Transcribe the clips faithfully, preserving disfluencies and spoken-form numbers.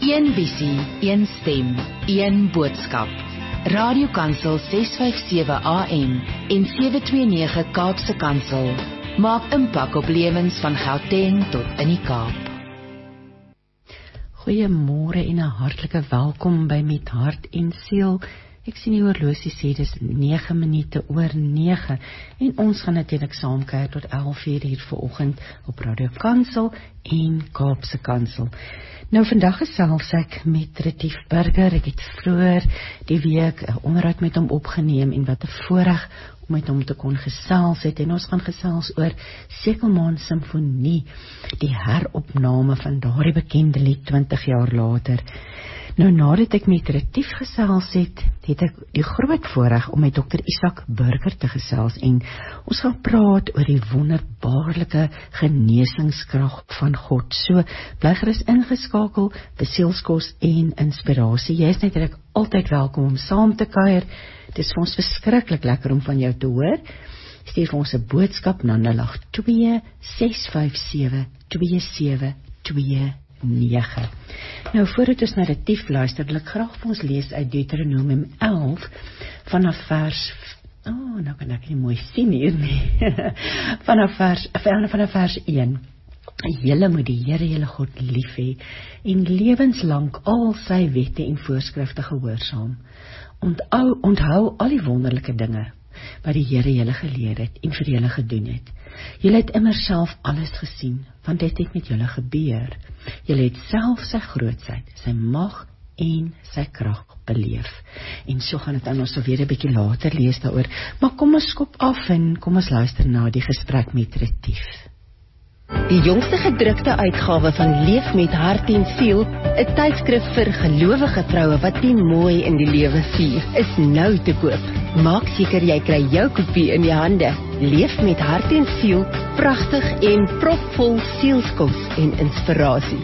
Een visie, een stem, een boodskap. Radiokansel ses vyf sewe A M en sewe twee nege Kaapse Kansel maak impak op lewens van Gauteng tot in die Kaap. Goeiemôre en 'n hartlike welkom by Met Hart en Siel. Ek sien die horlosie sê dis nege minute oor nege en ons gaan natuurlik saamkuier tot elf uur hier vanoggend op Radio Kansel en Kaapse Kansel. Nou vandag gesels ek met Retief Burger. Ek het vroeër die week 'n onderhoud met hom opgeneem en wat 'n voorreg om met hom te kon gesels het. En ons gaan gesels oor Sekelmaan Simfonie, die heropname van daardie bekende lied twintig jaar later. Nou nadat ek met Retief gesels het, het ek die groot voorreg om met dokter Isak Burger te gesels en ons gaan praat oor die wonderbaarlike genesingskrag van God. So, bly gerus ingeskakel vir sielskos en inspirasie. Jy is natuurlik altyd welkom om saam te kuier. Dit is vir ons verskriklik lekker om van jou te hoor. Stuur vir ons 'n boodskap na nul agt twee ses vyf sewe twee sewe twee nege. Nou voordat ons na Retief luister, wil ek graag vir ons lees uit Deuteronomium elf vanaf vers Oh, nou kan ek nie mooi sien hier nie. vanaf vers vanaf vers een. Julle moet die Here julle God lief hê en lewenslank al sy wette en voorskrifte gehoorsaam. Onthou, onthou al die wonderlike dinge wat die Here julle geleer het en vir julle gedoen het. Julle het immer self alles gesien, want dit het met julle gebeur. Julle het self sy grootsheid, sy mag en sy krag beleef. En so gaan dit aan, ons sal weer 'n bietjie later lees daaroor. Maar kom ons skop af en kom ons luister na die gesprek met Retief. Die jongste gedrukte uitgawe van Leef met Hart en Siel, 'n tydskrif vir gelowige vroue wat die mooi in die lewe vier, is nou te koop. Maak seker jy kry jou kopie in die hande. Leef met Hart en Siel, pragtig en propvol sielskos en inspirasie.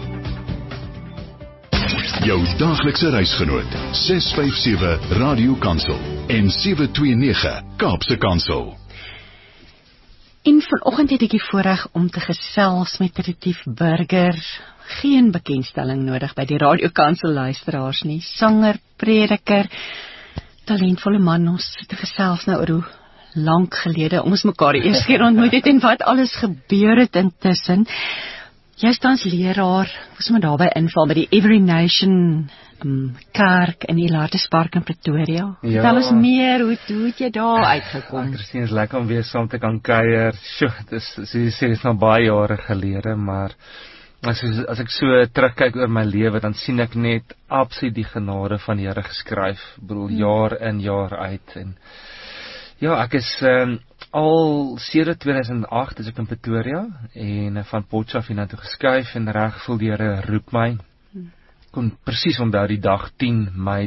Jou daaglikse reisgenoot, ses vyf sewe Radio Kansel en sewe twee nege Kaapse Kansel. En vanoggend het ek die voorreg om te gesels met Retief Burger. Geen bekendstelling nodig by die Radio Kansel luisteraars nie. Sanger, prediker, talentvolle man. Ons het gesels nou oor hoe lank gelede ons mekaar die eerste keer ontmoet het en wat alles gebeur het intussen. Jy is tans leraar, ons moet daarby inval by die Every Nation um, kerk in Hilartuspark in Pretoria. Ja. Vertel ons meer, hoe, hoe het jy daar uitgekom? Christine, is lekker om weer saam te kan kuier. Sjoe, dit is, soos jy sê, dit is nou baie jare gelede, maar as, as ek so terugkyk oor my lewe, dan sien ek net absoluut die genade van die Here geskryf, bedoel, jaar in, jaar uit, en ja, ek is um, al sedert tweeduisend agt is ek in Pretoria, en van Potchefstroom hier na toe geskuif, en reg gevoel die Here roep my. Ek kon presies onthou die dag tien Mei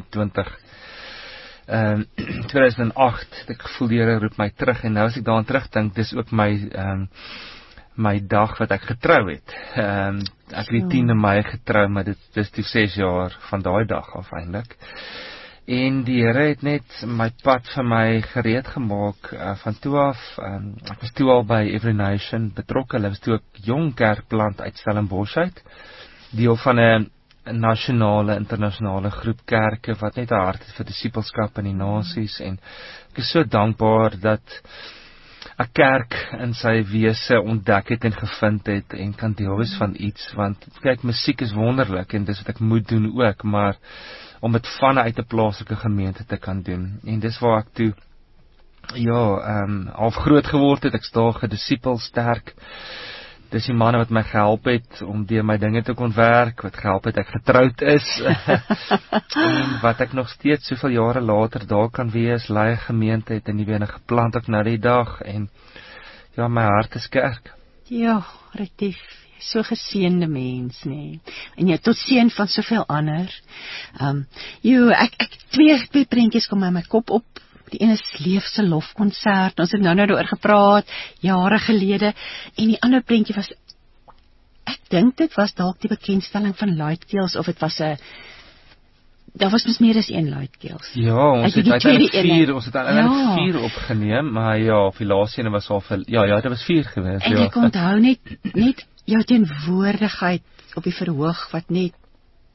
tweeduisend agt, het ek gevoel die Here roep my terug, en nou as ek daaraan terugdink, dis ook my um, my dag wat ek getrou het. Um, ek het die tiende Mei getrou, maar dit is die ses jaar van daai dag af eintlik. En die Here het net my pad vir my gereed gemaak uh, van toe af. Um, ek was toe al by Every Nation betrokke. Hulle was toe ook jong kerkplant uit Stellenbosch uit. Deel van 'n nasionale, internasionale groep kerke wat net 'n hart het vir disippelskap in die nasies. En ek is so dankbaar dat 'n kerk in sy wese ontdek het en gevind het en kan deel wees van iets. Want kyk, musiek is wonderlik en dis wat ek moet doen ook, maar om dit vanuit 'n plaaslike gemeente te kan doen. En dis waar ek toe ja, ehm um, half groot geword het. Ek's daar gedisipel sterk. Dis die manne wat my gehelp het om deur my dinge te kon werk, wat gehelp het ek getroud is. En wat ek nog steeds soveel jare later daar kan wees, lei gemeente het in die bene geplant ook na die dag, en ja, my hart is kerk. Ja, Retief, so geseënde mens, nee. En jy tot seën van soveel ander. Um, jo, ek, ek twee, twee prentjies kom in my kop op. Die ene is Leef se lofkonsert. Ons het nou nou daaroor gepraat, jare gelede. En die ander prentjie was, ek dink dit was dalk die bekendstelling van Luitkeels, of dit was 'n daar was mens meer as een Luitkeels. Ja, ons het uiteindelik vier, ons het uiteindelik ja. vier opgeneem, maar ja, op die laaste ene was al vir, ja, ja, dit was vier geweest. En ja. ek onthou net, net jou teenwoordigheid op die verhoog, wat net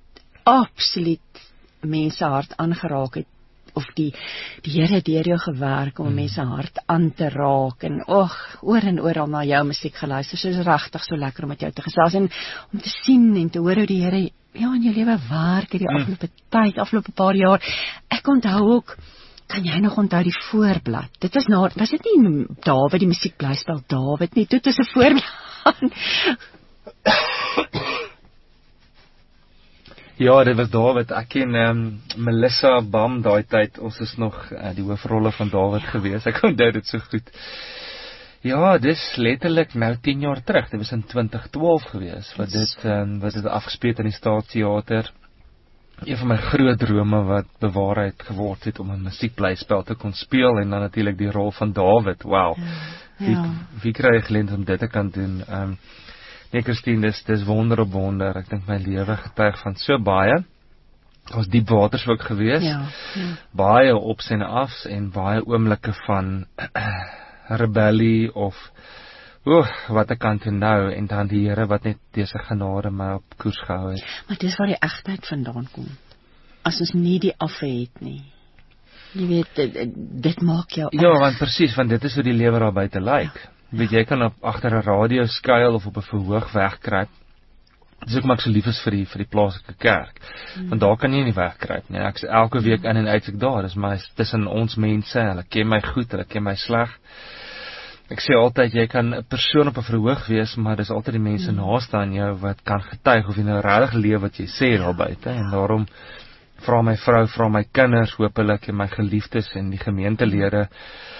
absoluut mense hart aangeraak het, of die, die Here het deur jou gewerk om mm. mense hart aan te raak, en och, oor en oor al na jou musiek geluister, so is regtig so lekker om met jou te gesels, en om te sien en te hoor hoe die Here, ja, in jou lewe werk, die afgelope mm. tyd, afgelope paar jaar. Ek onthou ook, kan jy nog onthou die voorblad? Dit was na, was dit nie Dawid, die musiekblyspel Dawid nie, dit is 'n voorblad. Ja, dit was Dawid. Ek ken um, Melissa Bam daai tyd. Ons is nog uh, die hoofrolle van Dawid ja. gewees. Ek onthou dit so goed. Ja, dis letterlik nou tien jaar terug. Dit was in twintig twaalf gewees wat dit um, wat dit afgespeel in die Staatsteater. Een van my groot drome wat bewaarheid geword het om 'n musiekblyspel te kon speel, en dan natuurlik die rol van Dawid. Wow. Ja. Wie, Ja. wie kry jy geleentheid om dit te kan doen? Um, Nee, Christine, dis, dis wonder op wonder. Ek dink my lewe getuig van so baie. Dit was diep waters ook gewees. Ja, ja. Baie ops en afs en baie oomblikke van rebellie of oeh, wat ek kan doen nou, en dan die Here wat net deur sy genade my op koers gehou het. Maar dis waar die egtheid vandaan kom. As ons nie die affe het nie. Jy weet, dit, dit maak jou Ja, eg. want presies, want dit is hoe die lewe daar buite lyk. Ja. Weet jy, kan op agter 'n radio skuil of op 'n verhoog wegkruip. Dis ook maar ek so lief is vir die vir die plaaslike kerk. Mm. Want daar kan jy nie wegkruip nie. Ek is elke week in en uit ek daar. Dis my tussen ons mense. Hulle ken my goed, hulle ken my sleg. Ek sê altyd jy kan 'n persoon op 'n verhoog wees, maar dis altyd die mense mm. naaste aan jou wat kan getuig of jy nou regtig leef wat jy sê ja. daar buite. En daarom vra my vrou, vra my kinders, hopelik en my geliefdes en die gemeentelede.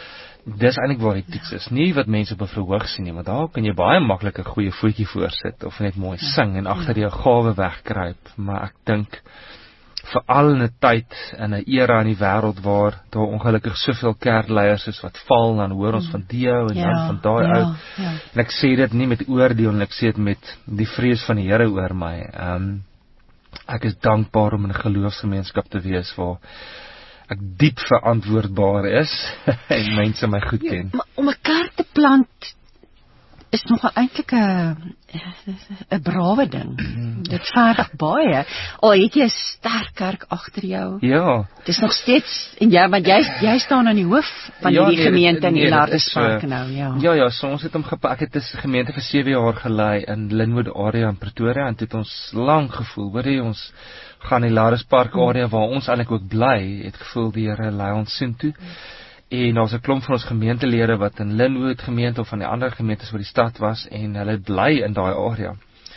Dis eintlik waar die toets is, nie wat mense op 'n verhoog sien nie, maar daar kan jy baie maklik 'n goeie voetjie voorsit of net mooi sing en agter jou gawe wegkruip, maar ek dink veral in 'n tyd in 'n era in die wêreld waar daar ongelukkig soveel kerkleiers is wat val, dan hoor ons van die ou en ja, dan van daai ja, ou. Ja. En ek sê dit nie met oordeel en ek sê dit met die vrees van die Here oor my. Ehm um, ek is dankbaar om in 'n geloofsgemeenskap te wees waar ek diep verantwoordbaar is en mense my goed ken. Ja, maar om 'n kerk te plant is nogal eintlik 'n 'n brawe ding. Dit verg baie. Al het jy 'n sterk kerk agter jou. Ja. Dis nog steeds en ja, want jy jy staan aan die hoof van Ja, hierdie nee, gemeente in nee, dit Hilardspark is, uh, nou, ja. Ja, ja, so ons het hom gepak. Ek het 'n gemeente vir sewe jaar gelei in Linwood area in Pretoria en dit het ons lank gevoel, hoor jy, ons gaan die Hilardspark area waar ons eintlik ook bly, het gevoel die Here lei ons soontoe. En daar's 'n klomp van ons gemeentelede wat in Linwood gemeente of van die ander gemeentes oor die stad was en hulle bly in daai area.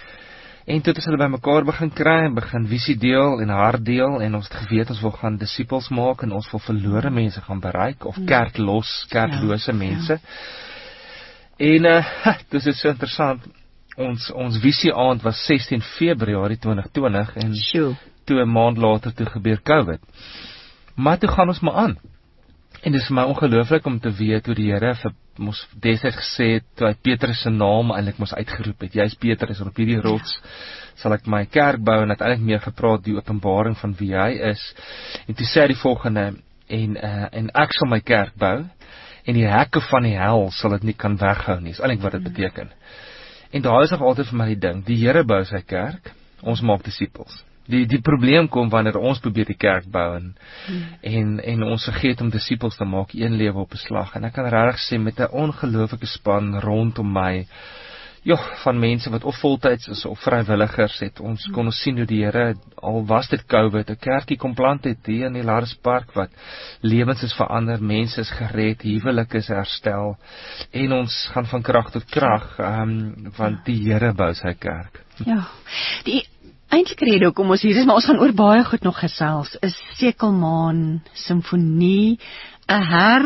En toe het hulle bymekaar begin kry en begin visie deel en hart deel en ons het geweet ons wil gaan disippels maak en ons wil verlore mense gaan bereik of kerk los, kerklose ja, mense. Ja. En uh, dis is so interessant. Ons ons visie aand was sestien Februarie twintig twintig en Sjoe. toe 'n maand later toe gebeur COVID. Maar toe gaan ons maar aan. En dit is vir my ongelooflik om te weet hoe die Here vir mos destyds gesê het, toe hy Petrus se naam eintlik mos uitgeroep het. Jy's Petrus, en op hierdie rots sal ek my kerk bou, en uiteindelik meer gepraat die openbaring van wie hy is. En toe sê hy die volgende, en uh, en ek sal my kerk bou en die hekke van die hel sal dit nie kan weghou nie. Dis eintlik wat dit beteken. En daar is nog altyd vir my die ding, die Here bou sy kerk, ons maak disippels. Die die probleem kom wanneer ons probeer die kerk bou en hmm. en en ons vergeet om disippels te maak, een lewe op 'n slag. En ek kan regtig sê met 'n ongelooflike span rondom my, ja, van mense wat of voltyds is of vrywilligers het, ons kon ons sien hoe die Here, al was dit COVID, 'n kerkie kom plant het hier in die Hilardspark wat lewens is verander, mense is gered, huwelike is herstel en ons gaan van krag tot krag, um, want die Here bou sy kerk. Ja. Die eintlike rede hoekom ons hier is, maar ons gaan oor baie goed nog gesels, is Sekelmaan Simfonie, 'n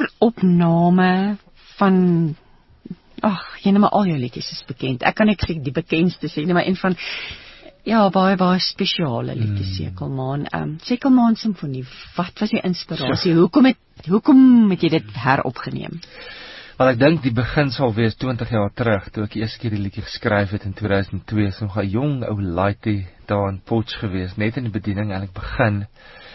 heropname van, ag, jy net maar al jou liedjies is bekend. Ek kan ek sê die bekendste sê, maar een van ja, baie baie spesiale liedjies, hmm. Sekelmaan. Um, Sekelmaan Simfonie, wat was die inspirasie? Ja. Hoekom het hoekom het jy dit heropgeneem? Want ek dink die begin sal wees twintig jaar terug, toe ek die eerste keer die liedjie geskryf het in twee duisend twee, so nog 'n jong ou laaitie daar in Potch gewees, net in die bediening eintlik begin.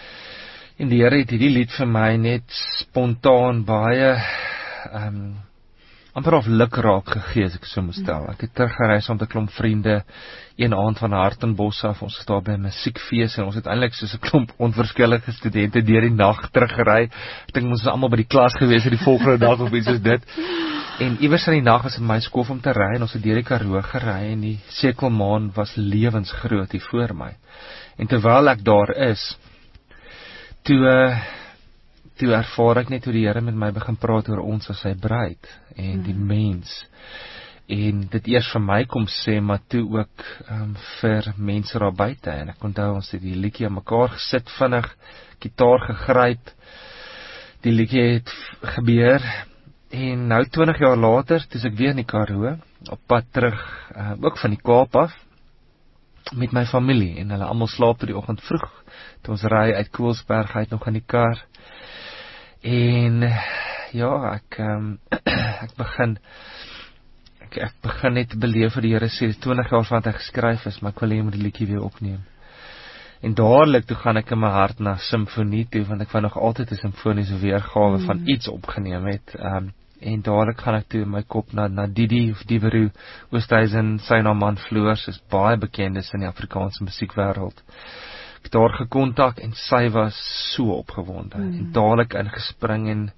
En die Here het hierdie lied vir my net spontaan baie ehm um, amper of lukraak gegee, as ek so moet stel. Ek het teruggereis om te klomp vriende, een aand van Hartenbos af, ons is daar by 'n musiekfees, en ons het eintlik soos 'n klomp onverskillige studente deur die nag teruggery. Ek dink ons is almal by die klas gewees die volgende dag of iets soos dit. En iewers in die nag was dit my skof om te ry, en ons het deur die Karoo gery, en die sekelmaan was lewensgroot hier voor my. En terwyl ek daar is, toe, uh, toe ervaar ek net hoe die Here met my begin praat oor ons as sy bruid, en die mens, en dit eers vir my kom sê, maar toe ook um, vir mense daar buite, en ek onthou ons het die liedjie aan mekaar gesit, vinnig, gitaar gegryp, die liedjie het gebeur, en nou twintig jaar later, toe is ek weer in die Karoo, op pad terug, uh, ook van die Kaap af, met my familie, en hulle almal slaap tot die oggend vroeg, toe ons ry uit Koelsberg uit nog in die kar, en ja, ek, um, ek begin, ek, ek begin net beleef vir die Here sê, twintig jaar van wat hy geskryf is, maar ek wil hê jy moet die liedjie weer opneem. En dadelik toe gaan ek in my hart na simfonie toe, want ek wou nog altyd 'n simfoniese weergawe mm. van iets opgeneem het, um, en dadelik gaan ek toe in my kop na, na Didi of Dieberoe Oosthuizen, sy naam man Floors, is baie bekendes in die Afrikaanse musiekwêreld. Ek het daar gekontak, en sy was so opgewonde, mm. en dadelik ingespring, en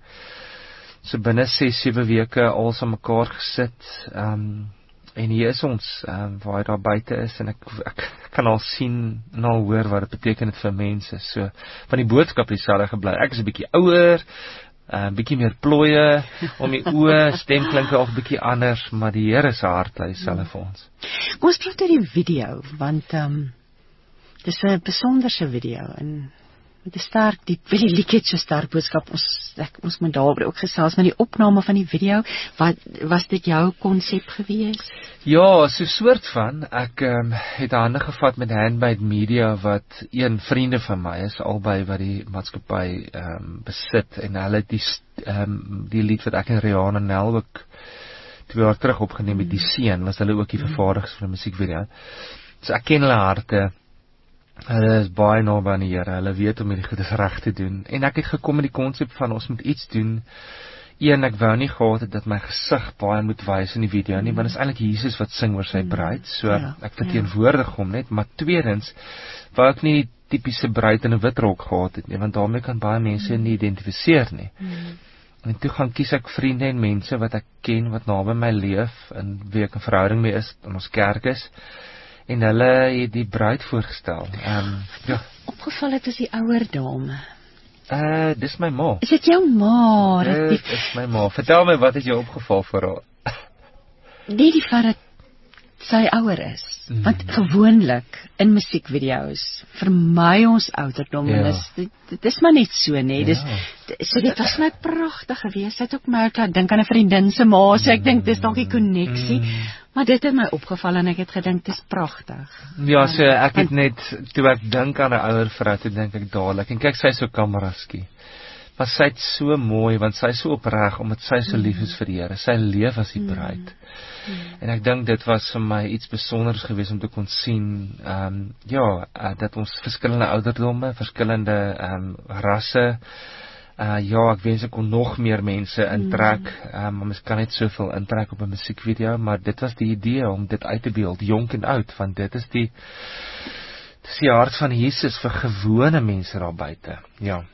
so binne ses, sewe weke als aan mekaar gesit, um, en hier is ons, um, waar hy daar buite is, en ek, ek kan al sien en al hoor wat dit beteken het vir mense, so, van die boodskap dieselfde gebly, ek is 'n bietjie ouer, 'n uh, bietjie meer plooie, om die oë, stemklinke of bietjie anders, maar die Here se hart hy self vir ons. Kom ons praat oor die video, want, um, dis 'n besonderse video, en met 'n sterk, die die liedjie het so sterk boodskap, ons, ek, ons moet daaroor ook gesels, met die opname van die video, wat, was dit jou konsep gewees? Ja, so soort van, ek um, het hande gevat met Handmade Media, wat een vriende van my is, albei wat die maatskappy um, besit, en hulle het die, um, die lied wat ek en Rihanna Nel ook twee jaar terug opgeneem met, die seun, was hulle ook die vervaardigers vir 'n musiekvideo. So ek ken hulle harte, hulle is baie naby aan die Here, hulle weet om hierdie goedes reg te doen, en ek het gekom met die konsep van ons moet iets doen. Een, ek wou nie gehad het dat my gesig baie moet wys in die video nie, want dit is eintlik Jesus wat sing oor sy bruid, so ja, ek verteenwoordig hom net, maar tweedens, wou ek nie die typiese bruid in 'n wit rok gehad het nie, want daarmee kan baie mense nie identifiseer nie. Mm. En toe gaan kies ek vriende en mense wat ek ken, wat naby my leef, en wie ek 'n verhouding mee is, in ons kerk is, en hulle het die bruid voorgestel. Um, ja. Opgeval het is die ouer dame. Uh, dis my ma. Is dit jou ma? Dit die... is my ma. Vertel my, wat het jou opgeval vir haar? Nee, die feit dat sy ouer is. Mm. Want gewoonlik in musiekvideo's, vir my ons ouderdom, ja. is, dit, dit is maar net so, nee. Ja. Dis, so dit was my pragtig geweest. Sy het ook my, ek dink aan 'n vriendin se ma, so ek dink dis dalk die koneksie. Mm. Maar dit het my opgeval, en ek het gedink, dis pragtig. Ja, so ek het net, toe ek dink aan 'n ouer vrou, toe dink ek dadelik, en kyk, sy is so kameraskie. Maar sy het so mooi, want sy is so opreg, omdat sy so lief is vir die Here. Sy leef as die bruid. Mm. Mm. En ek dink dit was vir my iets besonders geweest om te kon sien, um, ja, uh, dat ons verskillende ouderdomme, verskillende um, rasse, Uh, ja, ek wens ek kon nog meer mense intrek, mm. um, maar mens kan net soveel intrek op 'n musiekvideo, maar dit was die idee om dit uit te beeld, jonk en oud, want dit is die, dit is die hart van Jesus vir gewone mense daar buite. Ja.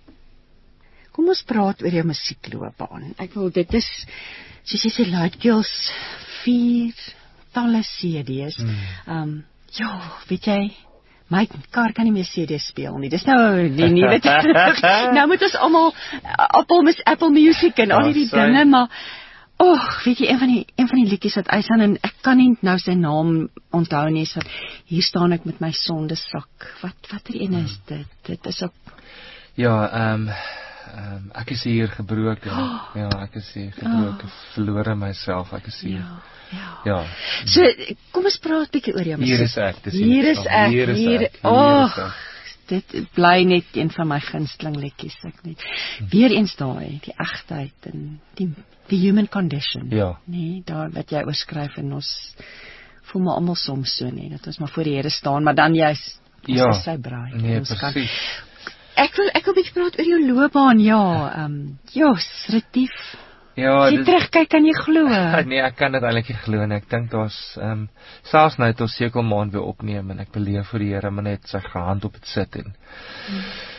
Kom ons praat oor jou musiekloopbaan. Ek wil, dit is, soos jy sê, Light Girls, vier talle C D's. Mm. Um, ja, weet jy, my kar kan nie meer C D speel nie. Dis nou die nuwe. Nou moet ons almal Apple, Apple Music en al hierdie oh, dinge, maar oh, weet jy, een van die een van die liedjies wat uitstaan, en ek kan nie nou sy naam onthou nie, so hier staan ek met my sondesak. Wat watter een is dit? Dit is op. Ja, ehm um, um, ek is hier gebroken. Oh. Ja, ek is hier gebroken, oh. verlore myself, ek is hier. Ja. Ja. ja. So, kom ons praat bietjie oor jou musiek. Hier is ek, dis hier is ek, hier is hier, ek. Oh, dit bly net een van my gunsteling liedjies, ek net. Weereens daai, die egtheid en die die human condition. Ja. Nee, daar wat jy oorskryf, en ons voel maar almal soms so, nee, dat ons maar voor die Here staan, maar dan jy's ja. sy braai. Nee, presies. Ek wil ek wil 'n bietjie praat oor jou loopbaan, ja, ehm um, ja, Retief Ja, as jy dit, terugkyk kan jy glo. nee, ek kan dit eintlik nie glo en ek dink daar's ehm um, selfs nou het ons sekelmaan weer opneem en ek beleef vir die Here maar net sy hand op dit sit en hmm.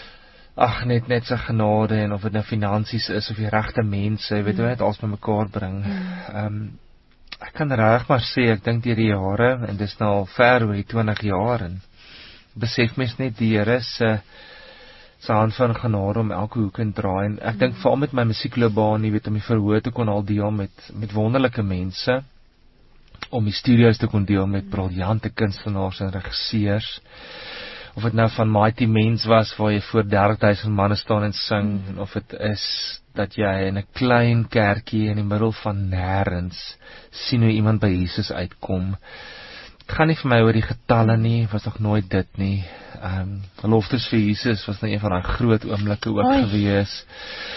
ag net net sy genade en of dit nou finansies is of die regte mense, jy weet hoe dit alles bymekaar bring. Ehm um, ek kan reg maar sê ek dink deur die jare en dis nou al ver oor die twintig jaar en besef mens net die Here se sy hand van genade om elke hoek en draai en ek dink veral met my musiekloopbaan, jy weet om die verhoor te kon al deel met met wonderlike mense, om die studios te kon deel met briljante kunstenaars en regisseurs, of dit nou van Mighty Men's was waar jy voor dertig duisend manne staan en sing, en of dit is dat jy in 'n klein kerkie in die middel van nêrens sien hoe iemand by Jesus uitkom. Dit gaan nie vir my oor die getalle nie, was nog nooit dit nie. Ehm um, beloftes vir Jesus was nou een van daai groot oomblikke ook Oei. gewees.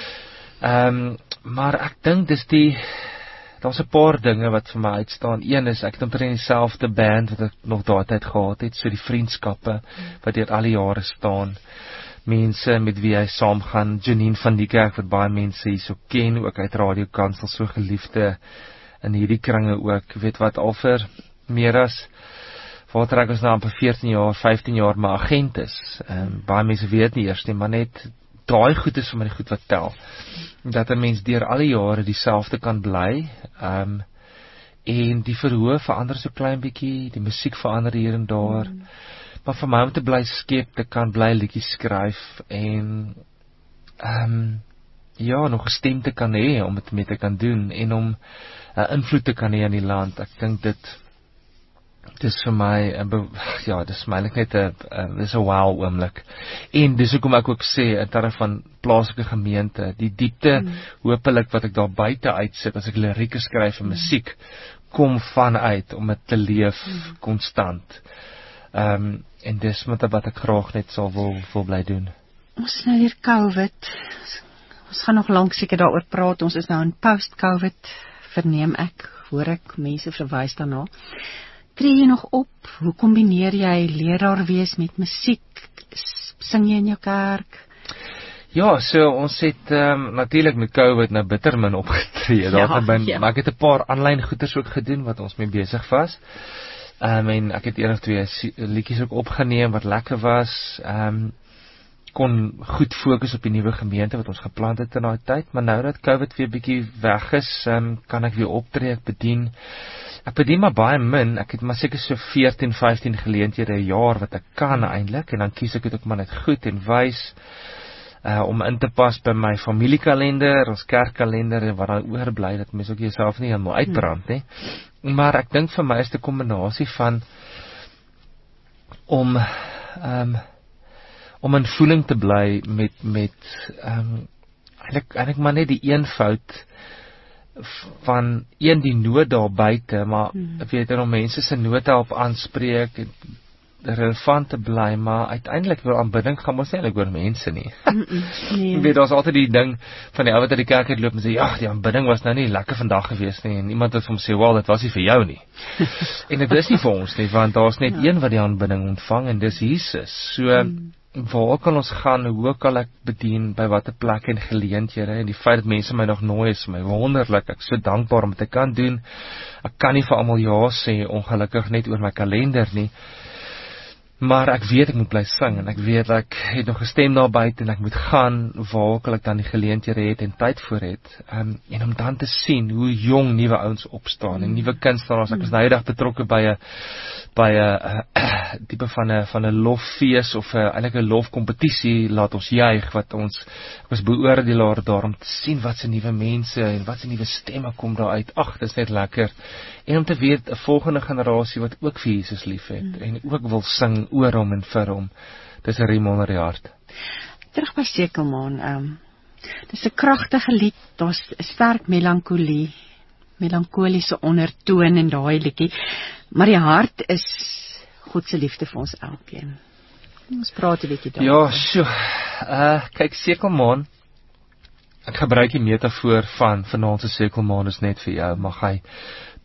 Ehm um, maar ek dink dis die daar's 'n paar dinge wat vir my uitstaan. Een is ek het omtrent dieselfde band wat ek nog daai tyd gehad het, so die vriendskappe wat deur al die jare staan. Mense met wie hy saamgaan, Janine van die kerk wat baie mense hierso ken, ook uit Radio Kansel, so geliefde in hierdie kringe ook, weet wat al vir meer as wat trek ons nou amper veertien jaar, vyftien jaar my agent is. Um, baie mense weet nie eers nie, maar net daai goed is vir my die goed wat tel. Dat 'n mens deur al die jare dieselfde kan bly, um, en die verhoor verander so klein bietjie, die musiek verander hier en daar, mm. maar vir my om te bly skep, te kan bly liedjies skryf, en um, ja, nog 'n stem te kan hê, om dit mee te kan doen, en om 'n uh, invloed te kan hê in die land, ek dink dit dis vir my, ja, dis my net 'n dis 'n wow oomblik. En dis hoekom ek ook sê in terme van plaaslike gemeente, die diepte mm. hopelik wat ek daar buite uitsit as ek lirieke skryf en mm. musiek kom vanuit om dit te leef mm. konstant. Ehm um, en dis met wat ek graag net sal wil wil bly doen. Ons nou hier COVID. Ons gaan nog lank seker daaroor praat. Ons is nou in post-COVID, verneem ek, hoor ek mense verwys daarna. Tree jy nog op? Hoe kombineer jy leraar wees met musiek? Sing jy in jou kerk? Ja, so ons het um, natuurlik met COVID nou bitter min opgetree. Daar ja, ben, ja. Maar ek het 'n paar aanlyn goeders ook gedoen wat ons mee besig was. Um, en ek het een of twee liedjies ook opgeneem wat lekker was. Um, kon goed fokus op die nuwe gemeente wat ons geplant het in daai tyd, maar nou dat COVID weer bietjie weg is, um, kan ek weer optree, ek bedien. Ek bedien maar baie min, ek het maar seker so veertien, vyftien geleenthede 'n jaar wat ek kan eintlik, en dan kies ek dit ook maar net goed en wys, uh, om in te pas by my familiekalender, ons kerkkalender, en wat dan oorbly, dat mens ook jouself nie helemaal uitbrand, hè. Maar ek dink vir my is die kombinasie van, om, um, om in voeling te bly met, met, um, eintlik, eintlik maar net die eenvoud, van een die nood daar buite, maar hmm. ek weet om mense se nood help aanspreek en relevant te bly, maar uiteindelik wil aanbidding gaan ons nie eintlik oor mense nie. Nee. Ek weet daar's altyd die ding van die ou wat uit die kerk uitloop en sê ja, die aanbidding was nou nie lekker vandag gewees nie, en iemand het vir hom sê, "Wel, dit was nie vir jou nie." En dit is nie vir ons nie, want daar's net ja. een wat die aanbidding ontvang en dis Jesus. So hmm. waar kan ons gaan, hoe kan ek bedien, by watter plek en geleenthede, en die feit dat mense my nog nooi is my wonderlik, ek is so dankbaar om dit te kan doen. Ek kan nie vir almal ja sê, ongelukkig net oor my kalender nie, maar ek weet ek moet bly sing, en ek weet ek het nog 'n stem daar buite, en ek moet gaan, waar kan ek dan die geleenthede het en tyd voor het, um, en om dan te sien, hoe jong nuwe ouens opstaan, en nuwe kunstenaars. Ek was nou die dag betrokke by 'n by 'n uh, tipe van 'n van 'n loffees of 'n uh, eintlik 'n lofkompetisie, laat ons juig, wat ons ek was beoordelaar daar om te sien wat se nuwe mense en wat se nuwe stemme kom daar uit. Ag, dis net lekker. En om te weet 'n volgende generasie wat ook vir Jesus liefhet mm. en ook wil sing oor hom en vir hom. Dis 'n riem onder die hart. Terug by Sekelmaan, ehm um, dis 'n kragtige lied, daar's 'n sterk melankolie, melankoliese ondertoon in daai liedjie. Maar die hart is God se liefde vir ons elkeen. Ons praat 'n bietjie daaroor. Ja, sjoe. Uh, kyk, Sekelmaan, ek gebruik die metafoor van vanaand se Sekelmaan is net vir jou, mag hy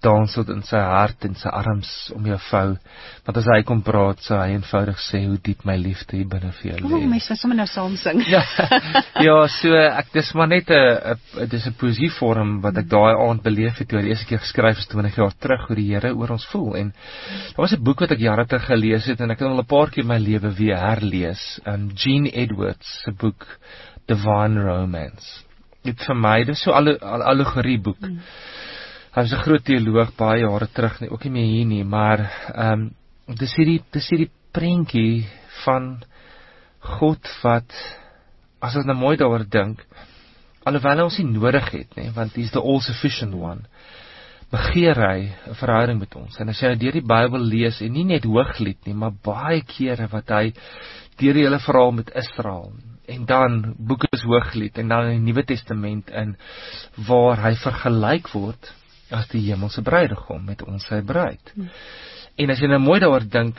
dans tot in sy hart en sy arms om jou vou, want as hy kom praat, sal hy eenvoudig sê, hoe diep my liefde hier binne vir jou O, lê. mens was sommer nou saam sing. Ja, ja, so ek dis maar net 'n dis 'n poesievorm wat ek daai aand beleef het toe die eerste keer geskryf is twintig jaar terug hoe die Here oor ons voel. En daar was 'n boek wat ek jare terug gelees het en ek het al 'n paar keer my lewe weer herlees. Um Gene Edwards se boek Divine Romance. Dit vir my, dis so 'n allegorie boek. Hmm. Hy was 'n groot teoloog baie jare terug, nie, ook nie meer hier nie, maar um dis hierdie dis hierdie prentjie van God wat, as ons nou mooi daaroor dink, alhoewel hy ons nie nodig het, nie, want he's the all-sufficient one, begeer hy 'n verhouding met ons. En as jy deur die Bybel lees, en nie net Hooglied nie, maar baie kere wat hy deur die hele verhaal met Israel, en dan boeke is Hooglied, en dan in die Nuwe Testament in, waar hy vergelyk word as die hemelse bruidegom met ons sy bruid. Hmm. En as jy nou mooi daaroor dink,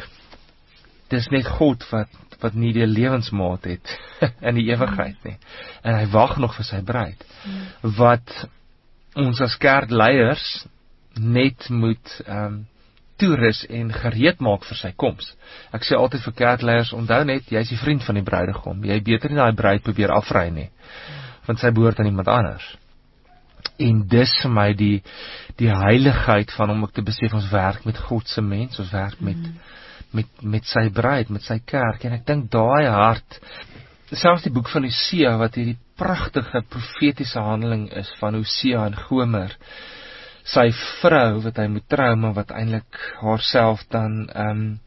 dis net God wat wat nie die lewensmaat het in die ewigheid nie. En hy wag nog vir sy bruid. Hmm. Wat ons as kerkleiers net moet um, toerus en gereed maak vir sy koms. Ek sê altyd vir kerkleiers, onthou net, jy is die vriend van die bruidegom. Jy beter nie daai bruid probeer afry nie, want sy behoort aan iemand anders. En dis vir my die die heiligheid van om ook te besef ons werk met God se mens, ons werk met mm. met met sy bruid, met sy kerk. En ek dink daai hart, selfs die boek van Hosea wat hierdie pragtige profetiese handeling is van Hosea en Gomer, sy vrou wat hy moet trou, maar wat eintlik haarself dan um,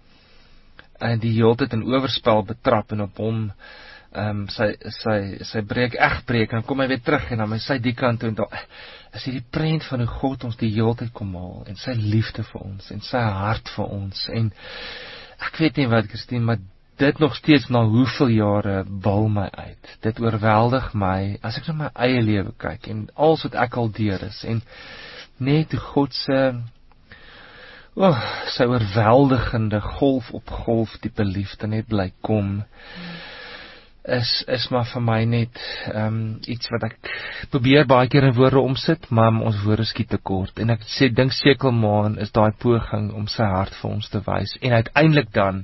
en die hele tyd in oorspel betrap en op hom um, sy sy sy breek egbreek en dan kom hy weer terug en dan hy sy die kant toe en daar is hierdie prent van hoe God ons die hele tyd kom haal en sy liefde vir ons en sy hart vir ons. En ek weet nie wat, Christine, maar dit nog steeds na hoeveel jare bal my uit. Dit oorweldig my as ek na my eie lewe kyk en alles wat ek al deur is en net hoe God se oh, sy oorweldigende golf op golf diepe liefde net bly kom is is maar vir my net um, iets wat ek probeer baie keer in woorde omsit, maar ons woorde skiet tekort. En ek sê dink sekelmaan is daai poging om sy hart vir ons te wys en uiteindelik dan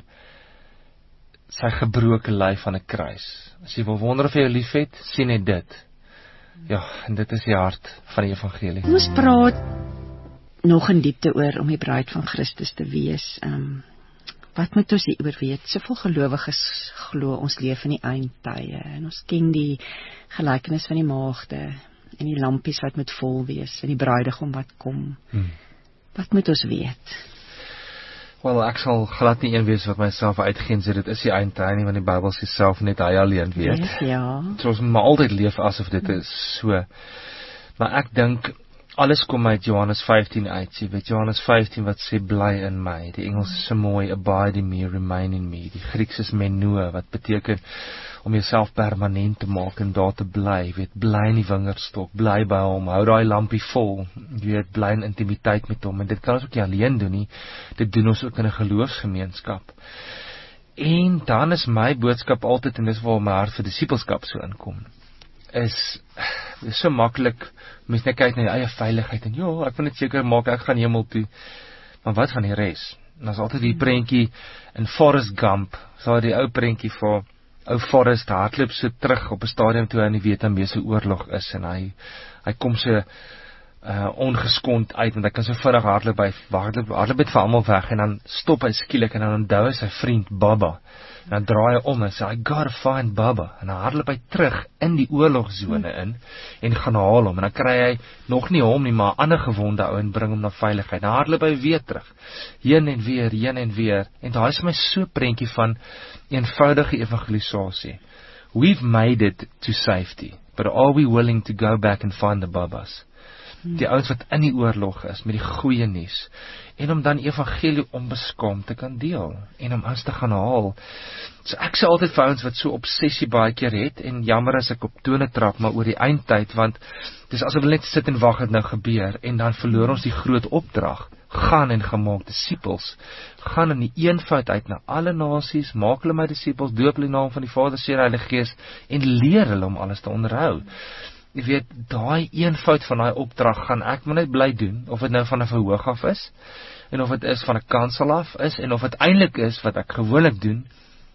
sy gebroke lyf van 'n kruis. As jy wil wonder of jy jou liefhet, sien net dit. Ja, en dit is die hart van die evangelie. Ons praat nog in diepte oor om die bruid van Christus te wees. Um, wat moet ons hieroor weet? Soveel gelowiges glo ons leef in die eindtye en ons ken die gelykenis van die maagde en die lampies wat moet vol wees en die bruidegom wat kom. Hmm. Wat moet ons weet? Wel, ek sal glad nie een wees wat myself uitgeen sê dit is die eindtyd nie, want die Bybel sê self net hy alleen weet. Yes, ja. So ons moet maar altyd leef asof dit is so. Maar ek dink alles kom uit Johannes vyftien uit. Jy weet Johannes vyftien wat sê bly in my. Die Engels is so mooi, abide in me, remain in me. Die Grieks is meno wat beteken om jouself permanent te maak en daar te bly. Jy weet bly in die wingerdstok, bly by hom, hou daai lampie vol. Jy weet bly in intimiteit met hom en dit kan ons ook nie alleen doen nie. Dit doen ons ook in 'n geloofsgemeenskap. En dan is my boodskap altyd en dis waar my hart vir disippelskap so inkom. Is is so maklik mens net kyk na jou eie veiligheid en ja, ek wil net seker maak ek gaan hemel toe. Maar wat van die res? En daar's altyd die prentjie in Forrest Gump, so die ou prentjie vir ou Forrest hardloop so terug op 'n stadium toe hy in die Vietnamese oorlog is en hy hy kom so uh, ongeskond uit want hy kan so vinnig hardloop by hardloop hardloop het vir almal weg en dan stop hy skielik en dan onthou hy sy vriend Baba. En dan draai hy om en sê, I gotta find Baba. En dan hardloop hy terug in die oorlogszone in en gaan haal hom. En dan kry hy nog nie hom nie, maar 'n ander gewonde ou en bring hom na veiligheid. Dan hardloop hy weer terug. Heen en weer, heen en weer. En daai is vir my so prentjie van eenvoudige evangelisasie. We've made it to safety, but are we willing to go back and find the Babas? Die ouens wat in die oorlog is, met die goeie nuus, en om dan evangelie onbeskaamd te kan deel, en om ons te gaan haal. So ek sê altyd vir ouens wat so obsessie baie keer het, en jammer as ek op tone trap, maar oor die eindtyd, want dis asof hulle net sit en wag het nou gebeur, en dan verloor ons die groot opdrag, gaan en gemaak disippels, gaan in die eenvoud uit na alle nasies, maak hulle my disippels, doop hulle in die naam van die Vader, Seun en Heilige Gees, en leer hulle om alles te onderhou. jy weet, daai eenvoud van daai opdrag gaan ek maar net bly doen, of dit nou van 'n verhoog af is, en of dit is van 'n kansel af is, en of dit eintlik is wat ek gewoonlik doen,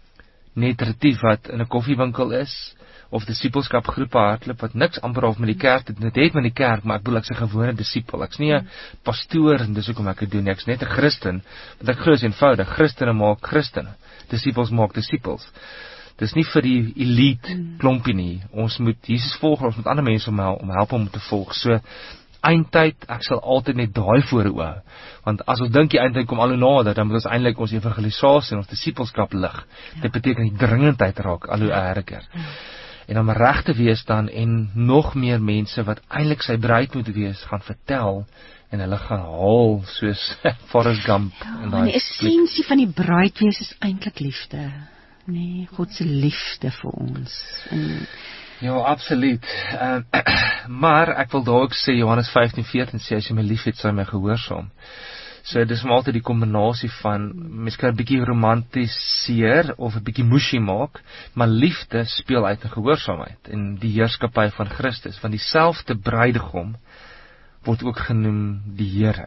net retief wat in 'n koffiewinkel is, of disipelskap groepe hardloop, wat niks amper half met die kerk, dit net het met die kerk, maar ek bedoel ek's 'n gewone disipel, ek's nie 'n pastoor, en dis hoekom ek dit doen, ek's net 'n Christen, want ek glo is eenvoudig, Christene maak Christene, disipels maak disipels. Dis nie vir die elite klompie nie, ons moet Jesus volg, ons moet ander mense om, om help om te volg, so, eindtyd, ek sal altyd net daai voor oë, want as ons dink die eindtyd kom al hoe nader, dan moet ons eintlik ons evangelisasie en ons disipelskap lig, ja. Dit beteken die dringendheid raak al hoe erger, ja. En om reg te wees dan, en nog meer mense wat eintlik sy bruid moet wees, gaan vertel, en hulle gaan haal, soos Forrest Gump. Ja, en die essensie van die bruid wees is eintlik liefde, nee, God se liefde vir ons, en ja, absoluut. Uh, maar ek wil daar ook sê, Johannes vyftien veertien sê, as jy my lief het, sal jy my gehoorsaam. So dis maar altyd die kombinasie van, mens kan 'n bietjie romantiseer, of 'n bietjie mushy maak, maar liefde speel uit 'n gehoorsaamheid, en die heerskappy van Christus, want dieselfde bruidegom, word ook genoem die Here.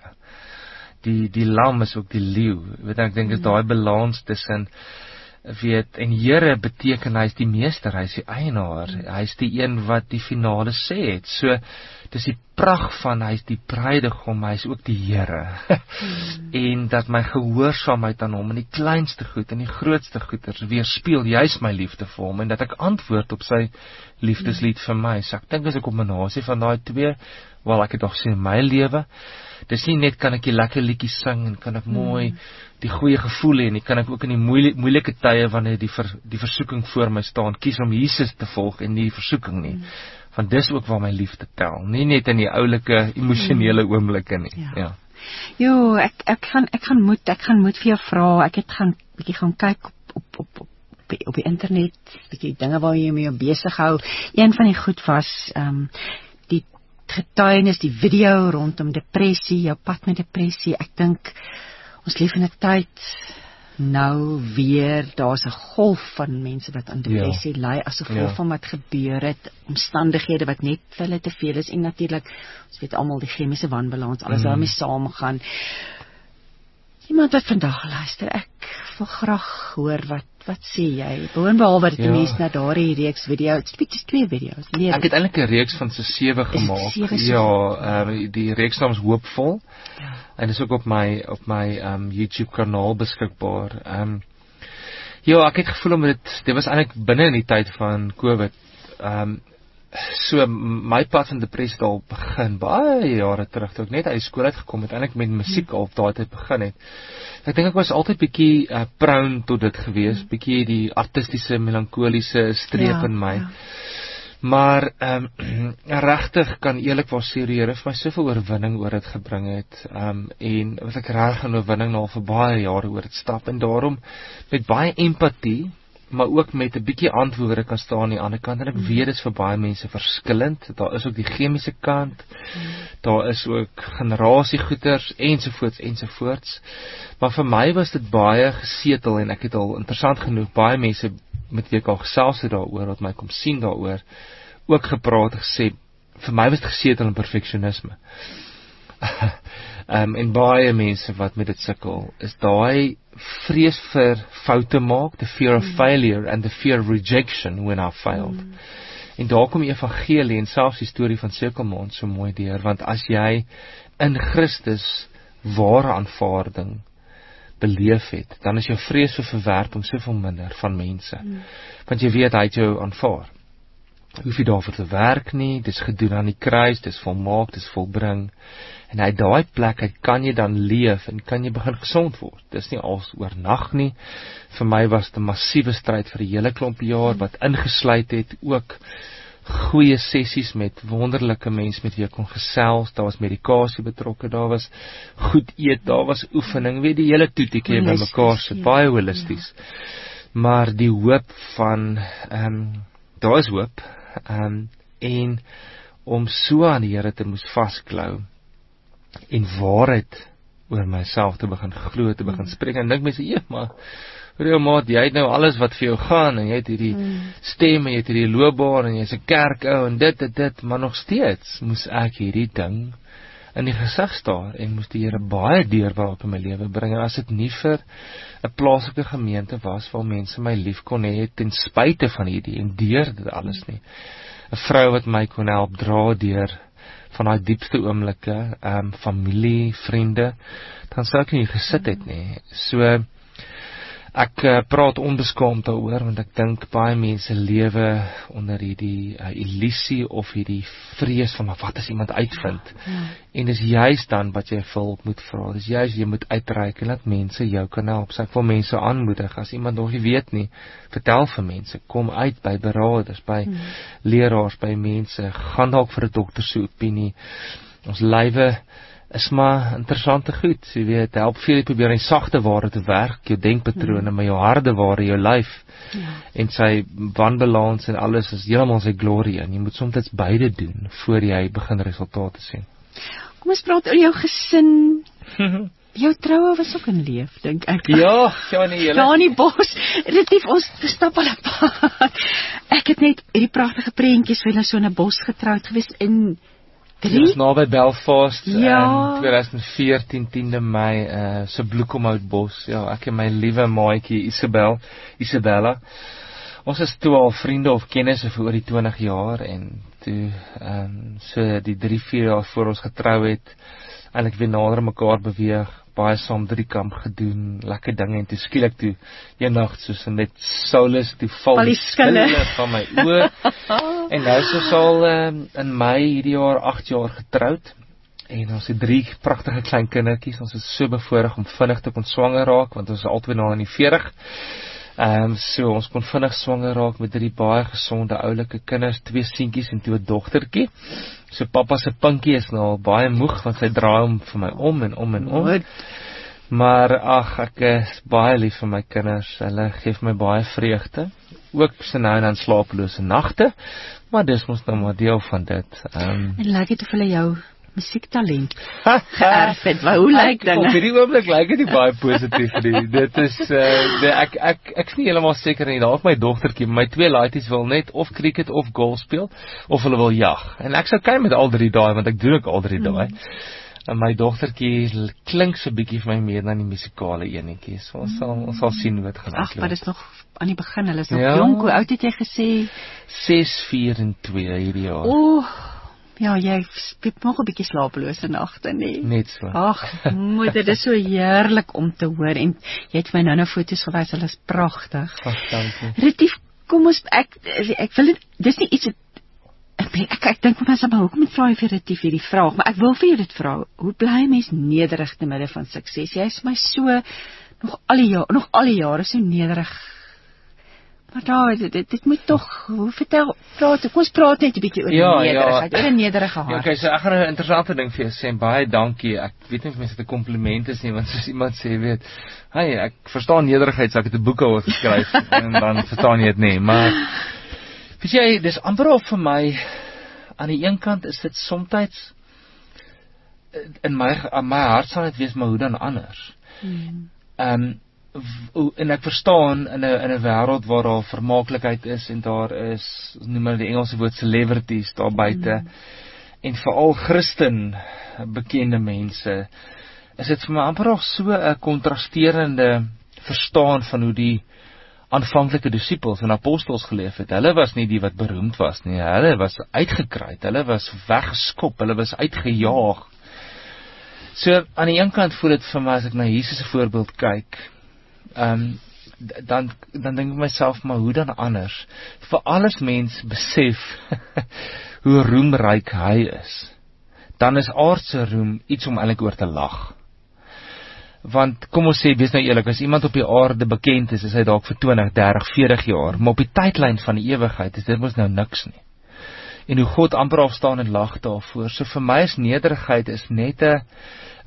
Die, die lam is ook die leeu, weet ek dink is daai balans tussen, weet, en Here beteken hy is die meester, hy is die eienaar, hy is die een wat die finale sê het, so, dis die pragt van, hy is die bruidegom, hy is ook die Here, mm. en dat my gehoorsaamheid aan hom, in die kleinste goed, en die grootste goeders, weerspieël juist my liefde vir hom, en dat ek antwoord op sy liefdeslied vir my, so ek dink is 'n kombinasie van daai twee, wel ek het nog sien in my lewe, dis nie net kan ek die lekker liedjies sing, en kan ek mooi, mm. die goeie gevoel hê, en kan ek ook in die moeilike, moeilike tye, wanneer die, ver, die versoeking voor my staan, kies om Jesus te volg, en nie die versoeking nie, mm. want dis ook waar my liefde tel, nie net in die oulike, emosionele mm. oomblikke nie, ja. ja. Jo, ek, ek gaan, ek gaan moet, ek gaan moet vir jou vra, ek het gaan, bietjie gaan kyk op, op, op, op, op die internet, bietjie dinge waar jy mee besig hou, een van die goed was, um, die getuienis, die video rondom depressie, jou pad met depressie, ek dink, ons leef in 'n tyd, nou weer, daar's 'n golf van mense wat aan depressie ja. ly, as gevolg ja. van wat gebeur het, omstandighede wat net vir hulle te veel is, en natuurlik, ons weet almal, die chemiese wanbalans, alles mm. daarmee saamgaan. Iemand wat vandag luister, ek wil graag hoor, wat wat sê jy, boonbehalwe dat die ja. mense na daardie reeks video, dit is twee video's, nee, ek het eintlik 'n reeks van se sewe gemaak, ja, uh, die reeks naam is Hoopvol, ja. en dis ook op my, op my um, YouTube kanaal beskikbaar, um, ja, ek het gevoel om dit, dit was eintlik binne in die tyd van COVID, um, so my pad van depressie het al begin, baie jare terug, toe ek net uit die skool uitgekom het, eintlik met musiek al op daai tyd begin het, ek dink ek was altyd bietjie uh, prone tot dit gewees, bietjie die artistiese, melankoliese streep ja, in my, ja. maar um, regtig kan eerlikwaar sê, die Here vir my soveel oorwinning oor dit gebring het, um, en wat ek reg in oorwinning nou vir baie jare oor dit stap, en daarom met baie empatie, maar ook met 'n bietjie antwoorde kan staan aan die ander kant, en ek mm. weet dit is vir baie mense verskillend, daar is ook die chemiese kant, mm. daar is ook generasiegoeders, ensovoorts, ensovoorts, maar vir my was dit baie gesetel, en ek het al interessant genoeg, baie mense met wie ek al gesels het daaroor, wat my kom sien daaroor, ook gepraat en gesê, vir my was dit gesetel in perfeksionisme, um, en baie mense wat met dit sukkel, is daai vrees vir foute maak, the fear of mm. failure and the fear of rejection when I failed. Mm. En daar kom die evangelie en selfs die storie van Sekelmond so mooi deur, want as jy in Christus ware aanvaarding beleef het, dan is jou vrees vir verwerping soveel minder van mense, mm. want jy weet hy het jou aanvaar. Hoef jy daarvoor te werk nie, dis gedoen aan die kruis, dis volmaak, dis volbring, en uit daai plek uit kan jy dan leef, en kan jy begin gesond word, dis nie als oornag nie, vir my was dit 'n massiewe stryd vir 'n hele klomp jaar, wat ingesluit het, ook goeie sessies met wonderlike mense met wie ek kon gesels, daar was medikasie betrokke, daar was goed eet, daar was oefening, weet die hele toetiekie by mekaar sit, baie holisties, ja. maar die hoop van, um, daar is hoop, um, en om so aan die Here te moes vasklou, en waarheid oor myself te begin glo, te begin spreek, en dink mense, ja, maar Jou maat, jy het nou alles wat vir jou gaan, en jy het hierdie mm. stem, en jy het hierdie loopbaan, en jy is 'n kerkou, en dit, dit, dit, maar nog steeds moes ek hierdie ding in die gesig staar, en moes die Here baie deurbraak in my lewe bring, en as dit nie vir 'n plaaslike gemeente was, waar mense my lief kon hê, ten spyte van hierdie, en deur dit alles nie, 'n vrou wat my kon help dra deur, van daai diepste oomblikke, um, familie, vriende, dan sou ek nie gesit het nie, so, Ek uh, praat onbeskaamd daaroor, want ek dink baie mense lewe onder hierdie uh, illusie of hierdie vrees van, maar wat as iemand uitvind? Ja. En dis juist dan wat jy hulp moet vra, dis juist jy moet uitreik en dat mense jou kan help. So ek wil mense aanmoedig, as iemand nog nie weet nie, vertel vir mense, kom uit by beraders, by hmm. leraars, by mense, gaan dalk vir 'n dokter se opinie. Ons lywe is maar interessante goed, jy weet, help veel jy probeer in sagte ware te werk, jou denkpatrone, maar jou harde ware, jou lyf, ja. en sy wanbalans en alles is heeltemal sy glorie, en jy moet soms beide doen, voor jy begin resultate sien. Kom ons praat oor jou gesin, jou troue was ook in leef, dink ek. Ja, ja nie, jylle. Ja nie, Bos, relatief, ons stap al 'n pad. Ek het net hierdie prachtige prentjies van hulle so in 'n bos getroud gewees in Dit was na by Belfast, ja. in twintig veertien, tiende Mei, uh, so Bloekomhoutbos, ja, ek en my liewe maatjie Isabel, Isabella, ons is toe al vriende of kennisse vir oor die twintig jaar, en toe, um, so die drie, vier jaar voor ons getrou het, eintlik weer nader mekaar beweeg, baie saam drie kamp gedoen, lekker dinge, en toe skielik toe, een nacht, soos net Saulus, toe val die skille van my oor, en nou is ons al um, in Mei hierdie jaar, acht jaar getroud, en ons het drie pragtige klein kindertjies, ons is so bevoorreg om vinnig te kon swanger raak, want ons is altyd nou in die veertig, um, so ons kon vinnig swanger raak met drie baie gesonde oulike kinders, twee seentjies en twee dogtertjie, so papa se pinkie is nou al baie moeg, want sy draai hom vir my om en om en om, What? maar ag, ek is baie lief vir my kinders, hulle geef my baie vreugde, ook so nou en dan slapelose nagte, maar dis mos nou maar deel van dit. Um, en lyk dit of hulle jou musiektalent geërf het, maar hoe lyk dinge? Op hierdie oomblik lyk dit baie positief vir die, dit is, uh, die, ek, ek, ek is nie helemaal seker nie, daar of my dochtertjie, my twee laities wil net of cricket of golf speel, of hulle wil jag, en ek sou kyk met al drie daai, want ek doen ook al drie daai, mm. en my dochtertjie klink so bietjie vir my meer dan die musikale enetjie, so ons sal, ons sal sien hoe het gaan. Ag, maar dis nog aan die begin, hulle is nog ja. jonk, hoe oud het jy gesê? ses, vier en twee hierdie jaar. Oeh, ja, jy het nog 'n bietjie slapelose nagte, nee. Net so. Ag, moeder, dit is so heerlik om te hoor, en jy het my nou nou foto's gewys, hulle is pragtig. Ag, dankie. Retief, kom ons, ek, ek wil dit, dis nie iets, ek, ek, ek dink vir myself, maar hoekom vra jy vir Retief hierdie vraag, maar ek wil vir jou dit vra, hoe bly mens nederig te midde van sukses? Jy is my so, nog al die jare, nog al die jare so nederig, maar daar, dit, dit, dit moet toch, hoe vertel, praat, kom ons praat net 'n bietjie oor ja, die nederigheid, ja. oor 'n nederige hart. Ja, okay, so ek gaan 'n interessante ding vir jou sê, baie dankie, ek weet nie of mense dit 'n kompliment is nie, want soos iemand sê, weet, hey, ek verstaan nederigheid, so ek het 'n boek oor geskryf, en dan verstaan jy dit nie, maar, weet jy, dis amper al vir my, aan die een kant is dit somtyds, in my, aan my hart sal dit wees, maar hoe dan anders? Hmm. Um, en ek verstaan in 'n in 'n wêreld waar daar vermaaklikheid is en daar is, noem hulle die Engelse woord celebrities daar buite, mm. en veral Christen bekende mense, is dit vir my amper nog so 'n kontrasterende verstaan van hoe die aanvanklike disippels en apostels geleef het. Hulle was nie die wat beroemd was nie, hulle was uitgekruid, hulle was weggeskop, hulle was uitgejaag. So aan die een kant voel dit vir my, as ek na Jesus se voorbeeld kyk, Um, dan, dan denk ek myself, maar hoe dan anders? Vir alles mens besef hoe roemryk hy is, dan is aardse roem iets om eintlik oor te lag. Want kom ons sê, wees nou eerlik, as iemand op die aarde bekend is, is hy dalk vir twintig, dertig, veertig jaar, maar op die tydlyn van die ewigheid is dit mos nou niks nie. En hoe God amper afstaan en lag daarvoor. So vir my is nederigheid is net 'n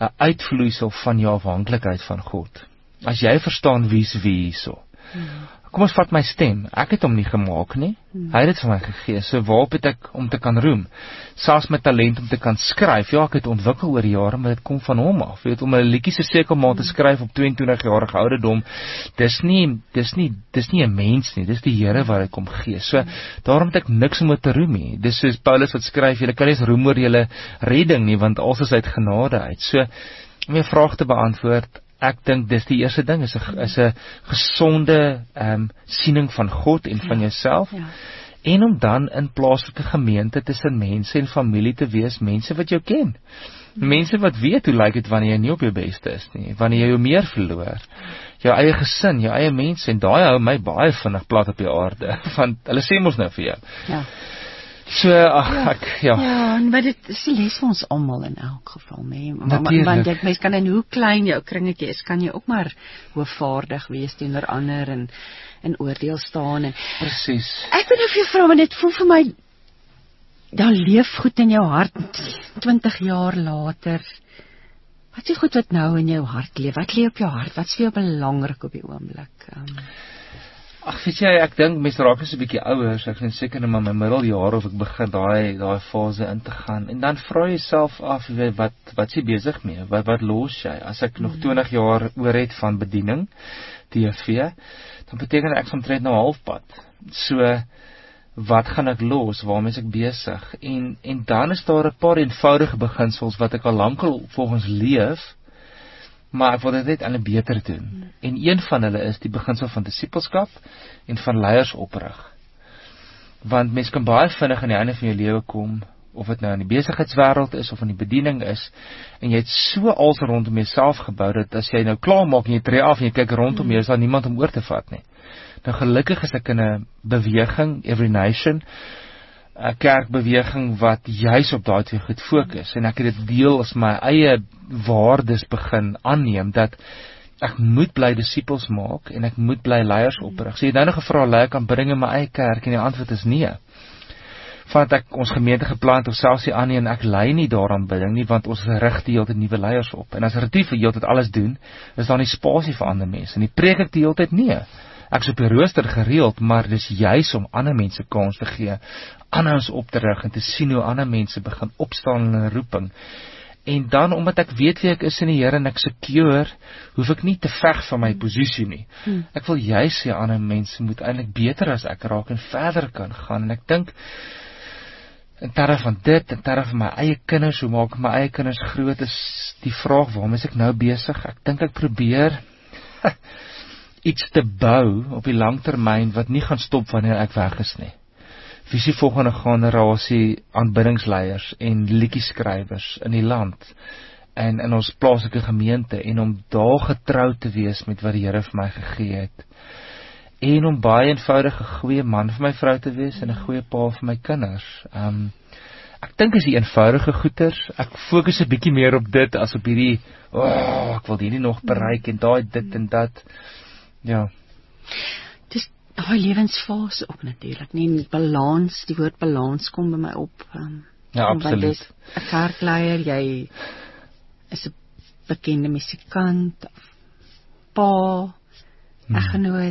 uitvloeisel van jou afhanklikheid van God. As jy verstaan wie is wie hierso, hmm. kom ons vat my stem, ek het hom nie gemaak nie, hmm. hy het dit vir my gegee, so waarop het ek om te kan roem, selfs my talent om te kan skryf, ja ek het ontwikkel oor jare, maar dit kom van hom af, jy weet, om 'n liedjie se sekelmaat te skryf op tweeëntwintig jarige ouderdom, dis nie, dis nie, dis nie 'n mens nie, dis die Here wat dit kom gee, so, daarom het ek niks om te roem nie, dis soos Paulus wat skryf, julle kan nie eens roem oor julle redding nie, want alles is uit genade uit, so, om jou vraag te beantwoord, ek dink dis die eerste ding, is 'n is 'n gesonde um, siening van God en van jouself, ja. En om dan in plaaslike gemeente tussen mense en familie te wees, mense wat jou ken, mense wat weet hoe lyk dit wanneer jy nie op jou beste is nie, wanneer jy jou meer verloor, jou eie gesin, jou eie mense, en daai hou my baie vinnig plat op die aarde, want hulle sê mos nou vir jou. Ja. So, ach, ja, ek, ja. Ja, maar dit is 'n les vir ons almal in elk geval, nee. Want dit mens kan in hoe klein jou kringetjie is, kan jy ook maar hoogvaardig wees teenoor ander en in oordeel staan en presies. Ek wil nou vir jou vra, want dit voel vir my daar leef goed in jou hart twintig jaar later. Wat is goed wat nou in jou hart leef? Wat leef op jou hart? Wat is vir jou belangrik op die oomblik? Um, Ag, weet jy, ek dink mense raak net so 'n bietjie ouer, so ek sien seker in my middeljare of ek begin daai daai fase in te gaan. En dan vra jy jouself af, weet wat wat jy besig mee? Wat wat los jy? As ek nog twintig jaar oor het van bediening, T V, dan beteken ek omtrent nou halfpad. So wat gaan ek los? Waarmee is ek besig? En en dan is daar 'n paar eenvoudige beginsels wat ek al lankal volgens leef, maar ek wil dit net aan 'n beter doen. En een van hulle is die beginsel van disippelskap en van leiersoprig. Want mens kan baie vinnig aan die einde van jou lewe kom, of dit nou in die besigheidswêreld is of in die bediening is, en jy het so als rondom jouself gebou dat as jy nou klaar maak en jy tree af en jy kyk rondom jou, is daar niemand om oor te vat nie. Nou gelukkig is ek in 'n beweging, Every Nation, 'n kerkbeweging wat juis op daai twee goed fokus, en ek het dit deel as my eie waardes begin aanneem, dat ek moet bly disippels maak, en ek moet bly leiers oprig. So jy het nou nog gevra, lei ek kan bring in my eie kerk, en die antwoord is nee. Want ek ons gemeente geplant, of selfs die ander, en ek lei nie daaraan bidding nie, want ons rig die hele tyd nuwe leiers op, en as Retief die hele tyd alles doen, is daar nie spasie vir ander mense, en die preek ek die hele tyd nee. Ek is op die rooster gereeld, maar dis juis om ander mense kans te gee, ander ons op te rig, en te sien hoe ander mense begin opstaan in 'n roeping. En dan, omdat ek weet wie ek is in die Here en ek secure, hoef ek nie te veg van my posisie nie. Hmm. Ek wil juis sê, ander mense moet eintlik beter as ek raak en verder kan gaan, en ek dink, in terme van dit, in terme van my eie kinders, hoe maak ek my eie kinders groot, is die vraag, waarom is ek nou besig? Ek dink ek probeer iets te bou op die langtermyn wat nie gaan stop wanneer ek weg is nie. Wie is die volgende generasie aanbiddingsleiers en liedjieskrywers in die land en in ons plaaslike gemeente, en om daar getrou te wees met wat die Here vir my gegee het, en om baie eenvoudige goeie man vir my vrou te wees en 'n goeie pa vir my kinders. Um, ek dink is die eenvoudige goeters, ek fokus 'n bietjie meer op dit as op hierdie, oh, ek wil hierdie nog bereik en daai dit en dat. Ja. Dis daai lewensfase ook natuurlik, nie balans, die woord balans kom by my op. Um, ja, absoluut. 'n kerkleier, jy is 'n bekende musikant, pa, eggenoot.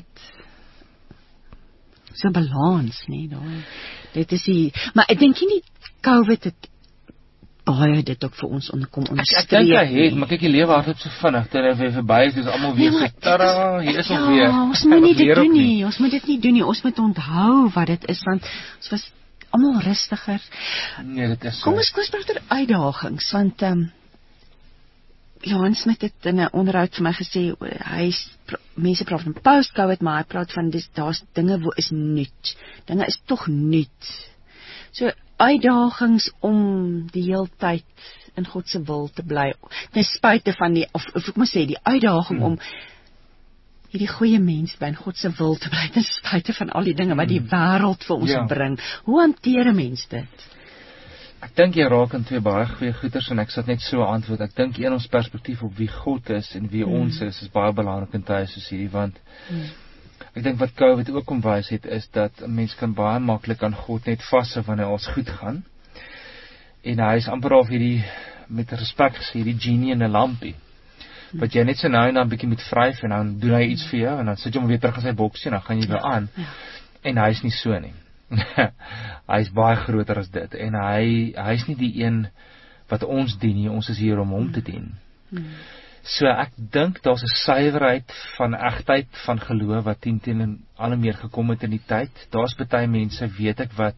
So balans, nie, daai. Dit is die, maar ek dink nie COVID het baie dit ook vir ons onderkom onderstreep. Ek dink hy het, maar kyk die lewe hardloop so vinnig, terwyl hy verby is, dis almal weer so, tada, hier is ons ja, weer. Ons moet nie dit doen nie, ons moet dit nie doen nie, ons moet onthou wat dit is, want ons was almal rustiger. Nee, dit is so. Kom ons kom ons praat oor uitdagings, want um, Johan Smit het in 'n onderhoud vir my gesê, hy mense praat van post-COVID, maar hy praat van dis daar's dinge wat is nuut. Dinge is tog nuut. So uitdagings om die hele tyd in God se wil te bly, ten spyte van die, of, of ek moet sê, die uitdaging hmm. om hierdie goeie mens by in God se wil te bly, ten spyte van al die dinge wat die wêreld vir ons ja. bring. Hoe hanteer 'n mens dit? Ek dink jy raak in twee baie goeie goeters, en ek sal net so antwoord. Ek dink een ons perspektief op wie God is en wie hmm. ons is, is baie belangrik in tye soos hierdie, want hmm. ek dink wat COVID ook kom wys het, is dat 'n mens kan baie maklik aan God net vashou wanneer alles goed gaan. En hy is amper al hierdie, met respek gesê, die genie in 'n lampie. wat jy net so nou en dan 'n bietjie moet vryf en dan doen hy iets vir jou en dan sit jy hom weer terug in sy boksie en dan gaan jy weer aan. Ja. En hy is nie so nie. Hy is baie groter as dit en hy hy is nie die een wat ons dien nie, ons is hier om hom te dien. Hmm. So ek dink daar's 'n suiwerheid van egtheid van geloof wat teen teen al meer gekom het in die tyd. Daar's baie mense, weet ek, wat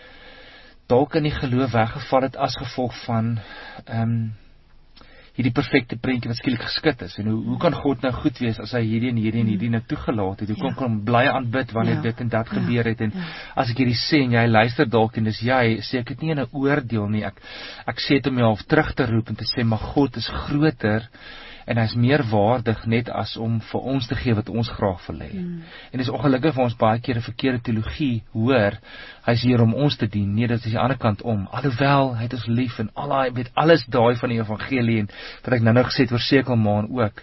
dalk in die geloof weggeval het as gevolg van ehm um, hierdie perfekte prentjie wat skielik geskit is. En hoe hoe kan God nou goed wees as hy hierdie en hierdie en hierdie nou toegelaat het? Hoe kom ja. Kom bly aanbid wanneer ja. dit en dat ja. gebeur het? En ja. as ek hierdie sê en jy luister dalk en dis jy, sê ek dit nie in 'n oordeel nie. Ek ek sê dit om jou half terug te roep en te sê maar God is groter en hy is meer waardig net as om vir ons te gee wat ons graag wil hê. Mm. En dis ongelukkig vir ons baie keer 'n verkeerde teologie hoor. Hy is hier om ons te dien, nee, dit is die ander kant om. Alhoewel hy het ons lief en al daai weet alles daai van die evangelie en wat ek nou nou gesê het oor sekelmaan ook,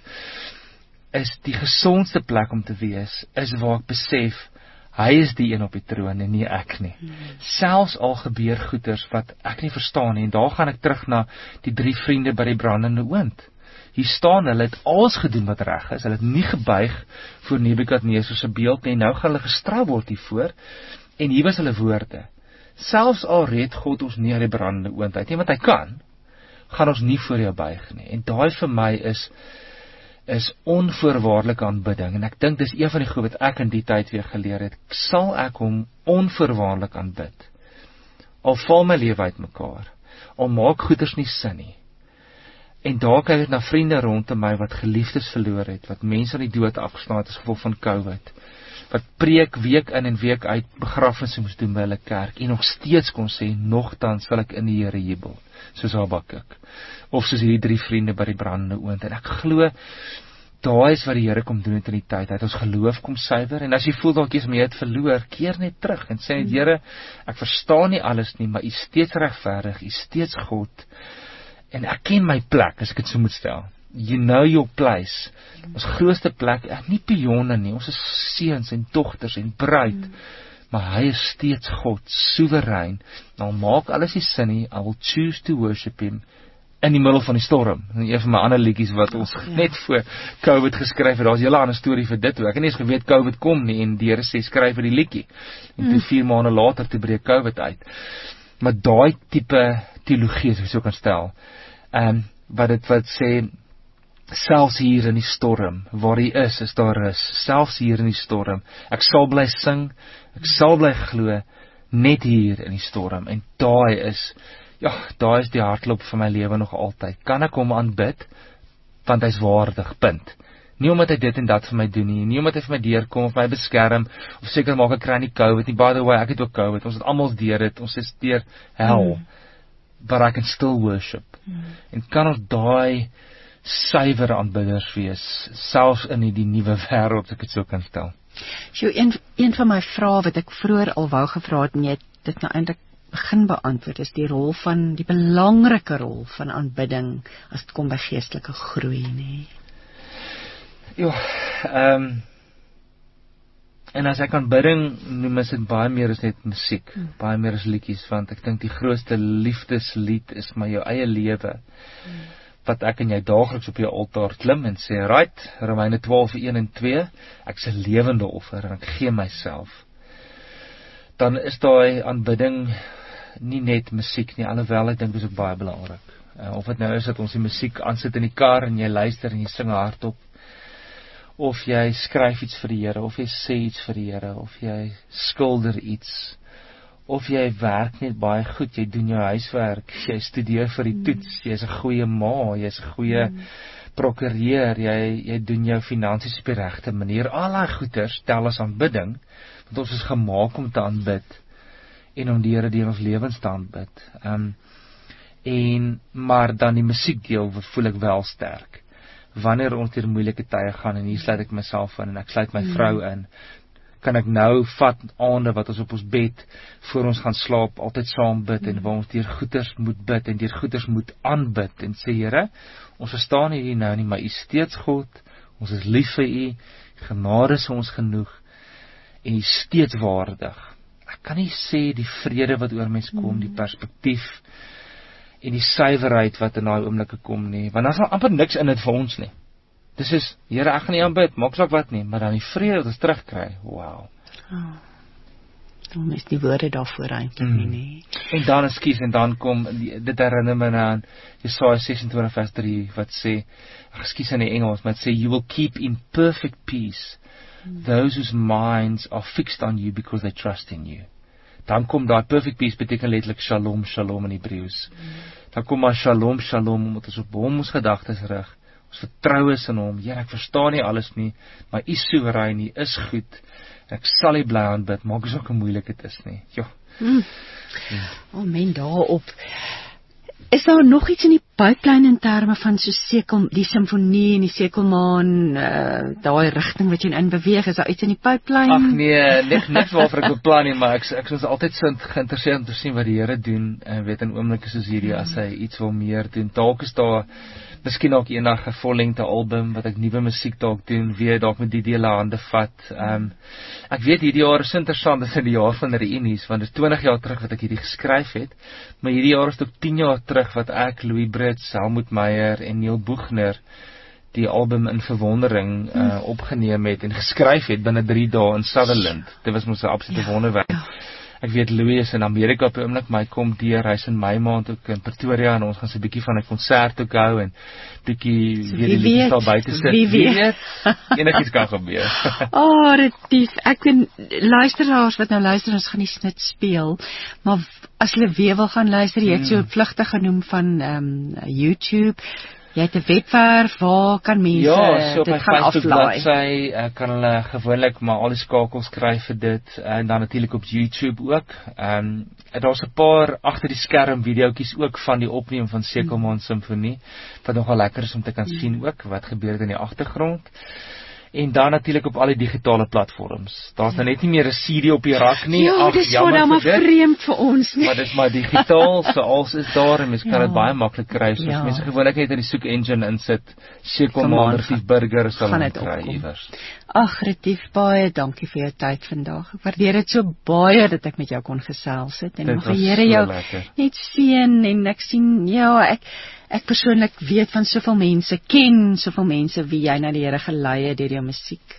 is die gesondste plek om te wees is waar ek besef hy is die een op die troon en nie ek nie. Mm. Selfs al gebeur goeters wat ek nie verstaan nie en daar gaan ek terug na die drie vriende by die brandende oond. Hier staan hulle het alles gedoen wat reg is. Hulle het nie gebuig voor Nebukadneser se beeld nie. Nou gaan hulle gestraf word hiervoor. En hier was hulle woorde. Selfs al red God ons nie uit die brandende oond uit nie, want hy kan, gaan ons nie voor jou buig nie. En daai vir my is is onvoorwaardelike aanbidding. En ek dink dis een van die goed wat ek in die tyd weer geleer het. Sal ek hom onvoorwaardelik aanbid? Al val my lewe uitmekaar. Al maak goeders nie sin nie. En daar kyk ek na vriende rondom my wat geliefdes verloor het, wat mense aan die dood afgeslaan het as gevolg van COVID, wat preek week in en week uit begrafnisse moes doen by hulle kerk, en nog steeds kon sê, nogtans sal ek in die Here jubel, soos Habakuk, of soos hierdie drie vriende by die brandende oond, en ek glo, daai is wat die Here kom doen het in die tyd, hy het ons geloof kom suiwer, en as jy voel dalk jy het verloor, keer net terug, en sê net, Here, ek verstaan nie alles nie, maar u is steeds regverdig, u is steeds God, en ek ken my plek, as ek het so moet stel. You know your place. Ons grootste plek, ek nie pionne nie, ons is seuns en dogters en bruid, mm. maar hy is steeds God, soewerein. Nou maak alles nie sin nie, I will choose to worship him in die middel van die storm. En een van my ander liedjies wat ons ja. net voor COVID geskryf het, daar is 'n hele ander storie vir dit, ek het nie eens geweet COVID kom nie, en die Here sê, skryf vir die liedjie. En mm. toe vier maande later, toe breek COVID uit. Maar daai tipe teologie, as ek so kan stel, Um, wat het wat sê, selfs hier in die storm, waar hy is, is daar is, selfs hier in die storm, ek sal bly sing, ek sal bly glo, net hier in die storm, en daai is, ja, daai is die hartklop van my lewe nog altyd, kan ek hom aanbid, want hy is waardig, punt, nie omdat hy dit en dat vir my doen nie, nie omdat hy vir my deurkom, of my beskerm, of seker maak ek kry nie COVID nie, by the way, ek het ook COVID, ons het allemaal deur dit, ons is deur hel, mm. but I can still worship, mm. en kan ons daai suiwer aanbidders wees, selfs in die, die nuwe wêreld, as ek het so kan stel. So, een, een van my vrae wat ek vroeër al wou gevra het, en jy het dit nou eintlik begin beantwoord, is die rol van, die belangrike rol van aanbidding, as dit kom by geestelike groei, nee. Ja, ehm, um, en as ek aanbidding noem, is dit baie meer as net musiek, hmm. baie meer as liedjies, want ek dink die grootste liefdeslied is maar jou eie lewe, hmm. wat ek en jy daagliks op jou altaar klim en sê, right, Romeine twaalf, een en twee, ek is 'n lewende offer en ek gee myself. Dan is daai aanbidding nie net musiek nie, alhoewel ek dink dit is ook baie belangrik. Uh, of dit nou is dat ons die musiek aansit in die kar en jy luister en jy sing hardop, of jy skryf iets vir die Here, of jy sê iets vir die Here, of jy skilder iets, of jy werk net baie goed, jy doen jou huiswerk, jy studeer vir die toets, jy is 'n goeie ma, jy is 'n goeie mm. prokureur, jy, jy doen jou finansies op die regte manier, al die goeders tel as aanbidding, want ons is gemaak om te aanbid, en om die Here deur ons lewens te aanbid. Um, en, maar dan die musiekdeel, voel ek wel sterk, wanneer ons deur moeilike tye gaan, en hier sluit ek myself in, en ek sluit my mm. vrou in, kan ek nou vat aande wat ons op ons bed, voor ons gaan slaap, altyd saam bid, mm. en waar ons deur goeders moet bid, en deur goeders moet aanbid, en sê, Here, ons verstaan hier nou nie, maar u is steeds God, ons is lief vir u, genade is ons genoeg, en u is steeds waardig. Ek kan nie sê die vrede wat oor mens kom, mm. die perspektief, en die suiwerheid wat in daai oomblikke kom nie, want daar is al amper niks in dit vir ons nie. Dis is, Here, ek gaan nie aanbid, maak saak wat nie, maar dan die vrede wat ons terugkry, wow. Oh. Dan is die woorde daarvoor eintlik Mm. nie, nee. En dan ekskuus, en dan kom, die, dit herinner my aan Jesaja sesentwintig vers drie, wat sê, ekskuus in die Engels, maar het sê, you will keep in perfect peace those whose minds are fixed on you because they trust in you. Dan kom daar, perfect peace beteken letterlik shalom, shalom in Hebreëus. Dan kom maar shalom, shalom, omdat ons op hom ons gedagtes rig, ons vertrou is in hom. Here, ek verstaan nie alles nie, maar u is soewerein, u is goed, en ek sal u bly aanbid, maak as ook hoe moeilik het is nie. Jo. Mm. Amen daarop. Is daar nog iets in die pipeline in terme van so sekel, die simfonie en die sekelmaan, uh, daai rigting wat jy in beweeg, is daar iets in die pipeline? Ag nee, net niks waarvoor ek beplan nie, maar ek ek is altyd so geïnteresseerd om te sien wat die Here doen, en weet in oomblikke soos hierdie, as hy iets wil meer doen, dalk is daar miskien ook eendag 'n vollengte album wat ek nuwe musiek dalk doen, weer dalk met die dele hande vat. Um, ek weet hierdie jaar is interessant, dis in die jaar van reunies, want dit is twintig jaar terug wat ek hierdie geskryf het, maar hierdie jaar is ook tien jaar terug wat ek, Louis Brits, Helmut Meyer en Neil Boegner die album In Verwondering uh, opgeneem het en geskryf het binne drie dae in Sutherland. Dit was mos 'n absolute ja, wonderwerk. Ja. Ek weet Louis is in Amerika op die oomblik, maar hy kom deur, hy's in Mei maand ook in Pretoria en ons gaan so 'n bietjie van 'n konsert ook hou en bietjie so, weer die liedjies daar buite sit. Wie weet, weet. Enigiets kan gebeur. Oh, dit ek weet luisteraars wat nou luister, ons gaan die snit speel, maar as hulle weer wil gaan luister, jy het so vlugtig genoem van um, YouTube. Jy het 'n webwerf, waar kan mense ja, so dit gaan aflaai? Ja, so sy uh, kan hulle gewoonlik maar al die skakels kry vir dit, en dan natuurlik op YouTube ook. Ehm um, daar's 'n paar agter die skerm videoetjies ook van die opneem van Sekelmaan Simfonie, wat nogal lekker is om te kan mm. sien ook wat gebeur het in die agtergrond. En dan natuurlik op al die digitale platforms. Daar's nou net nie meer 'n C D op die rak nie. Ja, Ag, dis jammer maar vreemd vir ons nie. Maar dis maar digitaal, so alles is daar en mens kan dit ja. baie maklik kry. So ja. mense gewoonlik net in die soek engine insit, Sekelmaan Retief Burger sal hulle kry iewers. Ag, Retief, baie dankie vir jou tyd vandag. Ek waardeer dit so baie dat ek met jou kon gesels het en nog die Here jou lekker. net seën en ek sien ja, ek Ek persoonlik weet van soveel mense, ken soveel mense wie jy na die Here gelei het deur jou musiek.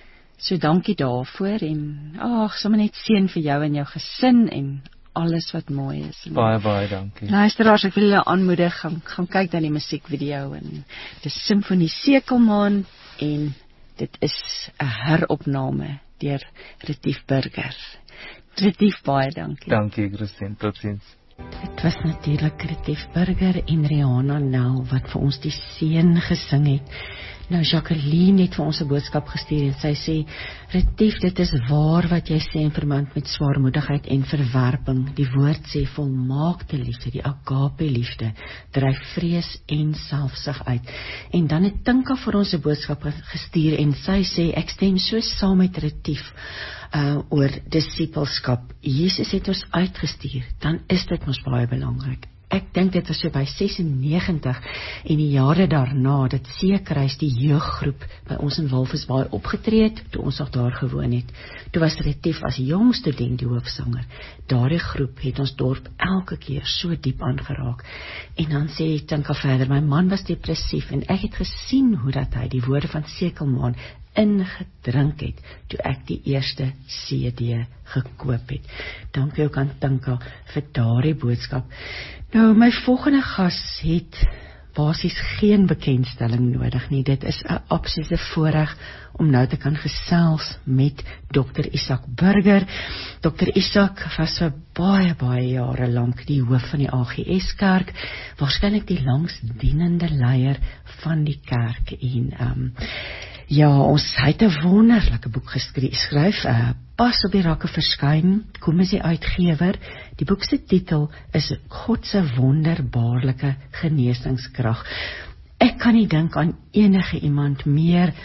So dankie daarvoor en ag, sommer net seën vir jou en jou gesin en alles wat mooi is. En baie baie dankie. Luisteraars, ek wil julle aanmoedig, gaan gaan kyk na die musiekvideo en dis Simfonie Sekelmaan en dit is 'n heropname deur Retief Burger. Retief, baie dankie. Dankie, Christine. Totsiens. Dit was natuurlik Retief Burger en Rihanna Nel wat vir ons die seën gesing het. Nou Jacqueline het vir ons 'n boodskap gestuur en sy sê, Retief, dit is waar wat jy sê in verband met swaarmoedigheid en verwerping. Die woord sê volmaakte liefde, die agape liefde, dryf vrees en selfsug uit. En dan het Tinka vir ons 'n boodskap gestuur en sy sê, ek stem so saam met Retief uh, oor disippelskap. Jesus het ons uitgestuur, dan is dit mos baie belangrik. Ek dink dit was so by sesennegentig en die jare daarna dat Seekruis die jeuggroep by ons in Walvisbaai opgetree het, toe ons nog daar gewoon het. Toe was Retief as jong student die hoofsanger. Daardie groep het ons dorp elke keer so diep aangeraak. En dan sê Tinka verder, my man was depressief en ek het gesien hoe dat hy die woorde van Sekelmaan ingedrink het, toe ek die eerste C D gekoop het. Dankie ook aan Tinka vir daardie boodskap. Nou, my volgende gas het basies geen bekendstelling nodig nie. Dit is 'n absolute voorreg om nou te kan gesels met dokter Isak Burger. dokter Isak was so baie, baie jare lank die hoof van die A G S Kerk, waarskynlik die langsdienende leier van die kerk en um, ja, ons het 'n wonderlike boek geskryf, uh, pas op die rakke verskyn, kom is die uitgewer. Die boek se titel is God se wonderbaarlike genesingskrag. Ek kan nie dink aan enige iemand meer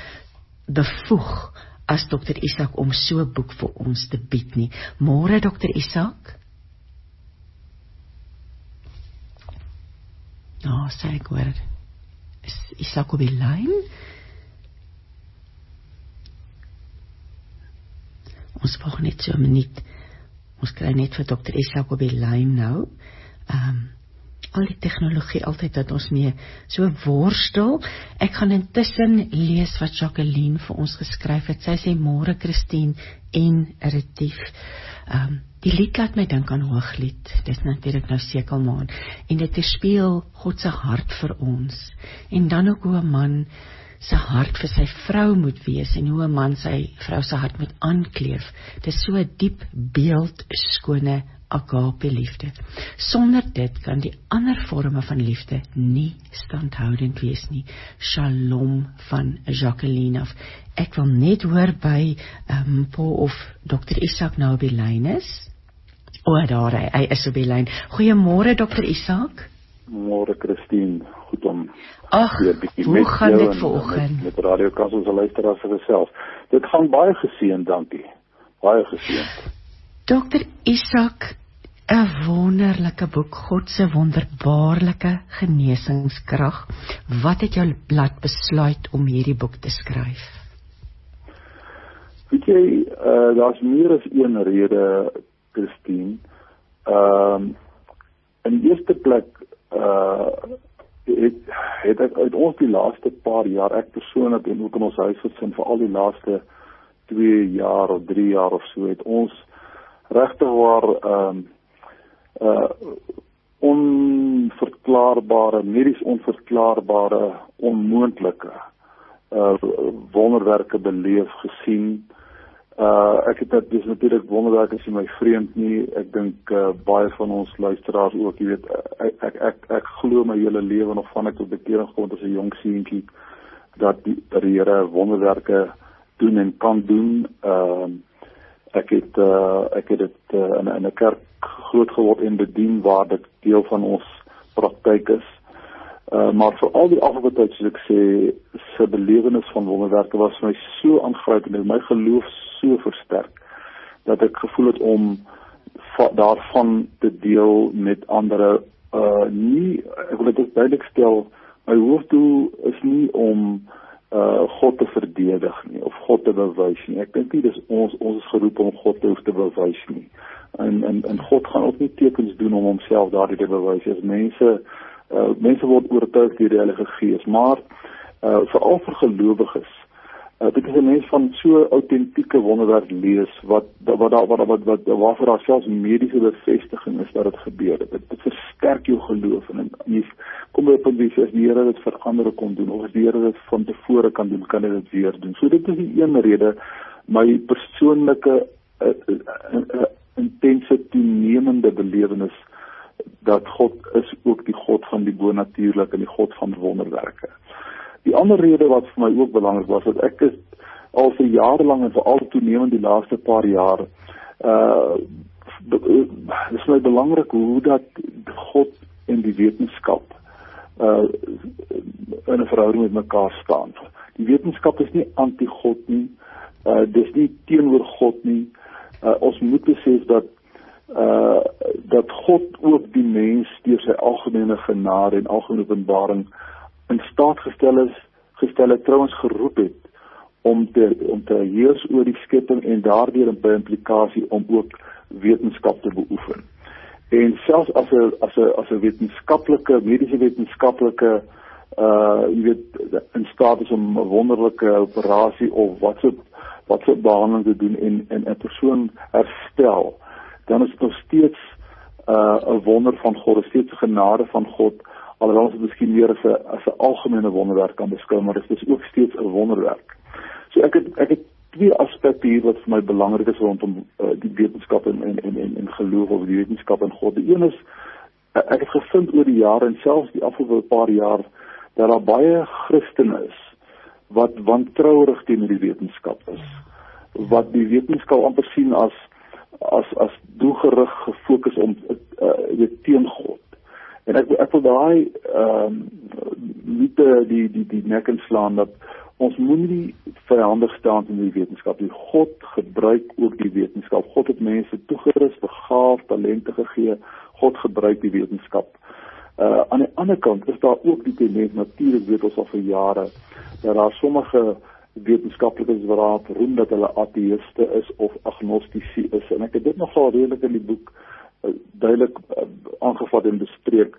bevoeg as dokter Isak om so 'n boek vir ons te bied nie. Môre dokter Isak? Nou, sê ek hoor. Is Isak op die lyn? Ons wag net so 'n minuut. Ons kry net vir dokter Isak op die lyn nou. Ehm um, al die tegnologie altyd dat ons mee so worstel. Ek gaan intussen lees wat Jacqueline vir ons geskryf het. Sy sê, môre Christine en Retief. Um, die lied laat my dink aan Hooglied. Dis natuurlik nou Sekelmaan. En dit weerspieël God se hart vir ons. En dan ook hoe 'n man sy hart vir sy vrou moet wees en hoe 'n man sy vrou se hart moet aankleef. Dit is so 'n diep beeld skone agape liefde. Sonder dit kan die ander vorme van liefde nie standhoudend wees nie. Shalom van Jacqueline af. Ek wil net hoor by um, Paul of dokter Isak nou op die lyn is. O, daar hy, hy is op die lyn. Goeiemôre dokter Isak. Môre Christine, goed om Ag, hoe gaan dit vanoggend? Met, met Radio Kansel se luisteraars gesels. Dit gaan baie geseën, dankie. Baie geseën. dokter Isak, 'n wonderlike boek, God se wonderbaarlike genesingskrag. Wat het jou laat besluit om hierdie boek te skryf? Weet jy, uh, daar's meer as een rede, Christine. Ehm uh, in die eerste plek uh het het ek uit ons die laaste paar jaar, ek persoonlik en ook in ons huisgesin vir al die laaste twee jaar of drie jaar of so, het ons regtig waar ehm um, uh onverklaarbare, medies onverklaarbare, onmoontlike uh wonderwerke beleef, gesien. Uh, ek het dit, dis natuurlijk wonderwerk as jy my vreemd nie, ek dink uh, baie van ons luisteraars ook, jy weet, ek, ek, ek, ek glo my hele lewe nog van ek tot bekering gekom as 'n jong seentjie, dat die, dat die Here wonderwerke doen en kan doen. Uh, ek het, uh, ek het dit uh, in, in 'n kerk groot geword en bedien waar dit deel van ons praktyk is. Uh, maar vir al die afgelope tyd, soos ek sê, se belewenis van wonderwerke was vir my so aangrypend en my geloof so versterk, dat ek gevoel het om va, daarvan te deel met ander. Uh, nie, ek wil dit duidelik stel, my hoofdoel is nie om uh, God te verdedig nie, of God te bewys nie. Ek dink nie, dis ons, ons is geroep om God te hoef te bewys nie. En, en, en God gaan ook nie tekens doen om homself daardie te bewys. As mense, uh, mense word oortuig deur die Heilige Gees, maar uh, veral vir gelowiges, Uh, dit is 'n mens van so autentieke wonderwerk lees, wat, wat, wat, wat, wat, wat, waarvoor daar selfs mediese bevestiging is dat het gebeur. Dit, dit versterk jou geloof, en jy kom by 'n punt waar as die Here dit vir ander kon doen, of as die Here dit van tevore kan doen, kan hy dit weer doen. So dit is die een rede, my persoonlike uh, uh, uh, intense toenemende belewenis, dat God is ook die God van die bonatuurlike en die God van wonderwerke. Die ander rede wat vir my ook belangrik was, dat ek is al vir jare lang en veral toenemend die laaste paar jaar, uh, is my belangrik hoe dat God en die wetenskap uh, in 'n verhouding met mekaar staan. Die wetenskap is nie anti-God nie, uh, dis nie teenoor God nie. Uh, ons moet besef dat uh, dat God ook die mens deur sy algemene genade en algemene openbaring in staat gestel is, gestel het, trouwens geroep het, om te, om te heers oor die skepping en daardeur by implikasie om ook wetenskap te beoefen. En selfs as 'n as 'n as 'n wetenskaplike, mediese wetenskaplike, uh, jy weet, in staat is om 'n wonderlike operasie of wat so wat so behandeling te doen en en 'n persoon herstel, dan is dit nog steeds 'n uh, wonder van God, is steeds 'n genade van God. Alhoewel ons het miskien meer as 'n as 'n algemene wonderwerk kan beskou, maar dit is ook steeds 'n wonderwerk. So ek het ek het twee aspekte hier wat vir my belangrik is rondom uh, die wetenskap en en en en geloof of die wetenskap in God. Die een is, uh, ek het gevind oor die jare en selfs die afgelope paar jaar dat daar baie Christene is wat wantrouerig teenoor die wetenskap is. Wat die wetenskap amper sien as as as doelgerig gefokus om uh, teen God. En ek, ek wil daai ehm um, nie die die die nek inslaan dat ons moet nie vyandig staan in die wetenskap. Die God gebruik ook die wetenskap. God het mense toegerus, begaaf, talente gegee. God gebruik die wetenskap. Uh, aan die ander kant is daar ook die tendens, natuurlik weet ons al vir jare, dat daar sommige wetenskaplikes wat roem dat hulle ateïste is of agnostici is. En ek het dit nogal redelik in die boek uh, duidelik uh, aangevat en bespreek.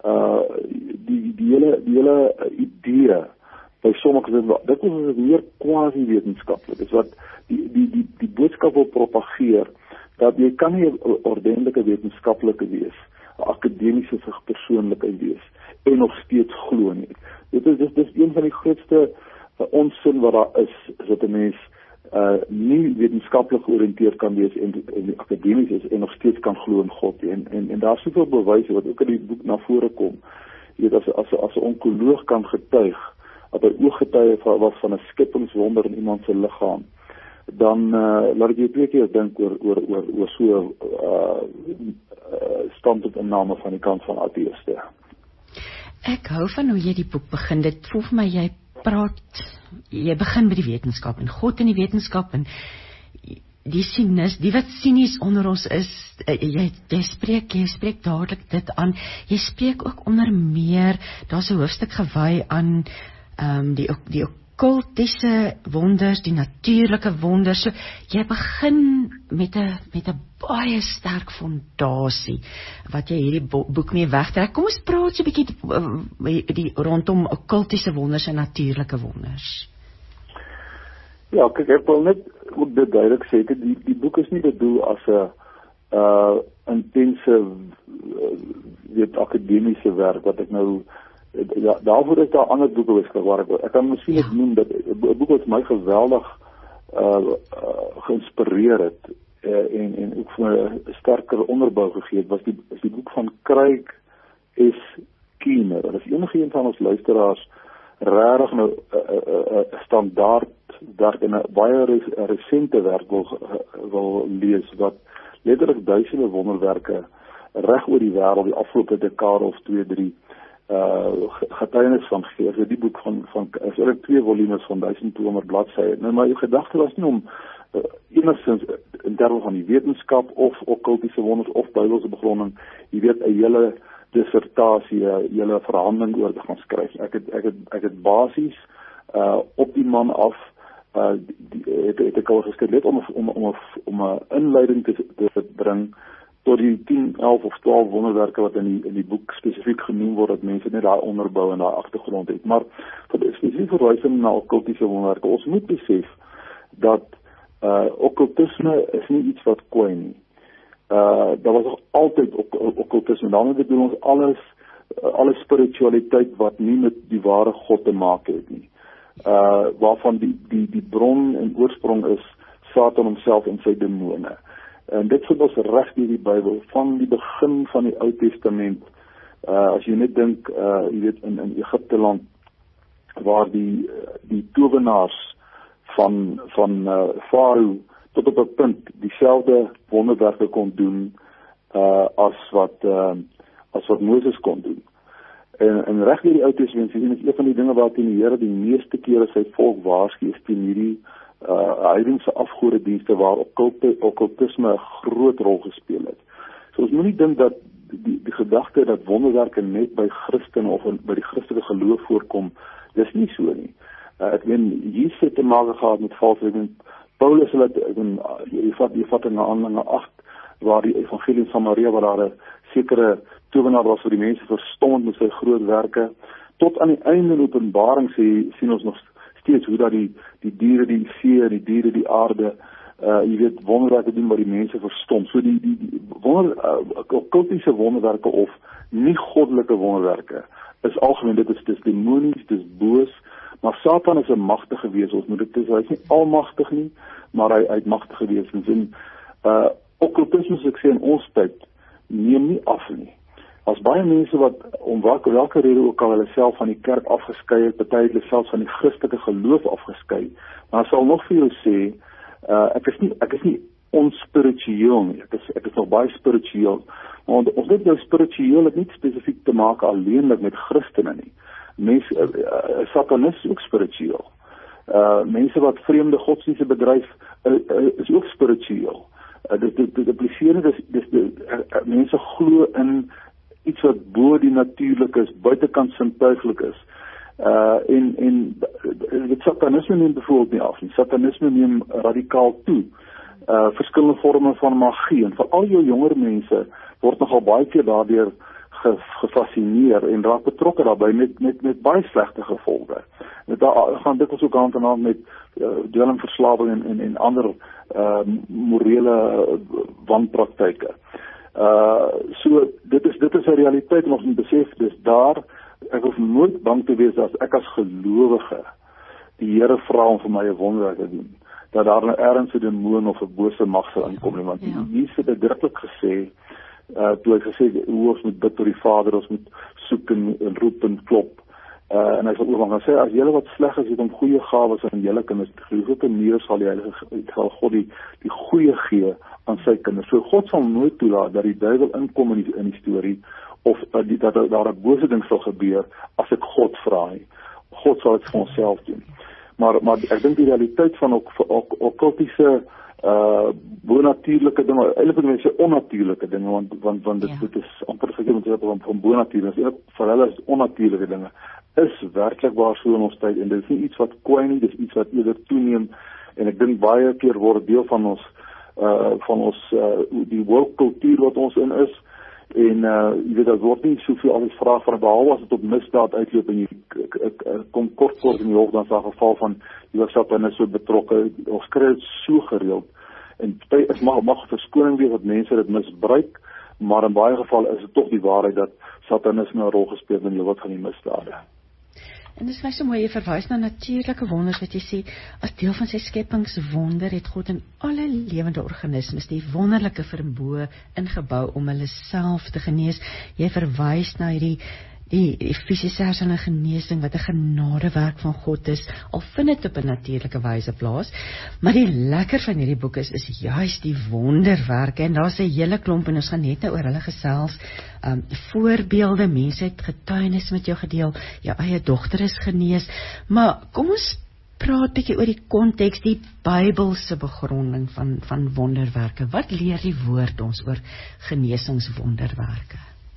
uh die die hele die hele idee by sommige dit is meer quasi-wetenskaplik. Dit is wat die die die die boodskap wil propageer dat jy kan nie 'n ordentlike wetenskaplike wees, 'n akademiese persoonlikheid wees en nog steeds glo nie. Dit is dis dis een van die grootste uh, onsin wat daar is, is dat 'n mens uh nie wetenskaplik georiënteerd kan wees en, en akademies is en nog steeds kan glo in God en en, en daar is soveel bewyse wat ook in die boek na vore kom. Jy weet as as as 'n onkoloog kan getuig dat hy ooggetuie was van 'n skepingswonder in iemand se liggaam, dan uh, laat ek jy twee keer dink oor oor oor oor so 'n uh, uh, standpuntname van die kant van ateïste. Ek hou van hoe jy die boek begin. Dit voel vir my jy praat, jy begin by die wetenskap en God in die wetenskap en die cynis, die wat cynies onder ons is, jy, jy spreek, jy spreek dadelik dit aan. Jy spreek ook onder meer, daar's 'n hoofstuk gewy aan um, die die okkultiese wonders, die natuurlike wonders. So jy begin met 'n met 'n baie sterk fondasie wat jy hierdie boek mee wegtrek. Kom ons praat so 'n bietjie die, die rondom okkultiese wonders en natuurlike wonders. Ja, kyk, ek wil net ook dit duidelik sê, die die boek is nie bedoel as 'n uh intense weet akademiese werk wat ek nou ja, daarvoor is daar ander boeke beskikbaar. Ek, ek kan miskien net ja. noem dat 'n boek wat my geweldig uh, uh geïnspireer het uh, en en ook vir 'n sterker onderbou gegee het, was die is die boek van Craig S. Keener. Dat is enige een van ons luisteraars regtig nou 'n uh, uh, uh, standaard werk en 'n baie resente werk wil wil lees wat letterlik duisende wonderwerke reg oor die wêreld die afgelope dekade of twee, drie uh getuienis van gee. So die boek van van is eintlik twee volumes van duisend tweehonderd bladsye. Nou maar jou gedagte was nie om uh, enigstens in terme van die wetenskap of okkultiese wonders of Bybelse begronding, jy weet 'n hele dissertasie, 'n hele verhandeling oor te gaan skryf. Ek het ek het ek het basies uh op die man af uh die, het, het ek al geskryf net om om om om 'n inleiding te te bring tot die tien, elf of twaalf wonderwerke wat in die in die boek spesifiek genoem word, dat mense net daai onderbou en daai agtergrond het. Maar vir spesifiek verwysing na okkultiese wonderwerke, ons moet besef dat uh okkultisme is nie iets wat kwyn nie. Uh daar was nog altyd okkultisme. Daarmee bedoel ons alles uh, alle spiritualiteit wat nie met die ware God te maak het nie. Uh waarvan die die die bron en oorsprong is Satan homself en sy demone. En dit vind ons reg deur die Bybel van die begin van die Ou Testament. Uh as jy net dink uh jy weet in in Egipte land waar die die towenaars van van uh, Farao tot op 'n punt dieselfde wonderwerke kon doen uh as wat uh, as wat Moses kon doen. En en reg deur die Ou Testament sien ons een van die dinge waarteen die Here die meeste kere sy volk waarsku teen hierdie uh heidense afgodedienste waar okkulte okkultisme 'n groot rol gespeel het. So ons moenie dink dat die die gedagte dat wonderwerke net by Christene of in, by die Christelike geloof voorkom, dis nie so nie. Uh, ek meen Jesus het te maak gehad met valse leer. Paulus het in jy vat jy vat in Handelinge agt waar die evangelie van Maria waar daar 'n sekere towenaar was vir die mense verstom met sy groot werke tot aan die einde in Openbaring sê sien ons nog steeds hoe dat die die diere die see, die diere die aarde uh jy weet wonderwerke doen wat die mense verstom. So die die, die wonder uh, okkultiese wonderwerke of nie goddelike wonderwerke is algemeen dit is dis demonies, dis boos, maar Satan is 'n magtige wese. Ons moet dit sê, hy is nie almagtig nie, maar hy hy het magtige wesens en uh okkultisme soos ek sê in ons tyd neem nie af nie. As baie mense wat om welke welke rede ook al hulle self van die kerk afgeskei het, party het hulle self van die Christelike geloof afgeskei, maar sal nog vir jou sê uh ek is nie ek is nie onspiritueel nie. Ek is ek is nog baie spiritueel. Maar ons dit nou spiritueel het nie spesifiek te maak alleenlik met Christene nie. Mense uh, uh, Satanis is ook spiritueel. Uh mense wat vreemde godsdienste bedryf uh, uh, is ook spiritueel. Uh, dit dit dit impliseer dis dis uh, uh, mense glo in iets wat bo die natuurlik is, buitekant sintuiglik is. Uh en en dit Satanisme neem byvoorbeeld nie af nie. Satanisme neem radikaal toe. Uh verskillende vorme van magie en vir al jou jonger mense word nogal baie keer daardeur ge, gefascineer en raak betrokke daarbij met, met, met baie slegte gevolge. Met daar gaan dit ons ook hand in hand met uh, dwelmverslawing en, en, en ander uh, morele uh, wanpraktyke. Uh, so, dit is, dit is 'n realiteit en ons moet besef, dis daar, ek hoef nooit bang te wees as ek as gelowige die Here vra om vir my 'n wonderwerk te doen, dat daar nou ergens 'n demoon of 'n bose mag sal aankom nie, want ja. Jesus het uitdruklik gesê, uh, toe hy gesê, hoe ons moet bid tot die Vader, ons moet soek en, en roep en klop, uh, en hy sal ook gaan sê, as julle wat sleg is, het om goeie gawes aan julle kinders te gee, hoeveel meer sal die Heilige, sal God die, die goeie gee aan sy kinders. So God sal nooit toelaat dat die duiwel inkom in die, in die storie, of uh, die, dat daar 'n bose ding sal gebeur, as ek God vra nie. God sal dit vir onsself doen. Maar, maar ek dink die realiteit van ook, ook, okkultiese uh, bonatuurlike dinge, eintlik mense onnatuurlike dinge, want, want, want dit, ja. dit is amper verkeerd van, van bonatuur, vir hulle is onnatuurlike dinge, is werklik waar so in ons tyd, en dit is nie iets wat kwyn nie, dit is iets wat eerder toeneem, en ek dink baie keer word deel van ons, uh, van ons, uh, die woke kultuur wat ons in is, en uh, jy weet, dat word nie soveel altyd vraag van, behalwe as het op misdaad uitloop, en jy ek, ek, ek, kom kort kort in die hoofd, dan is daar geval van, jy was op en is so betrokke, ons kry het so gereeld, en het mag, mag verskoning wees dat mense dit misbruik, maar in baie geval is het toch die waarheid dat satanisme 'n rol gespeel in heel wat van die misdade. En dis my so mooi, jy verwys na natuurlike wonders, wat jy sê, as deel van sy skepingswonder het God in alle lewende organismes die wonderlike vermoë ingebou om hulle self te genees. Jy verwys na hierdie die, die fisiese hersene genesing wat 'n genadewerk van God is, al vind dit op 'n natuurlike wyse plaas. Maar die lekker van hierdie boek is, is juist die wonderwerke, en daar's 'n hele klomp, en ons gaan net nou oor hulle gesels, um, voorbeelde, mense het getuienis met jou gedeel, jou eie dogter is genees, maar kom ons praat bietjie oor die konteks, die Bybelse begronding van, van wonderwerke. Wat leer die woord ons oor genesingswonderwerke?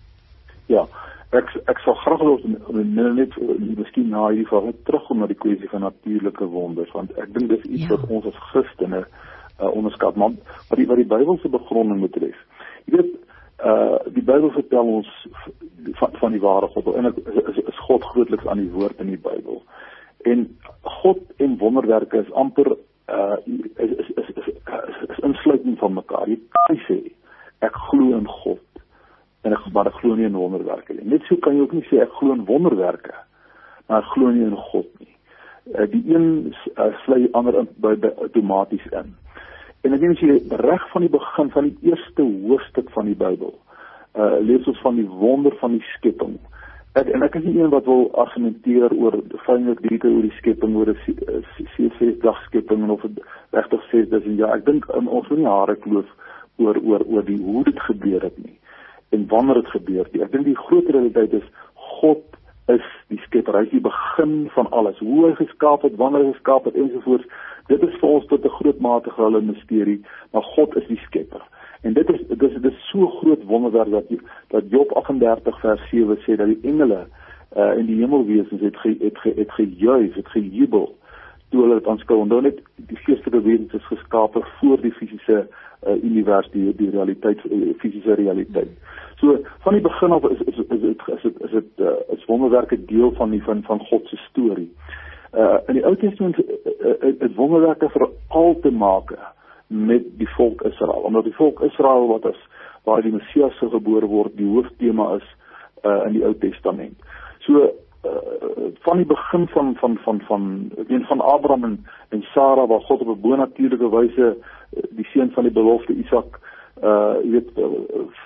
Ja, Ek, ek sal graag wil net, miskien na hierdie vraag net terugkom na die kwessie van natuurlike wonders, want ek dink dis iets ja. wat ons as Christene uh, onderskat, maar wat die, wat die Bybelse begronding betref. Jy weet, uh, die Bybel vertel ons van, van die ware God, en is, is God grootliks aan die woord in die Bybel. En God en wonderwerke is amper uh, is, is, is, is, is, is insluiting van mekaar. Jy kan sê, ek glo in God, en ek, maar ek glo nie in wonderwerke nie. Net so kan jy ook nie sê, ek glo in wonderwerke, maar ek glo nie in God nie. Uh, die een uh, sluit die ander in, by, by, automatisch in. En ek denk as jy reg van die begin, van die eerste hoofstuk van die Bybel, uh, lees ons van die wonder van die skepping. Ek, en ek is nie een wat wil argumenteer oor fynlik dieper oor die skepping, oor die ses dag skepping, of regtig ses duisend jaar. Ek dink um, ons wil nie hare kloof oor, oor, oor die, hoe dit gebeur het nie. En wanneer het gebeur het. Ek dink die groot realiteit is, God is die skepper, hy is die begin van alles, hoe hy geskaap het, wanneer hy geskaap het, ensovoorts. Dit is vir ons tot 'n groot mate gehulle mysterie, maar God is die skepper. En dit is, dit is, dit is so groot wonderwerk, dat, dat Job agt en dertig vers sewe sê, dat die engele uh, en die hemelwesens het, ge, het, ge, het gejuig, het gejubel, toe hulle het aanskou. Onthou net, die geestelike wesens is geskape voor die fisiese uh, univers, die, die realiteit, die fisiese realiteit. So, van die begin af is, is, is, is, is, is, is, is, uh, is wonderwerke deel van die van, van God se storie. Uh, in die Ou Testament het uh, uh, wonderwerke veral te maak met die volk Israel, omdat die volk Israel wat as waar die Messias sou gebore word, die hoofthema is uh, in die Ou Testament. So uh, van die begin van van van van van, van Abraham en, en Sara, waar God op 'n bonatuurlike wyse uh, die seun van die belofte Isak uh jy weet uh,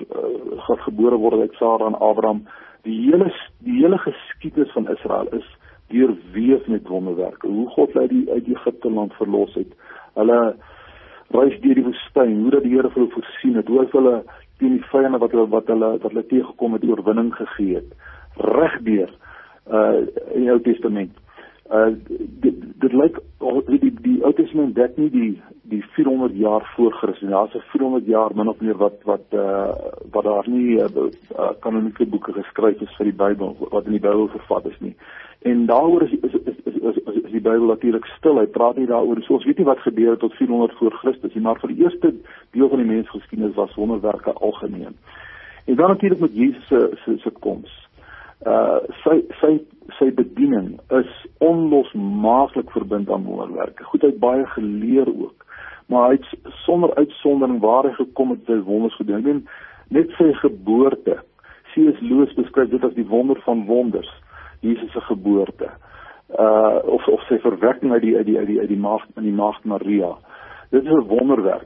uh, gaat gebore word uit Sara en Abraham. Die hele die hele geskiedenis van Israel is deurweef met wonderwerke. Hoe God hulle die uit Egipte land verlos het. Hulle reis deur die woestyn, hoe dat die Here vir hulle voorsien het, hoe hy vir hulle teen die vyande wat hulle wat hulle wat hulle teëgekom het, oorwinning gegee het. Regdeur uh in die Ou Testament. Uh dit dit lyk die die, die Ou Testament dek nie die die vierhonderd jaar voor Christus. Daar's 'n vierhonderd jaar min of meer wat wat uh wat daar nie uh, uh, kanonieke boeke geskryf is vir die Bybel, wat in die Bybel vervat is nie. En daaroor is is is is, is, is, is die Bybel natuurlik stil. Hy praat nie daaroor. So ons weet nie wat gebeur het tot vierhonderd voor Christus nie, maar vir die eerste deel van die mensgeskiedenis was wonderwerke algemeen. En dan natuurlik met Jesus se se se koms. Uh sy sy sy bediening is onlosmaaklik verbind aan wonderwerke. Goed, hy het baie geleer ook, maar hy het sonder uitsondering waar hy gekom het, sy wonders gedoen. Ek meen, net sy geboorte, C S Lewis beskryf dit as die wonder van wonders, Jesus se geboorte, uh of of sy verwekking uit die uit die uit die uit die maagd in die maagd Maria. Dit is 'n wonderwerk.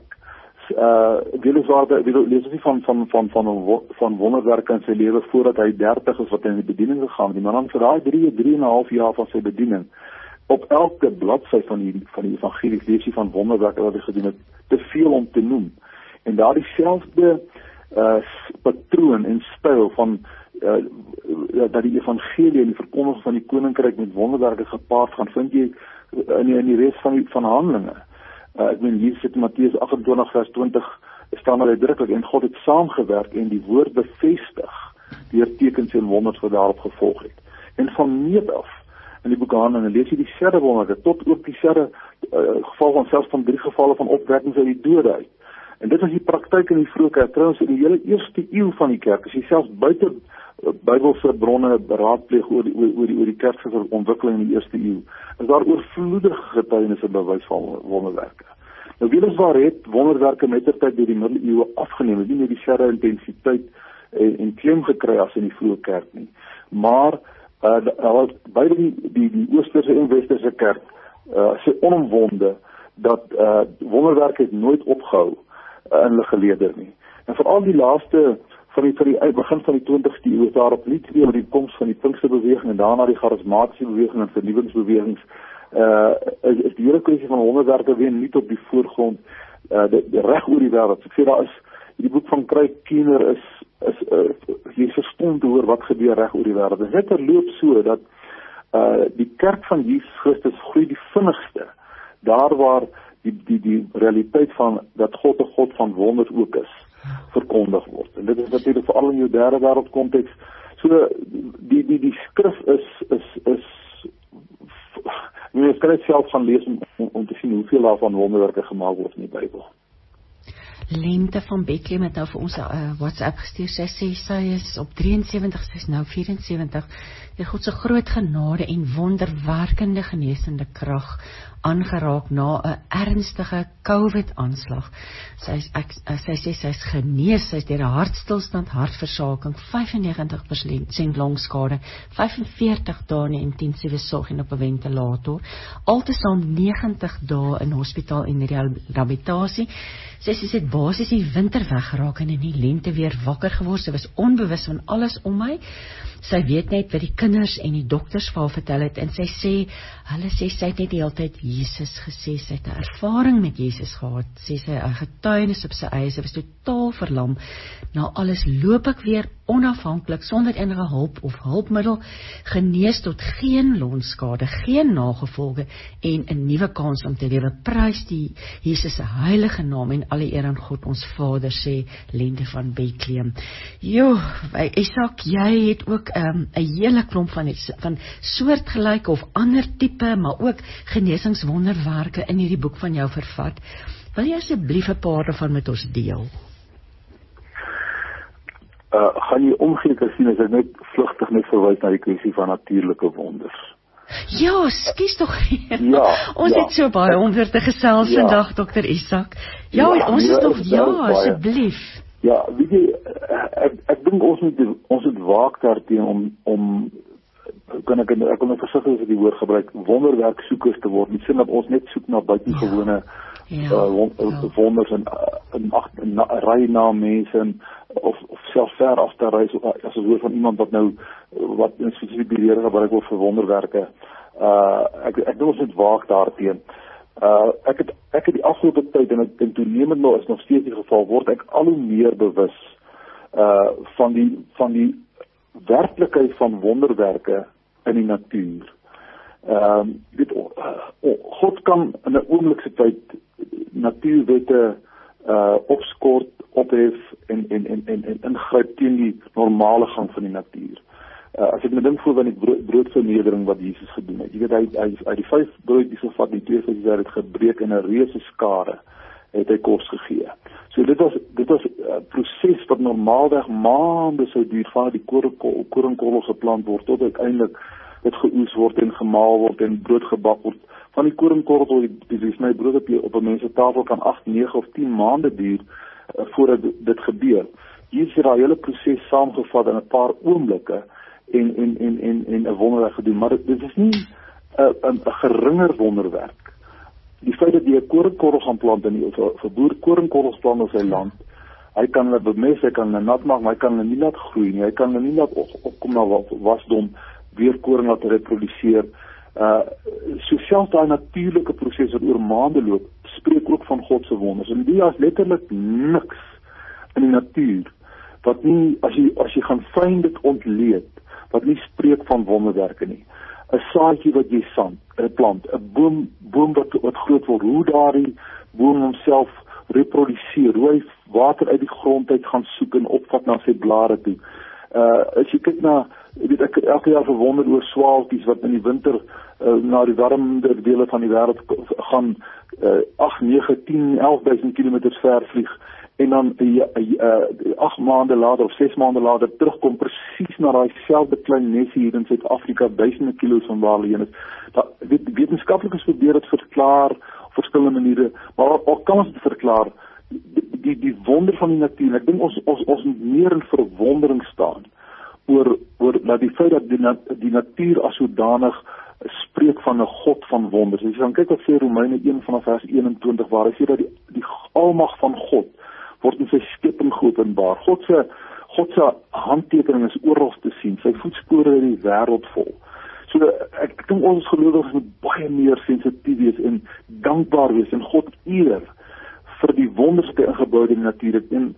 Uh weliswaar lees nie van van van van van wonderwerke in sy lewe voordat hy dertig is wat hy in die bediening gegaan het, maar dan vir daai drie drie en 'n half jaar van sy bediening, op elke bladsy van die van die evangelie lees jy van wonderwerke wat hy gedoen het, te veel om te noem. En daardie selfde uh patroon en styl van uh, dat die evangelie en die verkondiging van die koninkryk met wonderwerke gepaard gaan, vind jy in die, in die res van die van Handelinge. Uh, ek meen, hier sit Matteus agt en twintig vers twintig, staan maar uitdruklik, en God het saamgewerk en die woord bevestig deur tekens en wonders wat daarop gevolg het. En van meet af, in die boek Handelinge, lees jy dieselfde wonderwerke, tot ook dieselfde uh, geval van selfs van drie gevalle van opwekkings uit die dode uit. En dit was die praktyk in die vroeë kerk, trouwens in die hele eerste eeu van die kerk, as jy selfs buite uh, Bybelse bronne beraadpleeg oor die, oor die, oor die kerk se ontwikkeling in die eerste eeu, is daar oorvloedige getuienisse bewys van wonderwerke. Nou weliswaar het wonderwerke mettertyd deur die middeleeue afgeneem, het nie met dieselfde intensiteit en, en klem gekry as in die vroeë kerk nie. Maar uh, beide die, die, die Oosterse en Westerse kerk uh, sê onomwonde dat uh, wonderwerke het nooit opgehou uh, in hulle gelede nie. En veral die laaste van die, van die begin van die twintigste eeu is daarop nie twee met die koms van die Pinksterbeweging en daarna die charismatiese beweging en vernuwingsbewegings, uh, is, is die hele kwessie van wonderwerke weer nie op die voorgrond, uh, de, de reg oor die wêreld. Ek sê daar is, die boek van Craig Keener is, is uh, jy verstom te hoor wat gebeur reg oor die wêreld. En dit verloop so dat uh, die kerk van Jesus Christus groei die vinnigste, daar waar die, die, die realiteit van dat God 'n God van wonders ook is, verkondig word. En dit is natuurlik veral in jou derde wêreld konteks. So die die die skrif is is is jy kan dit self gaan lees om, om, om te sien hoeveel daarvan wonderwerke gemaak word in die Bybel. Lente van Bethlehem het nou vir ons 'n uh, WhatsApp gestuur. Sy sê sy is op drieënsewentig, sy is nou vierensewentig. Deur God se groot genade en wonderwerkende genesende krag aangeraak na 'n ernstige COVID-aanslag. Sy sy sê sy is genees, sy is deur 'n hartstilstand, hartversaking, vyfennegentig persent longskade, vyfenveertig dae in intensiewe sorg en op 'n ventilator, altesaam negentig dae in hospitaal en rehabilitasie. Sy sê sy het basies die winter weggeraak en in die lente weer wakker geword. Sy was onbewus van alles om my. Sy weet net wat die kinders en die dokters vir haar vertel het, en sy sê, hulle sê sy het net die hele tyd Jesus gesê, sy het 'n ervaring met Jesus gehad, sê sy 'n getuienis op sy eie, sy was totaal verlam. Nou alles loop ek weer onafhanklik, sonder enige hulp of hulpmiddel, genees tot geen longskade, geen nagevolge en 'n nuwe kans om te lewe. Prys die Jesus se heilige naam en alle eer aan God ons Vader, sê Lente van Bethlehem. Jo, Isak, jy het ook 'n um, hele klomp van van soortgelyke of ander tipe, maar ook genesingswonderwerke in hierdie boek van jou vervat. Wil jy asseblief 'n paar daarvan met ons deel? Uh, gaan jy omgee sien as ek net vlugtig net verwys na die kwessie van natuurlike wonders. Ja, skus tog. Ja, ons ja. het so baie onder te gesels ja. vandag, dokter Isak. Ja, ja, ons is nog ja, asseblief. Ja, weet jy, ek ek dink ons moet ons moet waak daarteen om om kan ek ek wil net versigtig as ek die woord gebruik, wonderwerk soekers te word. Nie sin dat ons net soek na buitengewone ja. uh, won, ja. wonders en in in ry na mense en of of self ver af te reis as 'n woord van iemand wat nou wat in spesifieke leer gebruik word vir wonderwerke. Uh ek ek dink ons moet waak daarteen. Uh ek het ek het die afgelope tyd en ek dink toenemend nou is nog steeds die geval, word ek al hoe meer bewus uh van die van die werklikheid van wonderwerke in die natuur. Ehm um, weet uh, God kan in 'n oomblikse tyd natuurwette uh opskort, ophef en en en en, en ingryp teen die normale gang van die natuur. Uh, as ek my dink voor van die brood, broodvernedering wat Jesus gedoen het. Jy weet hy hy uit die vyf broodjies gevat, die twee visse het gebreek in 'n reuse skare het hy kos gegee. So dit was dit was 'n proses wat normaalweg maande sou duur van die koringkorrel geplant word tot uiteindelik dit geoes word en gemaal word en brood gebak word. Van die koringkorrel tot die, die sny brood op, op 'n mens se tafel kan agt, nege of tien maande duur uh, voordat dit gebeur. Hier is daai hele proses saamgevat in 'n paar oomblikke en en en en en 'n wonderwerk gedoen, maar dit, dit is nie 'n 'n geringer wonderwerk. Die feit dat jy 'n koringkorrel gaan plant in die of 'n boer koringkorrels plant op sy land, hy kan hulle bemest, hy kan hulle nat maak, maar hy kan hulle nie laat groei nie. Hy kan hulle nie laat opkom na wasdom, weer koring laat reproduseer. Uh so selfs daai natuurlike proses wat oor maande loop, spreek ook van God se wonders. En die is letterlik niks in die natuur wat nie, as jy as jy gaan fyn dit ontleed, wat nie spreek van wonderwerke nie. 'n Saadjie wat jy sand, 'n plant, 'n boom boom wat wat groot word, hoe daardie boom homself reproduseer, hoe hy water uit die grond uit gaan soek en opvat na sy blare toe. Uh as jy kyk na, weet ek elke jaar verwonder oor swaalkies wat in die winter uh, na die warmste dele van die wêreld gaan uh, agt, nege, tien, elf duisend kilometers ver vlieg en dan uh, uh, agt maande later of ses maande later terugkom presies na daai selfde klein nesie hier in Suid-Afrika, duisende kilos van waar hulle heen is. Dat wetenskaplikes probeer dit verklaar op verskillende maniere, maar al kan ons dit verklaar, die die, die wonder van die natuur. Ek dink ons ons ons moet meer in verwondering staan oor oor dat die feit dat die, nat, die natuur as sodanig spreek van 'n God van wonders. As jy dan kyk wat sê Romeine een vanaf vers eenentwintig, waar hy sê dat die die almag van God word in sy skepping geopenbaar. God se God se handtekening is oral te sien. Sy voetspore in die wêreld vol. So ek, ek dink ons gelowiges moet baie meer sensitief wees en dankbaar wees en God eer vir die wonders wat hy ingebou het in die natuur. En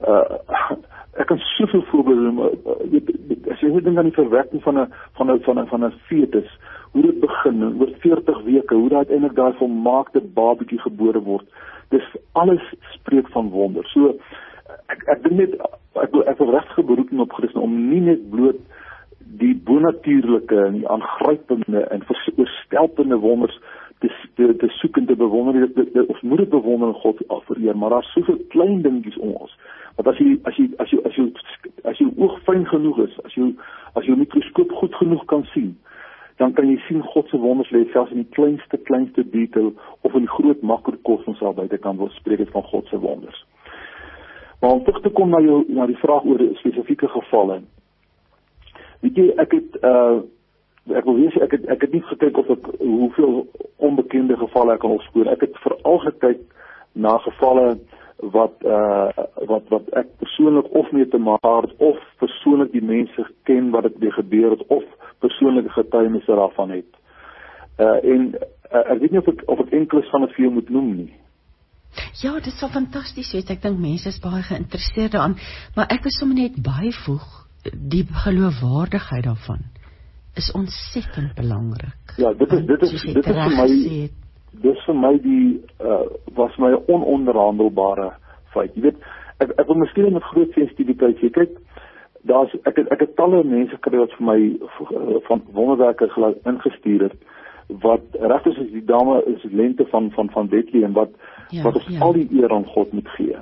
uh, ek kan soveel voorbeelde, uh, as jy dink aan die verwekking van 'n van 'n van 'n van 'n fetus, hoe dit begin oor veertig weke, hoe daai uiteindelik daai volmaakte babatjie gebore word. Dis alles spreek van wonder. So ek ek dink net ek ek wil regtig beroep op Christus om nie net bloot die bonatuurlike en die aangrypende en verstelpende wonders te te, te soek en te bewonder. Ons moet dit bewonder en God afvereer, maar daar's soveel klein dingetjies om ons. Want as jy as jy as jy as jy as jy oog fyn genoeg is, as jy as jy mikroskoop goed genoeg kan sien, dan kan jy sien God se wonders lê selfs in die kleinste kleinste detail of in die groot makrokosmos daar buitekant word spreek dit van God se wonders. Maar om terug te kom na jou na die vraag oor spesifieke gevalle. Weet jy, ek het uh ek wil wees ek het ek het nie gekyk of ek hoeveel onbekende gevalle ek kan opspoor. Ek het veral gekyk na gevalle wat uh wat wat ek persoonlik of mee te maak het of persoonlik die mense ken wat dit mee gebeur het of persoonlike getuienisse daarvan het. Uh en uh, ek weet nie of ek of ek enkels van dit vir jou moet noem nie. Ja, dit is so fantasties, weet ek dink mense is baie geïnteresseerd daaraan, maar ek wil sommer net byvoeg, die geloofwaardigheid daarvan is ontsettend belangrik. Ja, dit is dit is dit is vir my dis vir my die uh, was my 'n ononderhandelbare feit. Jy weet, ek ek wil miskien met groot sensitiwiteit sê, kyk, daar's ek het, ek het talle mense gekry wat vir my uh, van wonderwerke ingestuur het wat regtig is die dame is Lente van van van Bethlehem wat ja, wat ons ja. al die eer aan God moet gee.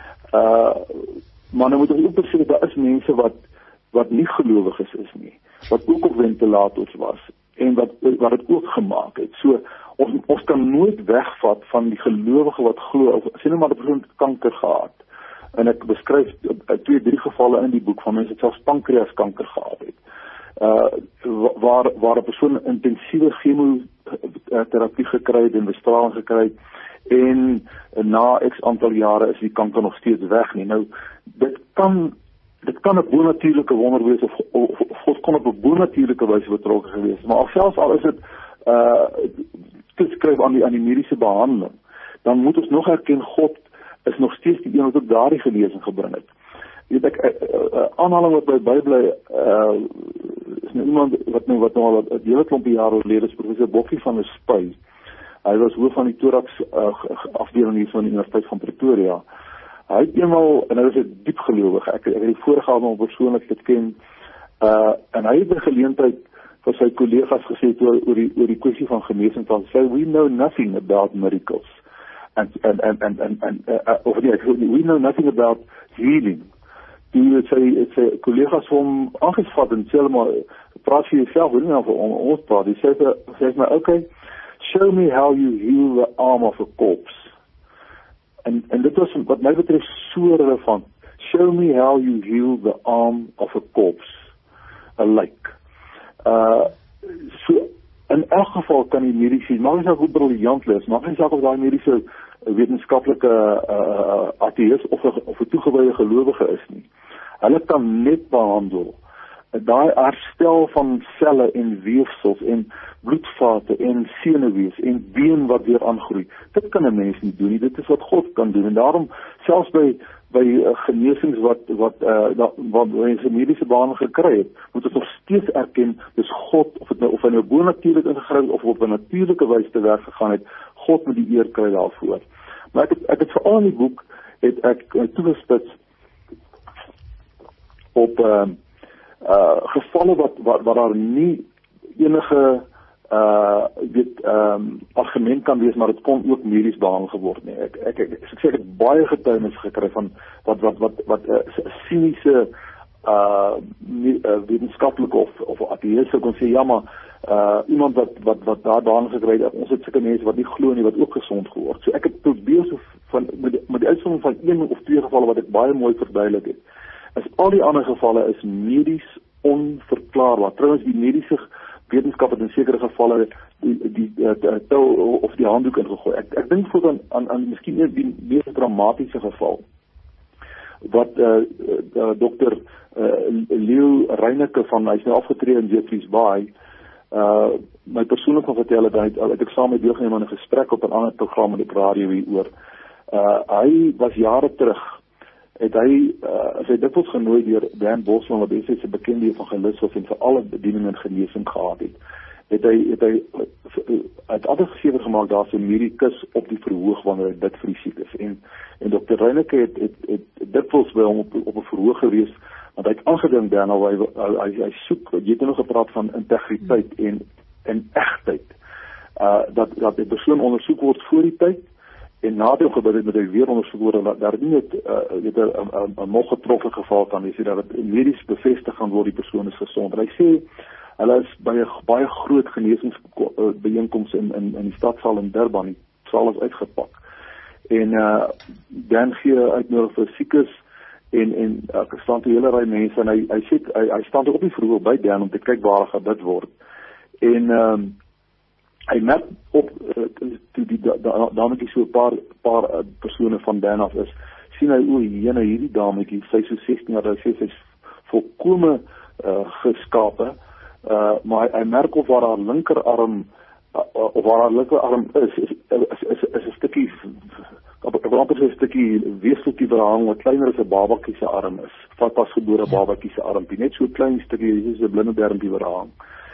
Uh maar nou moet ons ook besef daar is mense wat wat nie gelowiges is nie, wat ook op ventilators was en wat wat dit ook gemaak het. So ons ons kan nooit wegvat van die gelowige wat glo of sien maar 'n persoon kanker gehad. En ek beskryf uh, twee drie gevalle in die boek van mense wat selfs pankreaskanker gehad het. Uh waar waar 'n persoon intensiewe chemoterapie gekry het en bestraling gekry het en na x aantal jare is die kanker nog steeds weg nie. Nou dit kan dit kan 'n bonatuurlike wonder wees of of, of God kon op 'n bonatuurlike wyse betrokke gewees, maar selfs al is dit uh toeskryf aan die aan die mediese behandeling, dan moet ons nog erken God is nog steeds die een wat ook daardie genesing gebring het. Jy weet ek 'n uh, uh, aanhaling wat by Bybel uh is nou iemand wat nou wat nou al 'n hele klompie jare oorlede is, professor Bokkie van der Spy. Hy was hoof van die thorax uh, afdeling hier van die Universiteit van Pretoria. Hy het eenmal, en hy was 'n diep gelowige, ek, ek het die voorgawe om persoonlik te ken, uh, en hy het 'n geleentheid vir sy kollegas gesê oor, oor die, oor die kwessie van genesing, van sê, we know nothing about miracles. and and and and and, and uh, of nee, we know nothing about healing. Die sy sy kollegas hom aangesvat en sê maar praat vir jouself, nie nou vir ons praat. Hy sê sê my okay, show me how you heal the arm of a corpse. En en dit was wat my betref so relevant. Show me how you heal the arm of a corpse, a lijk. Uh so in elk geval kan die mediese, maak nie saak hoe briljant is, maak nie saak of daai mediese wetenskaplike uh, ateïs of 'n of 'n toegewyde gelowige is nie. Hulle kan net behandel daai herstel van selle en weefsels en bloedvate en senuwees en been wat weer aangroei. Dit kan 'n mens nie doen nie. Dit is wat God kan doen. En daarom selfs by by uh, genesings wat wat uh, da, wat mense mediese behandeling gekry het, moet ons nog steeds erken dis God, of dit nou of hy nou bonatuurlik ingegryp of op 'n natuurlike wyse te werk gegaan het, God moet die eer kry daarvoor. Maar ek het, ek het veral in die boek het ek uh, toegespits op uh, uh, gevalle wat, wat wat daar nie enige uh weet um, argument kan wees, maar dit kon ook medies behandel geword nie. Ek ek ek, ek sê ek het baie getuienis gekry van wat wat wat wat 'n uh, siniese uh, uh wetenskaplike of of ateïs kon sê ja, maar uh iemand wat wat wat daar behandel gekry het, ons het sulke mense wat nie glo nie wat ook gesond geword. So ek het probeer so van met die, met die uitsondering van een of twee gevalle wat ek baie mooi verduidelik het. As al die ander gevalle is medies onverklaarbaar. Trouwens die mediese wetenskap het in sekere gevalle die die, die, die tou of die handdoek ingegooi. Ek ek dink voor aan aan, aan miskien eers die mees dramatiese geval wat uh, uh, dokter uh, Leo Reineke van hy's nou afgetree in Jeffreys Bay uh my persoonlik van vertel het, hy het ek saam met deelgeneem aan 'n gesprek op 'n ander program op die radio hieroor. Uh hy was jare terug het hy uh, as hy dikwels genooi deur Dan Bosman wat hy se bekende evangelis was en vir alle bediening en genesing gehad het. Het hy het hy het altyd geseker gemaak daar's 'n medikus op die verhoog wanneer hy bid vir die siekes. En en dokter Reineke het het, het, het dikwels by hom op op 'n verhoog gewees want hy het aangedink dan nou hy hy hy soek, jy het nog gepraat van integriteit en en egtheid. Uh dat dat die persoon ondersoek word voor die tyd. En na die gebeur het met hy weer ondersoek word dat daar nie net uh, weet 'n 'n nog getroffen geval kan wees dat dit medies bevestig gaan word die persoon is gesond. Hy sê hulle is by 'n baie groot genesingsbyeenkoms in in in die stadsaal in Durban, die saal is uitgepak. En uh dan gee uitnodig vir siekes en en uh, staan 'n hele ry mense en hy hy sê hy, hy staan op die verhoog by Dan om te kyk waar gaan dit word. En ehm um, hy merk op uh, toe die dametjie so 'n paar paar uh, persone van Dan af is, sien hy o, jene hierdie dametjie, sy so sestien jaar, hy sê sy's volkome uh, geskape, uh, maar hy, hy merk op waar haar linkerarm uh, of waar haar linkerarm is, is is is, is 'n stukkie op 'n amper so 'n stukkie weefseltjie verhang wat kleiner as 'n babatjie se arm is, wat pasgebore babatjie se armpie, net so 'n klein stukkie, dis 'n blinde darmpie verhang.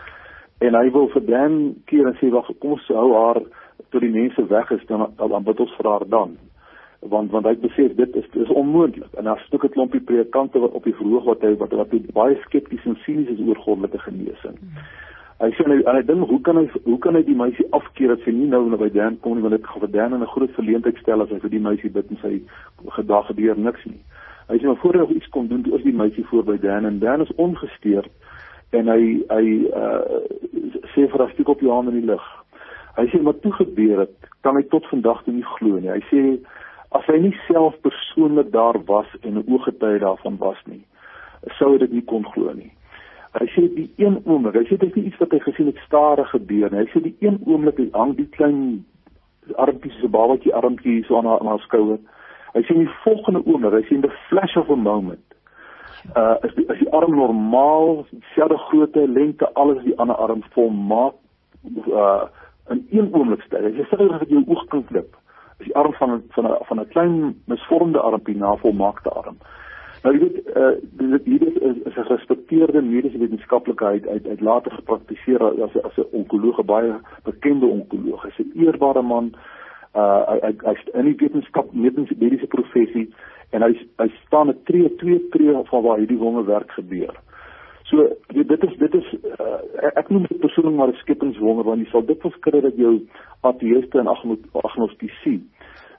En hy wil vir Dan keer en sê, wag, kom ons hou haar tot die mense weg is, dan, dan bid ons vir haar dan. Want want hy besef, dit is, dit is onmoontlik. En daar stuk 'n klompie predikante wat op die verhoog wat hy, wat, wat hy baie skepties en cynies is oor goddelike genesing. Hmm. Hy sê, en hy dink, hoe kan hy, hoe kan hy die meisie afkeer, dat sy nie nou na by Dan kom nie, want dit gaan vir Dan in 'n groot verleentheid stel, as hy vir die meisie bid en sy gedag gebeur niks nie. Hy sê, maar voor hy nog iets kon doen, toe is die meisie voor by Dan, en Dan is ongesteerd, en hy, hy uh, sê vir haar, steek op jou hand in die lug. Hy sê, wat toe gebeur het, kan hy tot vandag toe nie glo nie. Hy sê, as hy nie self persoonlik daar was en 'n ooggetuie daarvan was nie, sou hy dit nie kon glo nie. Hy sê, die een oomblik, hy sê, dit is nie iets wat hy gesien het stadig gebeur nie. Hy sê, die een oomblik, hy hang die klein armpie, so babatjie armpie, so aan haar, aan haar skouer. Hy sê, die volgende oomblik, hy sê, in the flash of a moment, Uh, is, die, is die arm normaal, selfde grootte, lengte, alles die ander arm volmaak uh, in een oomblik styl. As jy sê dat jy jou oog kan klip, is die arm van 'n van 'n van 'n klein misvormde armpie na volmaakte arm. Nou jy weet, uh, dit hier is, is, is 'n gerespekteerde mediese wetenskaplike uit uit, uit later gepraktiseer as as 'n onkoloog, baie bekende onkoloog. Hy's 'n eerbare man, uh, hy hy's in die wetenskap, mediese professie. En hy, hy staan 'n tree, twee tree van waar hierdie wonderwerk gebeur. So, dit is, dit is, uh, ek noem dit persoonlik maar 'n skepingswonder, want jy sal dikwels kry dat jou ateïste en agnostici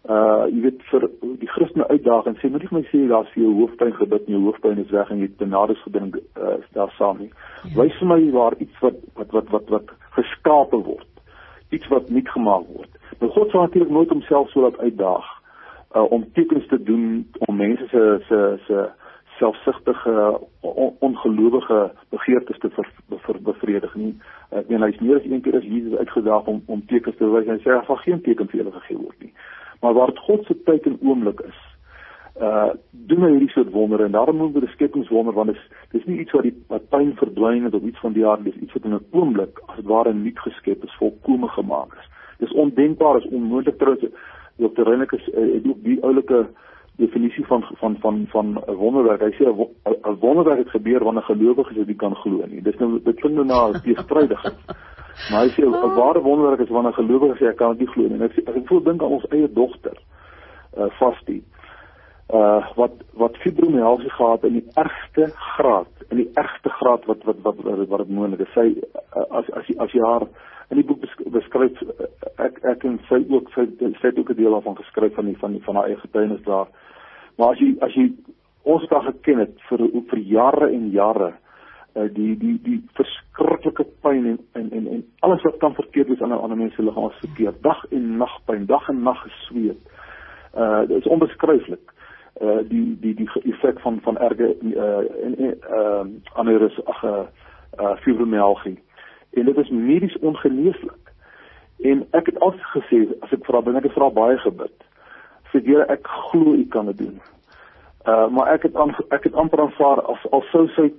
Uh, jy weet, vir die Christene uitdaag en sê, moet nie vir my sê, daar is vir jou hoofpyn gebid en jou hoofpyn is weg en jy het benades gedink uh, daar saam nie. Ja. Wys vir my waar iets wat, wat, wat, wat, wat geskape word, iets wat niet gemaakt word. Maar God sal natuurlijk nooit homself so laat uitdaag, uh, om tekens te doen, om mense se, se, se selfsugtige, on, ongelovige begeertes te ver, ver, bevredig nie. Ek meen, hy is meer as een keer as Jesus uitgedaag om, om tekens te wys, en hy sê, daar sal geen teken vir julle gegee word nie. Maar waar het God se tyd en oomblik is, uh, doen hy hierdie soort wondere, en daarom noem we die skepingswonder, want dit is, is nie iets wat die wat pyn verdwyn het, of iets van die aard, dit is iets wat in 'n oomblik, as het ware niet geskep is, volkome gemaak is. Dit is ondenkbaar, is onmoontlik, trouwens, dokter Reineke het ook die oulike definisie van van van van 'n wonderwerk. Hy sê 'n wonderwerk het gebeur wanneer gelowiges dit kan glo nie. Dis nou dit klink nou na teestrydigheid. Maar hy sê 'n ware wonderwerk is wanneer gelowiges sê ek kan dit nie glo nie. En ek sê as ek voel dink aan ons eie dogter, uh Vastie, uh wat wat fibromialgie gehad in die ergste graad, in die ergste graad wat wat wat wat, wat dit moontlik is. Sy uh, as as as jy haar in die boek beskryf, ek ek en sy ook sy, sy het ook 'n deel daarvan geskryf van die van die van haar eie getuienis daar. Maar as jy as jy ons het daar geken het vir vir jare en jare, uh, die die die verskriklike pyn en en en en alles wat kan verkeerd is aan 'n ander mens se liggaam is verkeerd. Dag en nag pyn, dag en nag gesweet. Uh dit is onbeskryflik. Uh die die die effek van van erge uh en uh aneurys ag uh, uh fibromialgie. En dit is medies ongeneeslik. En ek het altyd gesê, as ek vra, ben ek het vra baie gebid. Sê Here, ek glo u kan dit doen. Uh, maar ek het, aan, ek het amper aanvaar, as, as sou sy,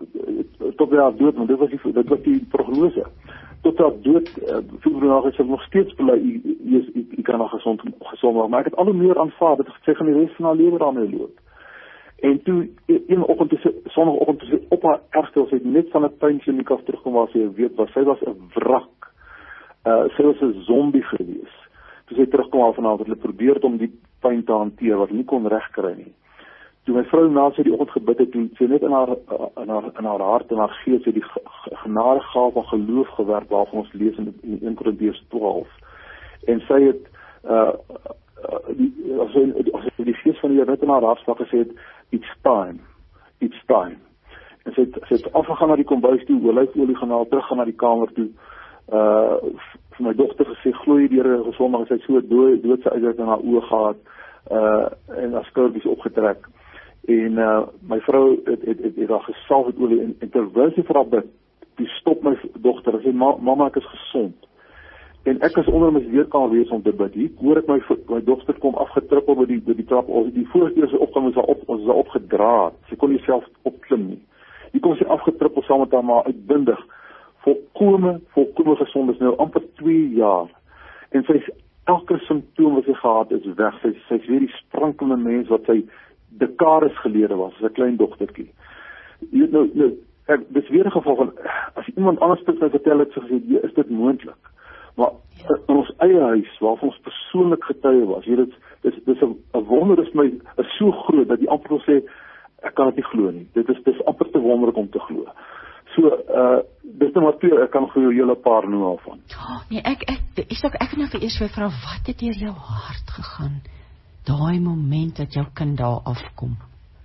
tot by haar dood, want dit was die, dit was die prognose. Tot haar dood, uh, fibromialgie sal nog steeds bely, u, u, u, u kan nog gezond, gezond worden. Maar ek het al hoe meer aanvaar, dat sy gaan die rest van haar lewe daarmee loop. En toe, een oggend, sondagoggend, toe sy op haar erstel, sy het net van 'n pynkliniek af terugkom waar sy weet, was sy was 'n wrak. Uh, sy was 'n zombie gewees. Toe sy terugkom af vanavond, het hulle probeer om die pyn te hanteer, wat nie kon regkry nie. Toe my vrou na sy die oggend gebid het, toe sy net in haar, in haar, in haar hart en haar gees, sy die genadegawe van geloof gewerk, waarvan ons lees in, in Eerste Korintiërs twaalf. En sy het, uh, uh, die, as sy, as sy die gees van die Here net in haar hart slag gesê het, it's time, it's time. En sy het, sy het afgegaan na die kombuis toe, olyfolie gaan haal, teruggaan na die kamer toe, uh, vir my dogter gesê, glo jy die Here gesondig, sy het so dood, doodse uitdruk in haar oë gehad, uh, en haar skouertjies opgetrek. En uh, my vrou het, het, het, het haar gesalf met olie, en, en terwyl sy vir haar bid, die stop my dogter, en sê, mama, ek is gesond. En ek is onder my weerkamer wees om te bid. Hier hoor ek my, my dogter kom afgetrippel by die, by die trap, ons die vorige keer sy opgang is haar op, ons is haar opgedraad, sy kon nie self opklim nie. Hier kom sy afgetrippel saam met haar maar uitbundig, volkome, volkome gezond, is nou amper twee jaar, en sy is, elke symptoom wat sy gehad is weg, sy, sy is weer die sprankelende mens wat sy dekades gelede was, as 'n klein dogtertjie. Jy weet nou, nou ek, dit is weer 'n geval van, as iemand anders dit nou vertel het, sy gesê, is dit moontlik? Maar in ons eie huis, waarvan ons persoonlik getuie was, jy weet, dit is 'n wonder, is my, is so groot, dat die amper wil sê, ek kan dit nie glo nie, dit is, dit is amper te wonderlik om te glo. So, uh, dis nou maar twee, ek kan vir jou hele paar noem al van. Oh, nee, ek, ek, is ook, ek wil nou vir eers vir vrou, wat het deur jou hart gegaan, daai moment dat jou kind daar afkom?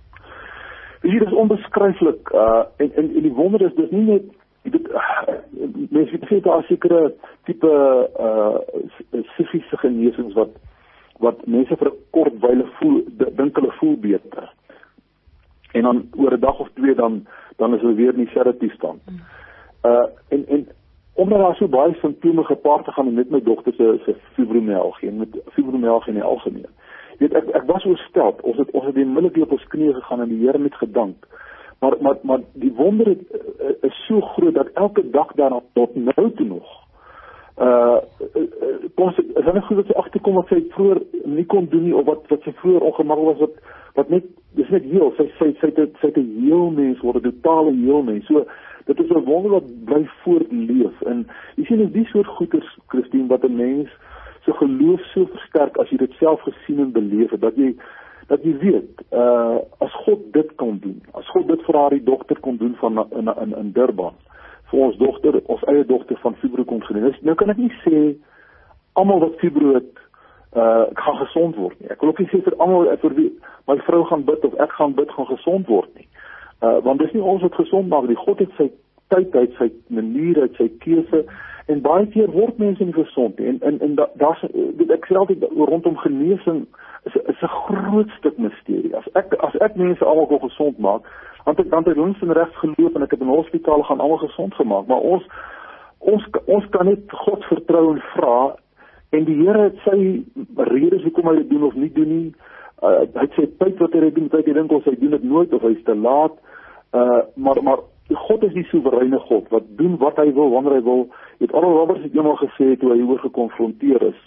Hier is onbeskryflik, uh, en, en, en die wonder is, dis nie net, dit, uh, mense weet sê, daar is sekere type uh, psigische genesings, wat, wat mense vir 'n kort wyle voel, dink hulle voel beter. En dan, oor 'n dag of twee, dan, dan is hulle weer in dieselfde toestand. Mm. Uh, en, en, omdat daar so baie simptome gepaard te gaan met my dogter se, se fibromialgie, en met fibromialgie in die algemeen. Weet, ek, ek was oorstel, ons het, ons het die middelik op ons knieë gegaan en die Here met gedank. Maar, maar, maar die wonder het, uh, is so groot, dat elke dag daarna, tot nou toe nog, uh, uh, uh, is dat nie goed dat sy agterkom wat sy vroeger nie kon doen nie, of wat, wat sy vroeger ongemakkelijk was, wat, wat net, dis net heel, sy, sy, sy, sy, sy het een heel mens word, een totale heel mens, so, dit is een wonder wat bly voortleef, en jy sien is die soort goeders, Christine, wat een mens, so geloof so versterk, as jy dit self gesien en beleef het, dat jy, dat jy weet, uh, as God dit kan doen, as God dit vir haar die dokter kon doen van, in, in, in Durban, vir ons dochter, ons eie dochter van fibro kon gedoen, nou kan ek nie sê, almal wat fibro het, uh, ek gaan gesond word nie. Ek wil ook nie sê vir almal vir wie my vrou gaan bid of ek gaan bid gaan gesond word nie. Uh, want dis nie ons wat gesond maak nie. God het sy tyd, uit sy manier, uit sy keuse, en baie keer word mense nie gesond nie. En, en, en da, daar's, ek sê altyd rondom genesing is, is 'n groot stuk misterie. As ek, as ek mense almal wil gesond maak, want ek dan by links en regs geloop en ek het in hospitale gaan almal gesond gemaak, maar ons ons ons kan net God vertrou en vra, en die Here het sy redes hoekom hy dit doen of nie doen nie. Uh, hy het sy tyd wat hy dit doen, tyd hy dink ons hy doen dit nooit of hy is te laat. Uh, maar maar God is die soewereine God wat doen wat hy wil wanneer hy wil. Jy het Oral Roberts het eendag gesê toe hy oor gekonfronteer is.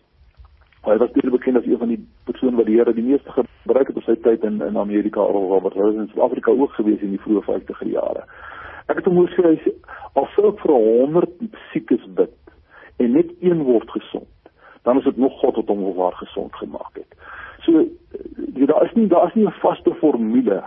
Hy was baie bekend as een van die persone wat die Here die meeste gebruik het op sy tyd in, in Amerika. Oral Roberts, hy was in Suid-Afrika ook gewees in die vroeë vyftiger jare. Ek het hom hoor sê, hy sê, al sou ek vir honderd siekes bid en net een word gesond, dan is dit nog God wat hom waar gesond gemaak het. So, daar is nie, daar is nie 'n vaste formule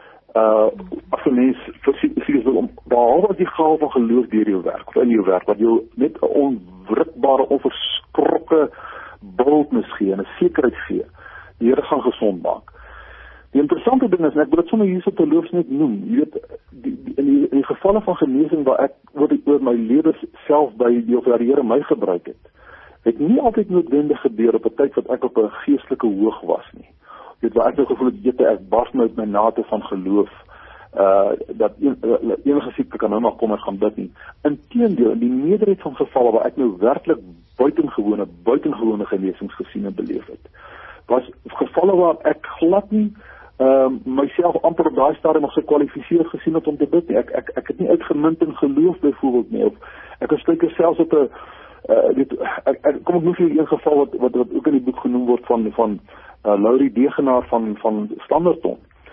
uh as 'n mens verseker wil om behalwe die gawe van geloof deur jou werk of in jou werk wat jou net 'n onwrikbare, onverskrokke boldness gee en 'n sekerheid gee. Die Here gaan gesond maak. Die interessante ding is, en ek wil dit sommer hierso terloops net noem, jy weet, die, die, in, die, in die gevalle van genesing waar ek oor, oor my lewe self by die of waar die Here my gebruik het, het nie altyd noodwendig gebeur op 'n tyd wat ek op 'n geestelike hoog was nie. Jy weet, waar ek nou gevoel het, weet ek bars nou uit my nate van geloof, uh, dat een, uh, enige siekte kan nou maar kom en gaan bid nie. Inteendeel, in die meerderheid van gevalle waar ek nou werklik buitengewone, buitengewone genesings gesien en beleef het, was gevalle waar ek glad nie um, myself amper op daai stadium nog gekwalifiseer gesien het om te bid nie. Ek, ek, ek het nie uitgemunt in geloof byvoorbeeld nie, of ek was steeds selfs op 'n Uh, dit, ek, ek, kom ek noem vir een geval wat, wat, wat ook in die boek genoem word van, van uh, Laurie Degenaar van, van Standerton.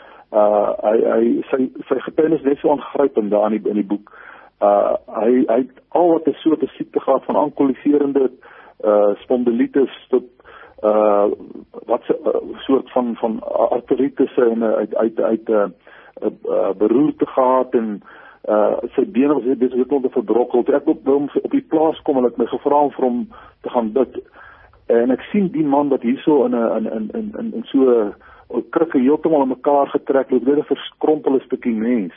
Uh, hy, hy, sy, sy getuienis net so aangrypend daar in die, in die boek. Uh, hy, hy het al wat 'n soort 'n siekte gehad van ankoliserende uh, spondilitis tot uh, wat 'n uh, soort van, van arteritis en uh, uit, uit, uit uh, uh, beroerte gehad en Uh, sy bene was dit besig om te verbrokkel. Toe ek op, op, op die plaas kom en ek my gevra om vir hom te gaan bid. En ek sien die man wat hierso in 'n in in in in, in so 'n krikke heeltemal aan mekaar getrek het, weer 'n verskrompelde stukkie mens.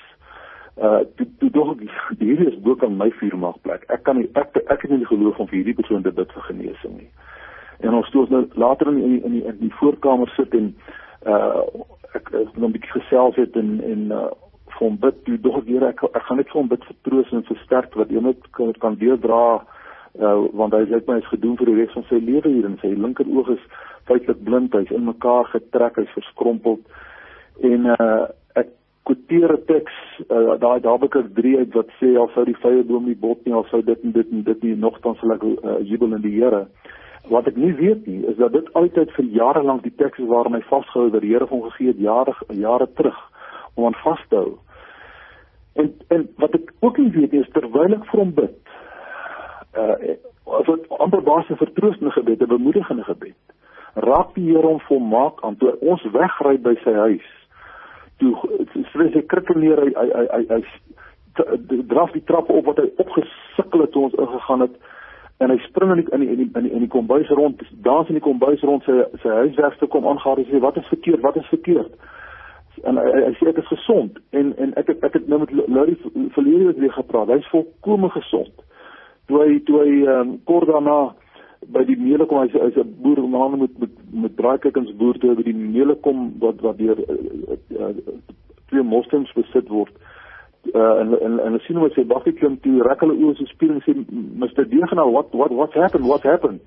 Uh toe toe dog ek hierdie is bo kan my vuurmagplek. Ek kan nie ek ek het nie die geloof om vir hierdie persoon te bid vir genesing nie. En ons toe ons nou later in die, in die in die voorkamer sit en uh ek het nog 'n bietjie gesels het en en uh vir hom bid, toe dog ek hier, ek, ek gaan net vir hom bid vertroos en versterk, wat jy net kan, kan deurdra, uh, want hy lyk my is gedoen vir die res van sy lewe hier, en sy linker oog is feitlik blind, hy is in mekaar getrek, hy is verskrompeld, en uh, ek quoteer 'n teks, uh, daar, daar heb ek drie uit, wat sê, al sou die vyeboom nie bot nie, al sou dit en dit en dit nie, nogtans sal ek uh, jubel in die Here. Wat ek nie weet nie, is dat dit altyd vir jare lank die teks is waarin hy vastgehou, dat die Here van gegee het, jare, jare terug, om aan vast te hou. En, en wat ek ook nie weet is, terwyl ek vir hom bid, uh, as het amper baas 'n vertroostende gebed, 'n bemoedigende gebed, raak die Here hom volmaak aan, toe ons wegry by sy huis, toe sê sy krikke neer, hy, hy, hy, hy, hy draf die trappe op, wat hy opgesikkel het toe ons ingegaan het, en hy spring in die, in die, in die, in die, in die kombuis rond, dans in die kombuis rond, sy, sy huiswerkster kom aangehaal, en sê, wat is verkeerd, wat is verkeerd? En hy, hy sê ek is gesond, en, en ek, ek het nou met Laurie verlede weer gepraat, hy is volkome gezond. Toe hy, toe hy um, kort daarna by die meele kom, hy is, hy is een boer, met, met, met, met draaikikens boer, toe hy by die meele kom, wat, wat door uh, uh, twee moslims besit word, uh, en, en, en hy sien hom met sy bakkie klim, toe rek hulle oor sy spier, en sê, mister Degenaar, what, what, what's happened, what happened?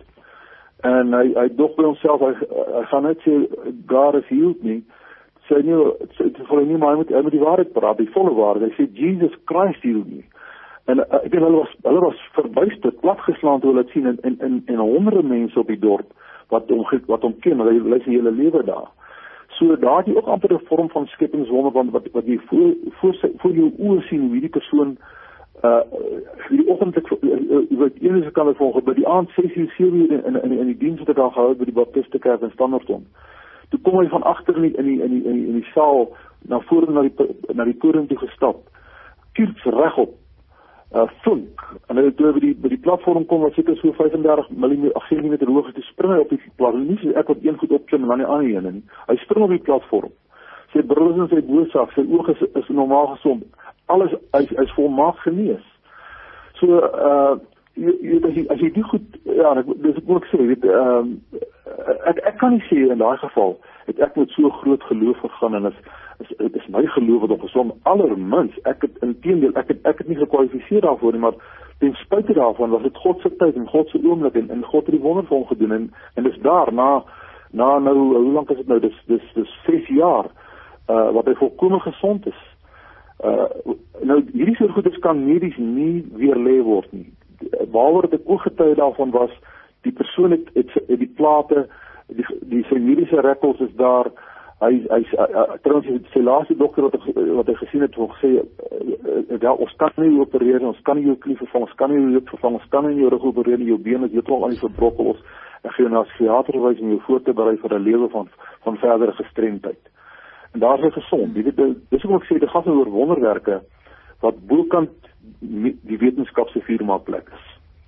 En hy, hy dog by homself, hy, hy gaan net sê, God has healed me, sy nie, sy, sy nie, maar hy moet, hy moet die waarheid praat, die volle waarheid, hy sê, Jesus Christ healed me. En uh, ek weet, hulle was, hulle was verbuisterd, platgeslaan toe hulle het sien, en, en, en, en honderde mense op die dorp, wat om, wat om ken, hulle, hulle is die hele lewe daar. So daar die ook amper 'n vorm van skepingswonder, want wat, wat jy voor, voor, sy, voor jou oor sien, hoe die persoon, uh, die oggend, wat uh, enige kan ek volg, by die aand, ses uur, sewe uur, in, in, in die dienst wat ek al gehou, by die Baptiste Kerk in Standerton. Toe kom hy van agter in die, in die, in die, in die, in die saal, na voor na die, na die toring toe gestap, kiers regop, uh, vink. En hy toe by die, by die platform kom, wat seker so vyfendertig millimeter, ag sentimeter hoog is, toe spring hy op die platform, nie so ek wat een goed opklim en dan die ander een, en hy spring op die platform. Sy bril is in sy boorsak, sy oog is, is normaal gesond, alles, hy, hy is volmaak genees. So, uh, jy, jy, as, jy, as jy die goed, ja, dis ek moet ek sê, weet, uh, ek, ek kan nie sê in daai geval, het ek met so groot geloof gegaan, en is, is, is my geloof wat opgesom, allermins, ek het, in teendeel, ek het, ek het nie gekwalifiseer daarvoor nie, maar ten spyte daarvan was het God se tyd, en God se oomblik, en, en God het die wonder vir hom gedoen, en, en dis daar, na, na nou, hoe lang is het nou, dis, dis, dis ses jaar, uh, wat hy volkome gesond is. Uh, nou, hierdie soort goedes kan medies nie weerlê word nie. Waaroor het ek ook getuie daarvan was, die persoon het, het, het die plate, die, die sy mediese rekords is daar, hy, hy, hy trouwens, sy laaste dokter wat, wat hy gesien het, het gesê, uh, ja, ons kan nie opereer, ons kan nie jou knie vervang, ons kan nie jou heup vervang, ons kan nie jou rug opereer, jou been is heeltemal aan die verbrokkel, ons en gee na psigiater wys om jou voor te berei vir 'n lewe van, van verdere gestremdheid. En daar is hy gesond. Dit is ook ek sê, dit gaan oor wonderwerke, wat bokant die wetenskap se firma plek is.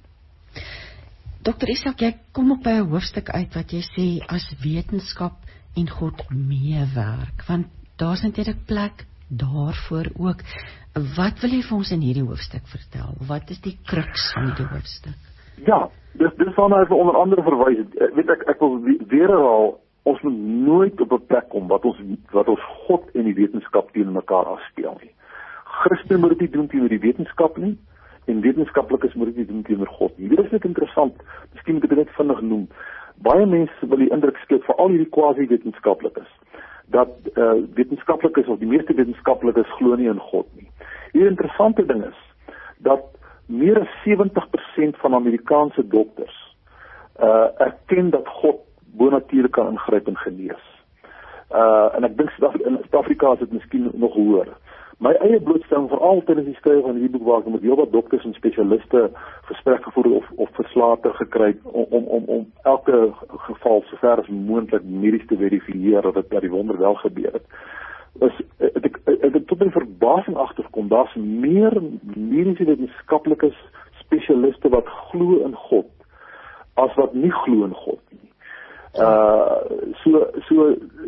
Dokter Isak, jy kom op by 'n hoofstuk uit wat jy sê, as wetenskap en God meewerk, want daar's natuurlik plek daarvoor ook. Wat wil jy vir ons in hierdie hoofstuk vertel? Wat is die kruks van hierdie hoofstuk? Ja, dis dis waarna hy onder andere verwys het. Weet ek, ek wil weer herhaal, ons moet nooit op 'n plek kom wat ons wat ons God en die wetenskap teen mekaar afspeel nie. Christen moet dit nie doen teenoor die wetenskap nie, en wetenskaplikes moet dit nie doen teenoor God nie. Dit is net interessant, miskien moet ek dit net vinnig noem. Baie mense wil die indruk skep, veral hierdie quasi-wetenskaplikes, dat uh, wetenskaplikes of die meeste wetenskaplikes glo nie in God nie. Die interessante ding is dat meer as sewentig persent van Amerikaanse dokters uh, erken dat God bonatuurlik kan ingryp en genees. Uh, en ek dink in Suid-Afrika is dit miskien nog hoër. My eie blootstelling, veral tydens die skryf van hierdie boek, waar ek met heel wat dokters en spesialiste gesprek gevoer of, of verslae gekry om, om, om, om elke geval so ver as moontlik medies te verifieer dat dit by die wonder wel gebeur het. Is, het ek, het ek tot my verbasing agterkom, daar's meer mediese wetenskaplikes spesialiste wat glo in God as wat nie glo in God nie. Uh, so, so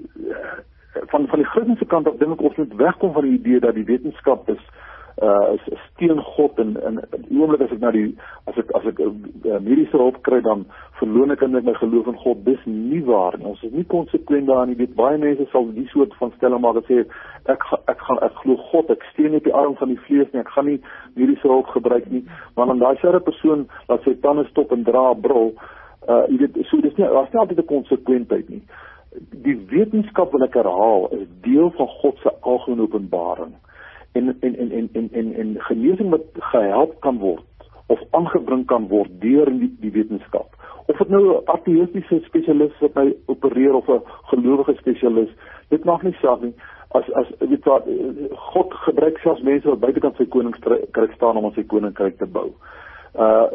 van, van die Christense kant af dink ek ons moet wegkom van die idee dat die wetenskap is, uh, is, is teen God, en, en die oomblik as ek na die, as ek, as ek uh, mediese hulp kry, dan verloon ek in my geloof in God. Dis nie waar nie. Ons is nie konsekwent daarin. Jy weet, baie mense sal die soort van stelling maak en sê, ek, ek gaan, ek glo God, ek steun nie op die arm van die vlees nie, ek gaan nie mediese hulp gebruik nie, maar dan daai selfde persoon laat sy tande stop en dra 'n bril. Uh, jy weet, so dis nie, daar is nie altyd 'n konsekwentheid nie. Die wetenskap, wil ek herhaal, is deel van God se algemene openbaring. En, en, en, en, en, en, en genesing wat gehelp kan word, of aangebring kan word deur die, die wetenskap. Of het nou 'n ateïstiese spesialis wat hy opereer, of 'n gelowige spesialis, dit maak nie saak nie. As, as, weet wat, God gebruik selfs mense wat buitekant sy koninkryk staan om aan sy koninkryk te bou. Uh,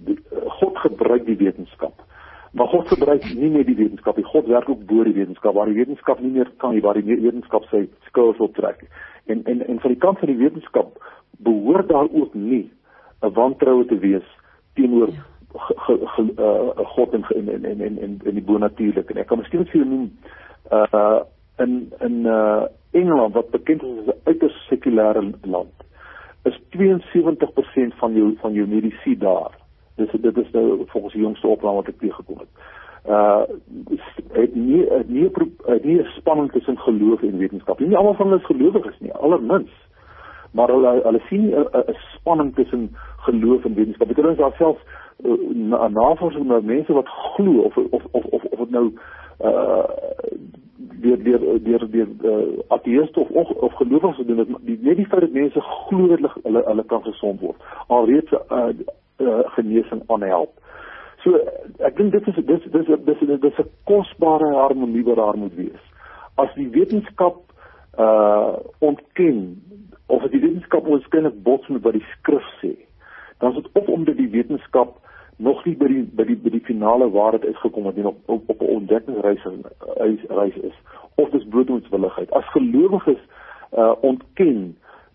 God gebruik die wetenskap. Maar God gebruik nie net die wetenskap nie. God werk ook bo die wetenskap, waar die wetenskap nie meer kan nie, waar die wetenskap sy skills wil trek. En, en, en van die kant van die wetenskap behoort daar ook nie 'n wantroue te wees teenoor ge, ge, ge, uh, God en, en, en, en, en, en die bonatuurlike. Ek kan miskien vir jou noem, uh, in, in uh, Engeland, wat bekend is as 'n uiters sekulêre land, is twee en sewentig persent van jou, van jou medisyne daar. Dis, dit is nou volgens die jongste opname wat ek teëgekom het. Uh, het nie, het nie, het nie 'n spanning tussen geloof en wetenskap. Nie almal van hulle is gelowiges nie, allermins. Maar hulle, hulle sien 'n spanning tussen geloof en wetenskap. Ek dink daar selfs uh, navorsing met mense wat glo, of of of of, of het nou uh, deur deur deur deur uh, ateïste of of, of gelowiges doen dit, die net die feit dat mense glo dat hulle, hulle hulle kan gesond word, alreeds 'n uh, uh, genesing aanhelp. So ek dink dit is dis dis dis dis 'n kosbare harmonie wat daar moet wees. As die wetenskap uh ontken, of as die wetenskap waarskynlik bots met wat die skrif sê, dan is dit of omdat die wetenskap nog nie by die by die by die finale waarheid uitgekom het en op op, op 'n ontdekkingsreis reis is, of dis blootmoedswilligheid. As gelowiges uh ontken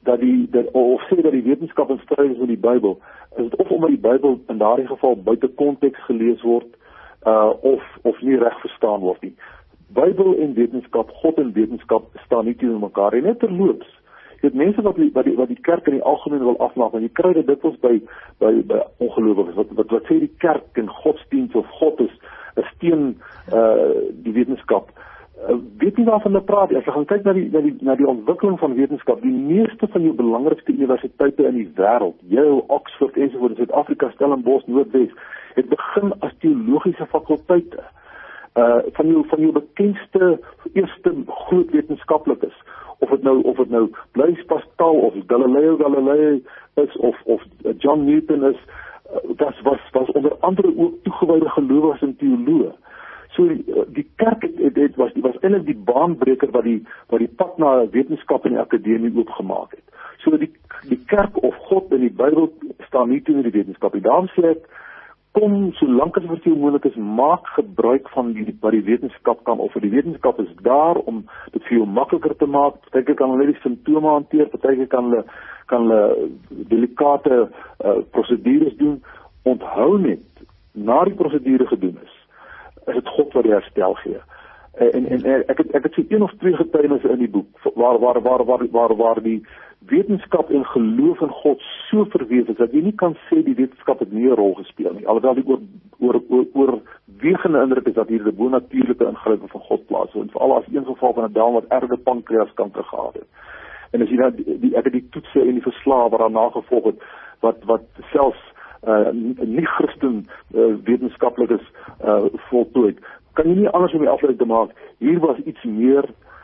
dat die dat, of sê dat die wetenskap in stryd is met die Bybel, is dit of omdat die Bybel in daardie geval buite konteks gelees word uh, of of nie reg verstaan word nie. Bybel en wetenskap, God en wetenskap staan nie teenoor mekaar nie, net terloops. Jy weet mense wat die, wat die wat die kerk in die algemeen wil afmaak, en jy kry dit dikwels by by by ongelowiges wat wat wat sê die kerk en godsdienst of God is is teen uh, die wetenskap. Uh, weet nie waarvan hulle praat. As jy gaan kyk na die na die na die ontwikkeling van wetenskap, die meeste van jou belangrikste universiteite in die wêreld, Yale, Oxford ensovoorts in Suid-Afrika, Stellenbosch, Noordwes, het begin as teologiese fakulteite. Uh, van jou van jou bekendste eerste groot wetenskaplikes, of dit nou of dit nou Blaise Pascal of Galileo Galilei is of of John Newton is, uh, dat was was onder andere ook toegewyde gelowiges en teoloë. So die, die kerk het, het, het was die was eintlik die baanbreker wat die wat die pad na wetenskap en die akademie oopgemaak het. So die die kerk of God in die Bybel staan nie teenoor die wetenskap nie. Daarom sê ek, kom solank as wat jou moontlik is, maak gebruik van die wat die wetenskap kan offer. Die wetenskap is daar om dit vir jou makliker te maak. Partykeer kan hulle die simptome hanteer, partykeer kan hulle kan hulle delikate uh, prosedures doen. Onthou net, na die prosedure gedoen is, is dit God wat die herstel gee. En en, en ek het ek het so een of twee getuienisse in die boek waar waar waar waar waar waar die wetenskap en geloof in God so verweef is dat jy nie kan sê die wetenskap het nie 'n rol gespeel nie. Alhoewel die oor oor oor oorwegende indruk is dat hier 'n bonatuurlike ingryping van God plaasvind, veral as een geval van 'n dame wat erge pankreaskanker gehad het. En as jy nou die, die ek het die toetse en die verslae wat daarna gevolg het wat wat selfs uh, nie Christen uh, wetenskaplikes uh, voltooi, kan jy nie anders om die afleiding te maak. Hier was iets meer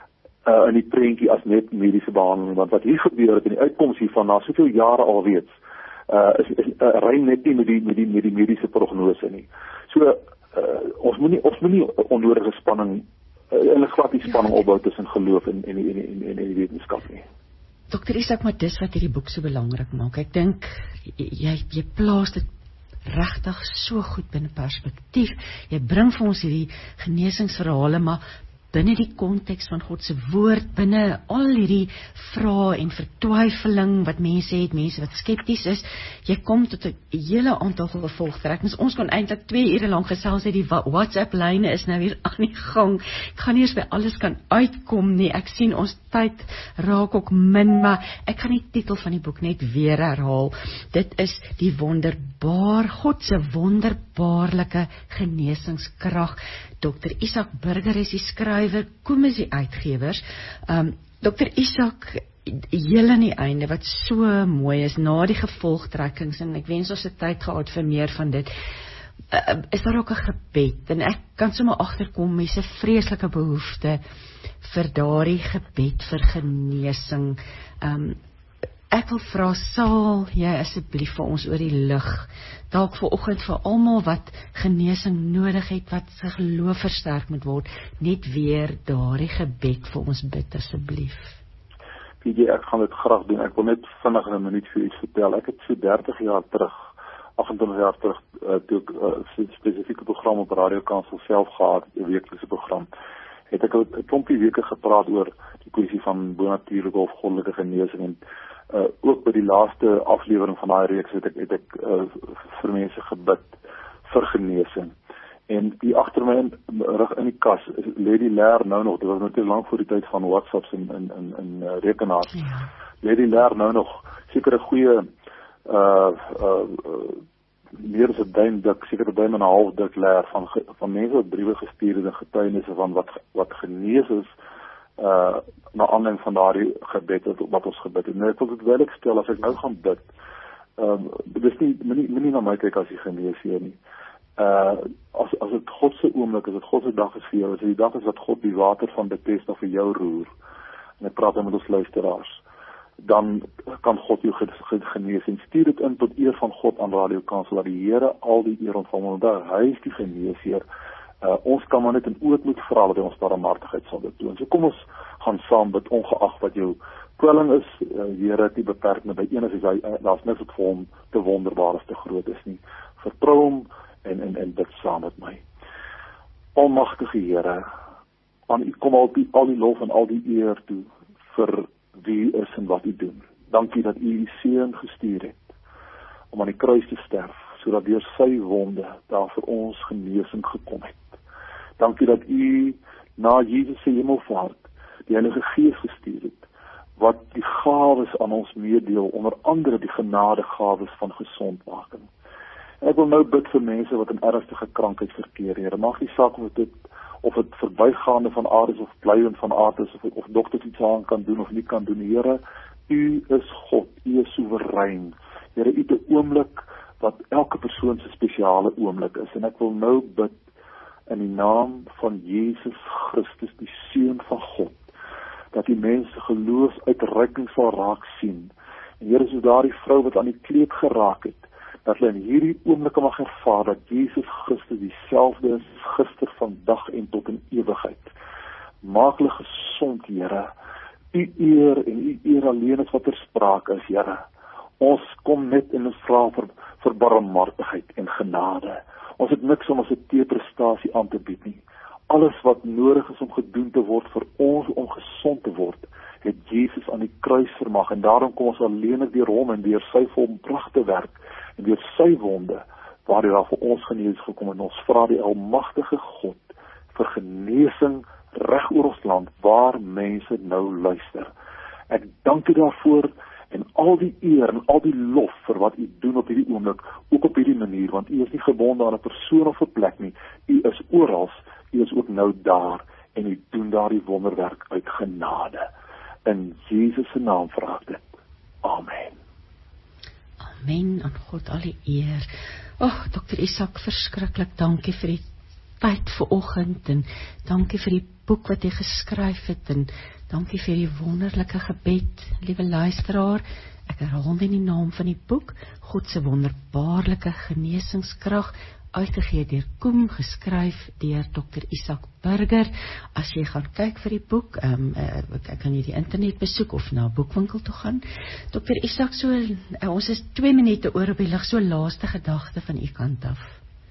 uh, in die prentjie as net mediese behandeling, want wat hier gebeur het en die uitkoms hiervan na soveel jare alreeds uh, is, is uh, rein net nie met die met die met die mediese prognose nie. So uh, ons moenie ons moenie onnodige spanning uh, en glad die spanning opbou tussen geloof en en en en, en, en die wetenskap nie. Dokter Isak, maar dis wat hierdie boek so belangrik maak. Ek dink jy jy plaas dit regtig so goed binne perspektief. Jy bring vir ons hierdie genesingsverhale, maar binne die konteks van God se woord, binne al hierdie vrae en vertwyfeling wat mense het, mense wat skepties is, jy kom tot 'n hele aantal gevolgtrekkings. Ons kon eintlik twee ure lank gesels het, die WhatsApp-lyne is nou weer aan die gang. Ek gaan nie eens by alles kan uitkom nie. Ek sien ons tyd raak ook min, maar ek gaan die titel van die boek net weer herhaal. Dit is die wonderbaar, God se wonderbaarlike genesingskrag. Dokter Isak Burger is die skrywer, Kom is die uitgewers. Um, Dokter Isak, heel aan die einde, wat so mooi is, na die gevolgtrekkings, en ek wens ons het tyd gehad vir meer van dit, uh, is daar ook 'n gebed, en ek kan sommer agterkom, mense 'n vreeslike behoefte vir daardie gebed vir genesing. Um, Ek wil vra, sal jy asseblief vir ons oor die lig, dalk vanoggend vir almal wat genesing nodig het, wat sy geloof versterk moet word, net weer daardie gebed vir ons bid asseblief. P J, ek gaan dit graag doen. Ek wil net vinnig 'n minuut vir u vertel. Ek het so dertig jaar terug, agentwintig jaar terug, uh, toe ek 'n uh, spesifieke program op Radio Kansel self gehad, 'n weeklikse program. Het ek 'n klompie weke gepraat oor die kwessie van bonatuurlike of goddelike genesing, en Uh, ook by die laaste aflewering van daai reeks het ek, het ek uh, vir mense gebid vir genesing. En die agter my in, rug in die kas is Lady Lair nou nog, dit was net lank voor die tyd van WhatsApps en in in in uh, rekenaars. Ja. Lady Lair nou nog seker 'n goeie uh uh, uh meer as 'n duim dik, seker 'n duim en 'n half dik leer van van mense wat briewe gestuur het en getuienisse van wat wat genees is uh na aanleiding van daardie gebed wat, wat ons gebid het. Nou ek wil dit wel ek stel as ek nou gaan bid. Ehm um, dis nie moenie moenie na my kyk as jy genees hier nie. Uh as as dit God se oomblik is, as dit God se dag is vir jou, as dit die dag is wat God die water van Bethesda vir jou roer. En ek praat met ons luisteraars. Dan kan God jou genees, en stuur dit in tot eer van God aan Radio Kansel, dat die Here al die eer ontvang, want hy is die geneesheer. Uh, ons kan maar net in ootmoed vra dat hy ons barmhartigheid sal betoon. So kom ons gaan saam bid, ongeag wat jou kwelling is. Uh, Here het nie beperk met by een as hy, uh, daar's niks wat vir hom te wonderbaar is, te groot is nie. Vertrou hom en en en bid saam met my. Almagtige Here, aan U kom al die al die lof en al die eer toe vir wie U is en wat U doen. Dankie dat U U seun gestuur het om aan die kruis te sterf, sodat deur sy wonde daar vir ons genesing gekom het. Dankie dat U na Jesus se hemelvaart die Heilige Gees gestuur het, wat die gawes aan ons meedeel, onder andere die genadegawes van gesondmaking. Ek wil nou bid vir mense wat in ernstige krankheid verkeer, Here. Maak nie saak of dit of dit verbygaande van aard is of blyend van aard is, of, of dokters iets aan kan doen of nie kan doen. Here, U is God, U is soewerein. Here, U het 'n oomblik wat elke persoon se spesiale oomblik is. En ek wil nou bid in die naam van Jesus Christus, die Seun van God, dat die mense geloofsuitreiking sal raak sien. En Here, soos daardie vrou wat aan die kleed geraak het, dat hulle in hierdie oomblikke mag ervaar dat Jesus Christus dieselfde is gister, vandag en tot in ewigheid. Maak hulle gesond, Here. U eer en U eer alleen is wat ter sprake is, Here. Ons kom net in 'n vra vir, vir barmhartigheid en genade. Ons het niks om ons 'n teeprestasie aan te bied nie. Alles wat nodig is om gedoen te word vir ons om gesond te word, het Jesus aan die kruis vermag, en daarom kom ons alleen deur hom en deur sy volbragte werk en deur sy wonde waar daar vir ons genees gekom, en ons vra die almagtige God vir genesing reg oor ons land waar mense nou luister. Ek dank U daarvoor en al die eer en al die lof vir wat U doen op hierdie oomblik, ook op hierdie manier, want U is nie gebonde aan 'n persoon of 'n plek nie. U is oral, U is ook nou daar en U doen daardie wonderwerk uit genade. In Jesus se naam vra ek dit. Amen. Amen, aan God al die eer. Ag, oh, dokter Isak, verskriklik dankie vir die tyd vanoggend en dankie vir die boek wat jy geskryf het en dankie vir die wonderlike gebed, liewe luisteraar. Ek herhaal in die naam van die boek, God se wonderbaarlike genesingskrag, uitgegee deur Koem, geskryf deur dokter Isak Burger. As jy gaan kyk vir die boek, um, uh, kan jy die internet besoek of na 'n boekwinkel toe gaan. dokter Isak, so, uh, ons is twee minute oor op die lig, so laaste gedagte van u kant af.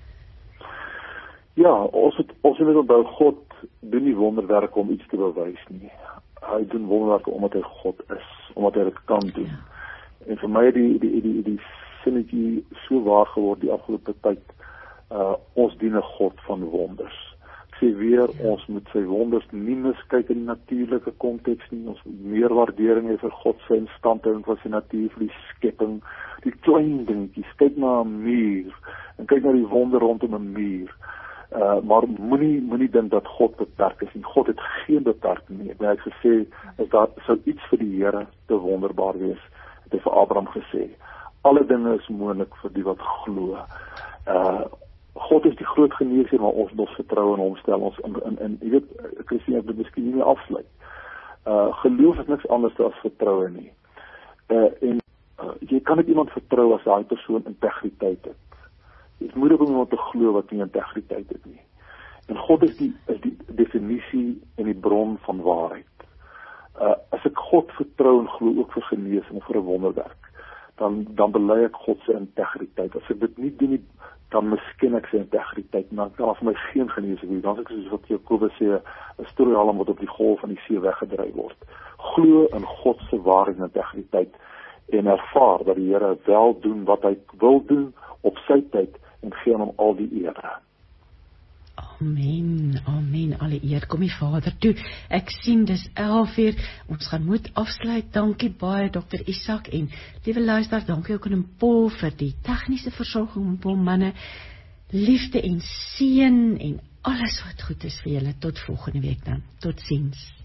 Ja, ons het, ons het onthou, God doen nie wonderwerke om iets te bewys nie. Hy doen wonderwerke omdat hy God is, omdat hy dit kan doen. Ja. En vir my het die, die, die, die sinnetjie so waar geword die afgelope tyd. Uh, ons dien 'n God van wonders. Ek sê weer, ja. Ons moet sy wonders nie miskyk in die natuurlike konteks nie. Ons moet meer waardering hê vir God se instandhouding van sy natuur, vir die skepping, die klein dingetjies. Kyk na 'n muur en kyk na die wonder rondom 'n muur. Uh, maar moenie moenie dink dat God beperk is nie. God het geen beperking nie. Hy het gesê, as daar sou iets vir die Here te wonderbaar wees, het hy vir Abraham gesê, alle dinge is moontlik vir die wat glo. Uh, God is die groot geneeser, maar ons moet vertrou in hom stel. Ons in in, in jy weet, Christine, ek wil miskien nie meer afsluit. Uh, geloof is niks anders as vertroue nie. Uh, en uh, jy kan net iemand vertrou as daai persoon integriteit het. Dit is moeilik om iemand te glo wat nie integriteit het nie. En God is die is die definisie en die bron van waarheid. Uh, as ek God vertrou en glo ook vir genesing of vir 'n wonderwerk, dan dan bely ek God se integriteit. As ek dit nie doen nie, dan misken ek sy integriteit, maar daar vir my geen genesing nie. Dan is ek soos wat Jakobus sê, 'n strooihalm wat op die golf van die see weggedryf word. Glo in God se waarheid en integriteit en ervaar dat die Here wel doen wat hy wil doen op sy tyd en gee hom al die eer. Amen, amen, alle eer kom die Vader toe. Ek sien dis elf uur, ons gaan moet afsluit. Dankie baie dokter Isak en liewe luisteraars, dankie ook aan Paul vir die tegniese versorging, Paul manne, liefde en seën en alles wat goed is vir julle. Tot volgende week dan. Totsiens.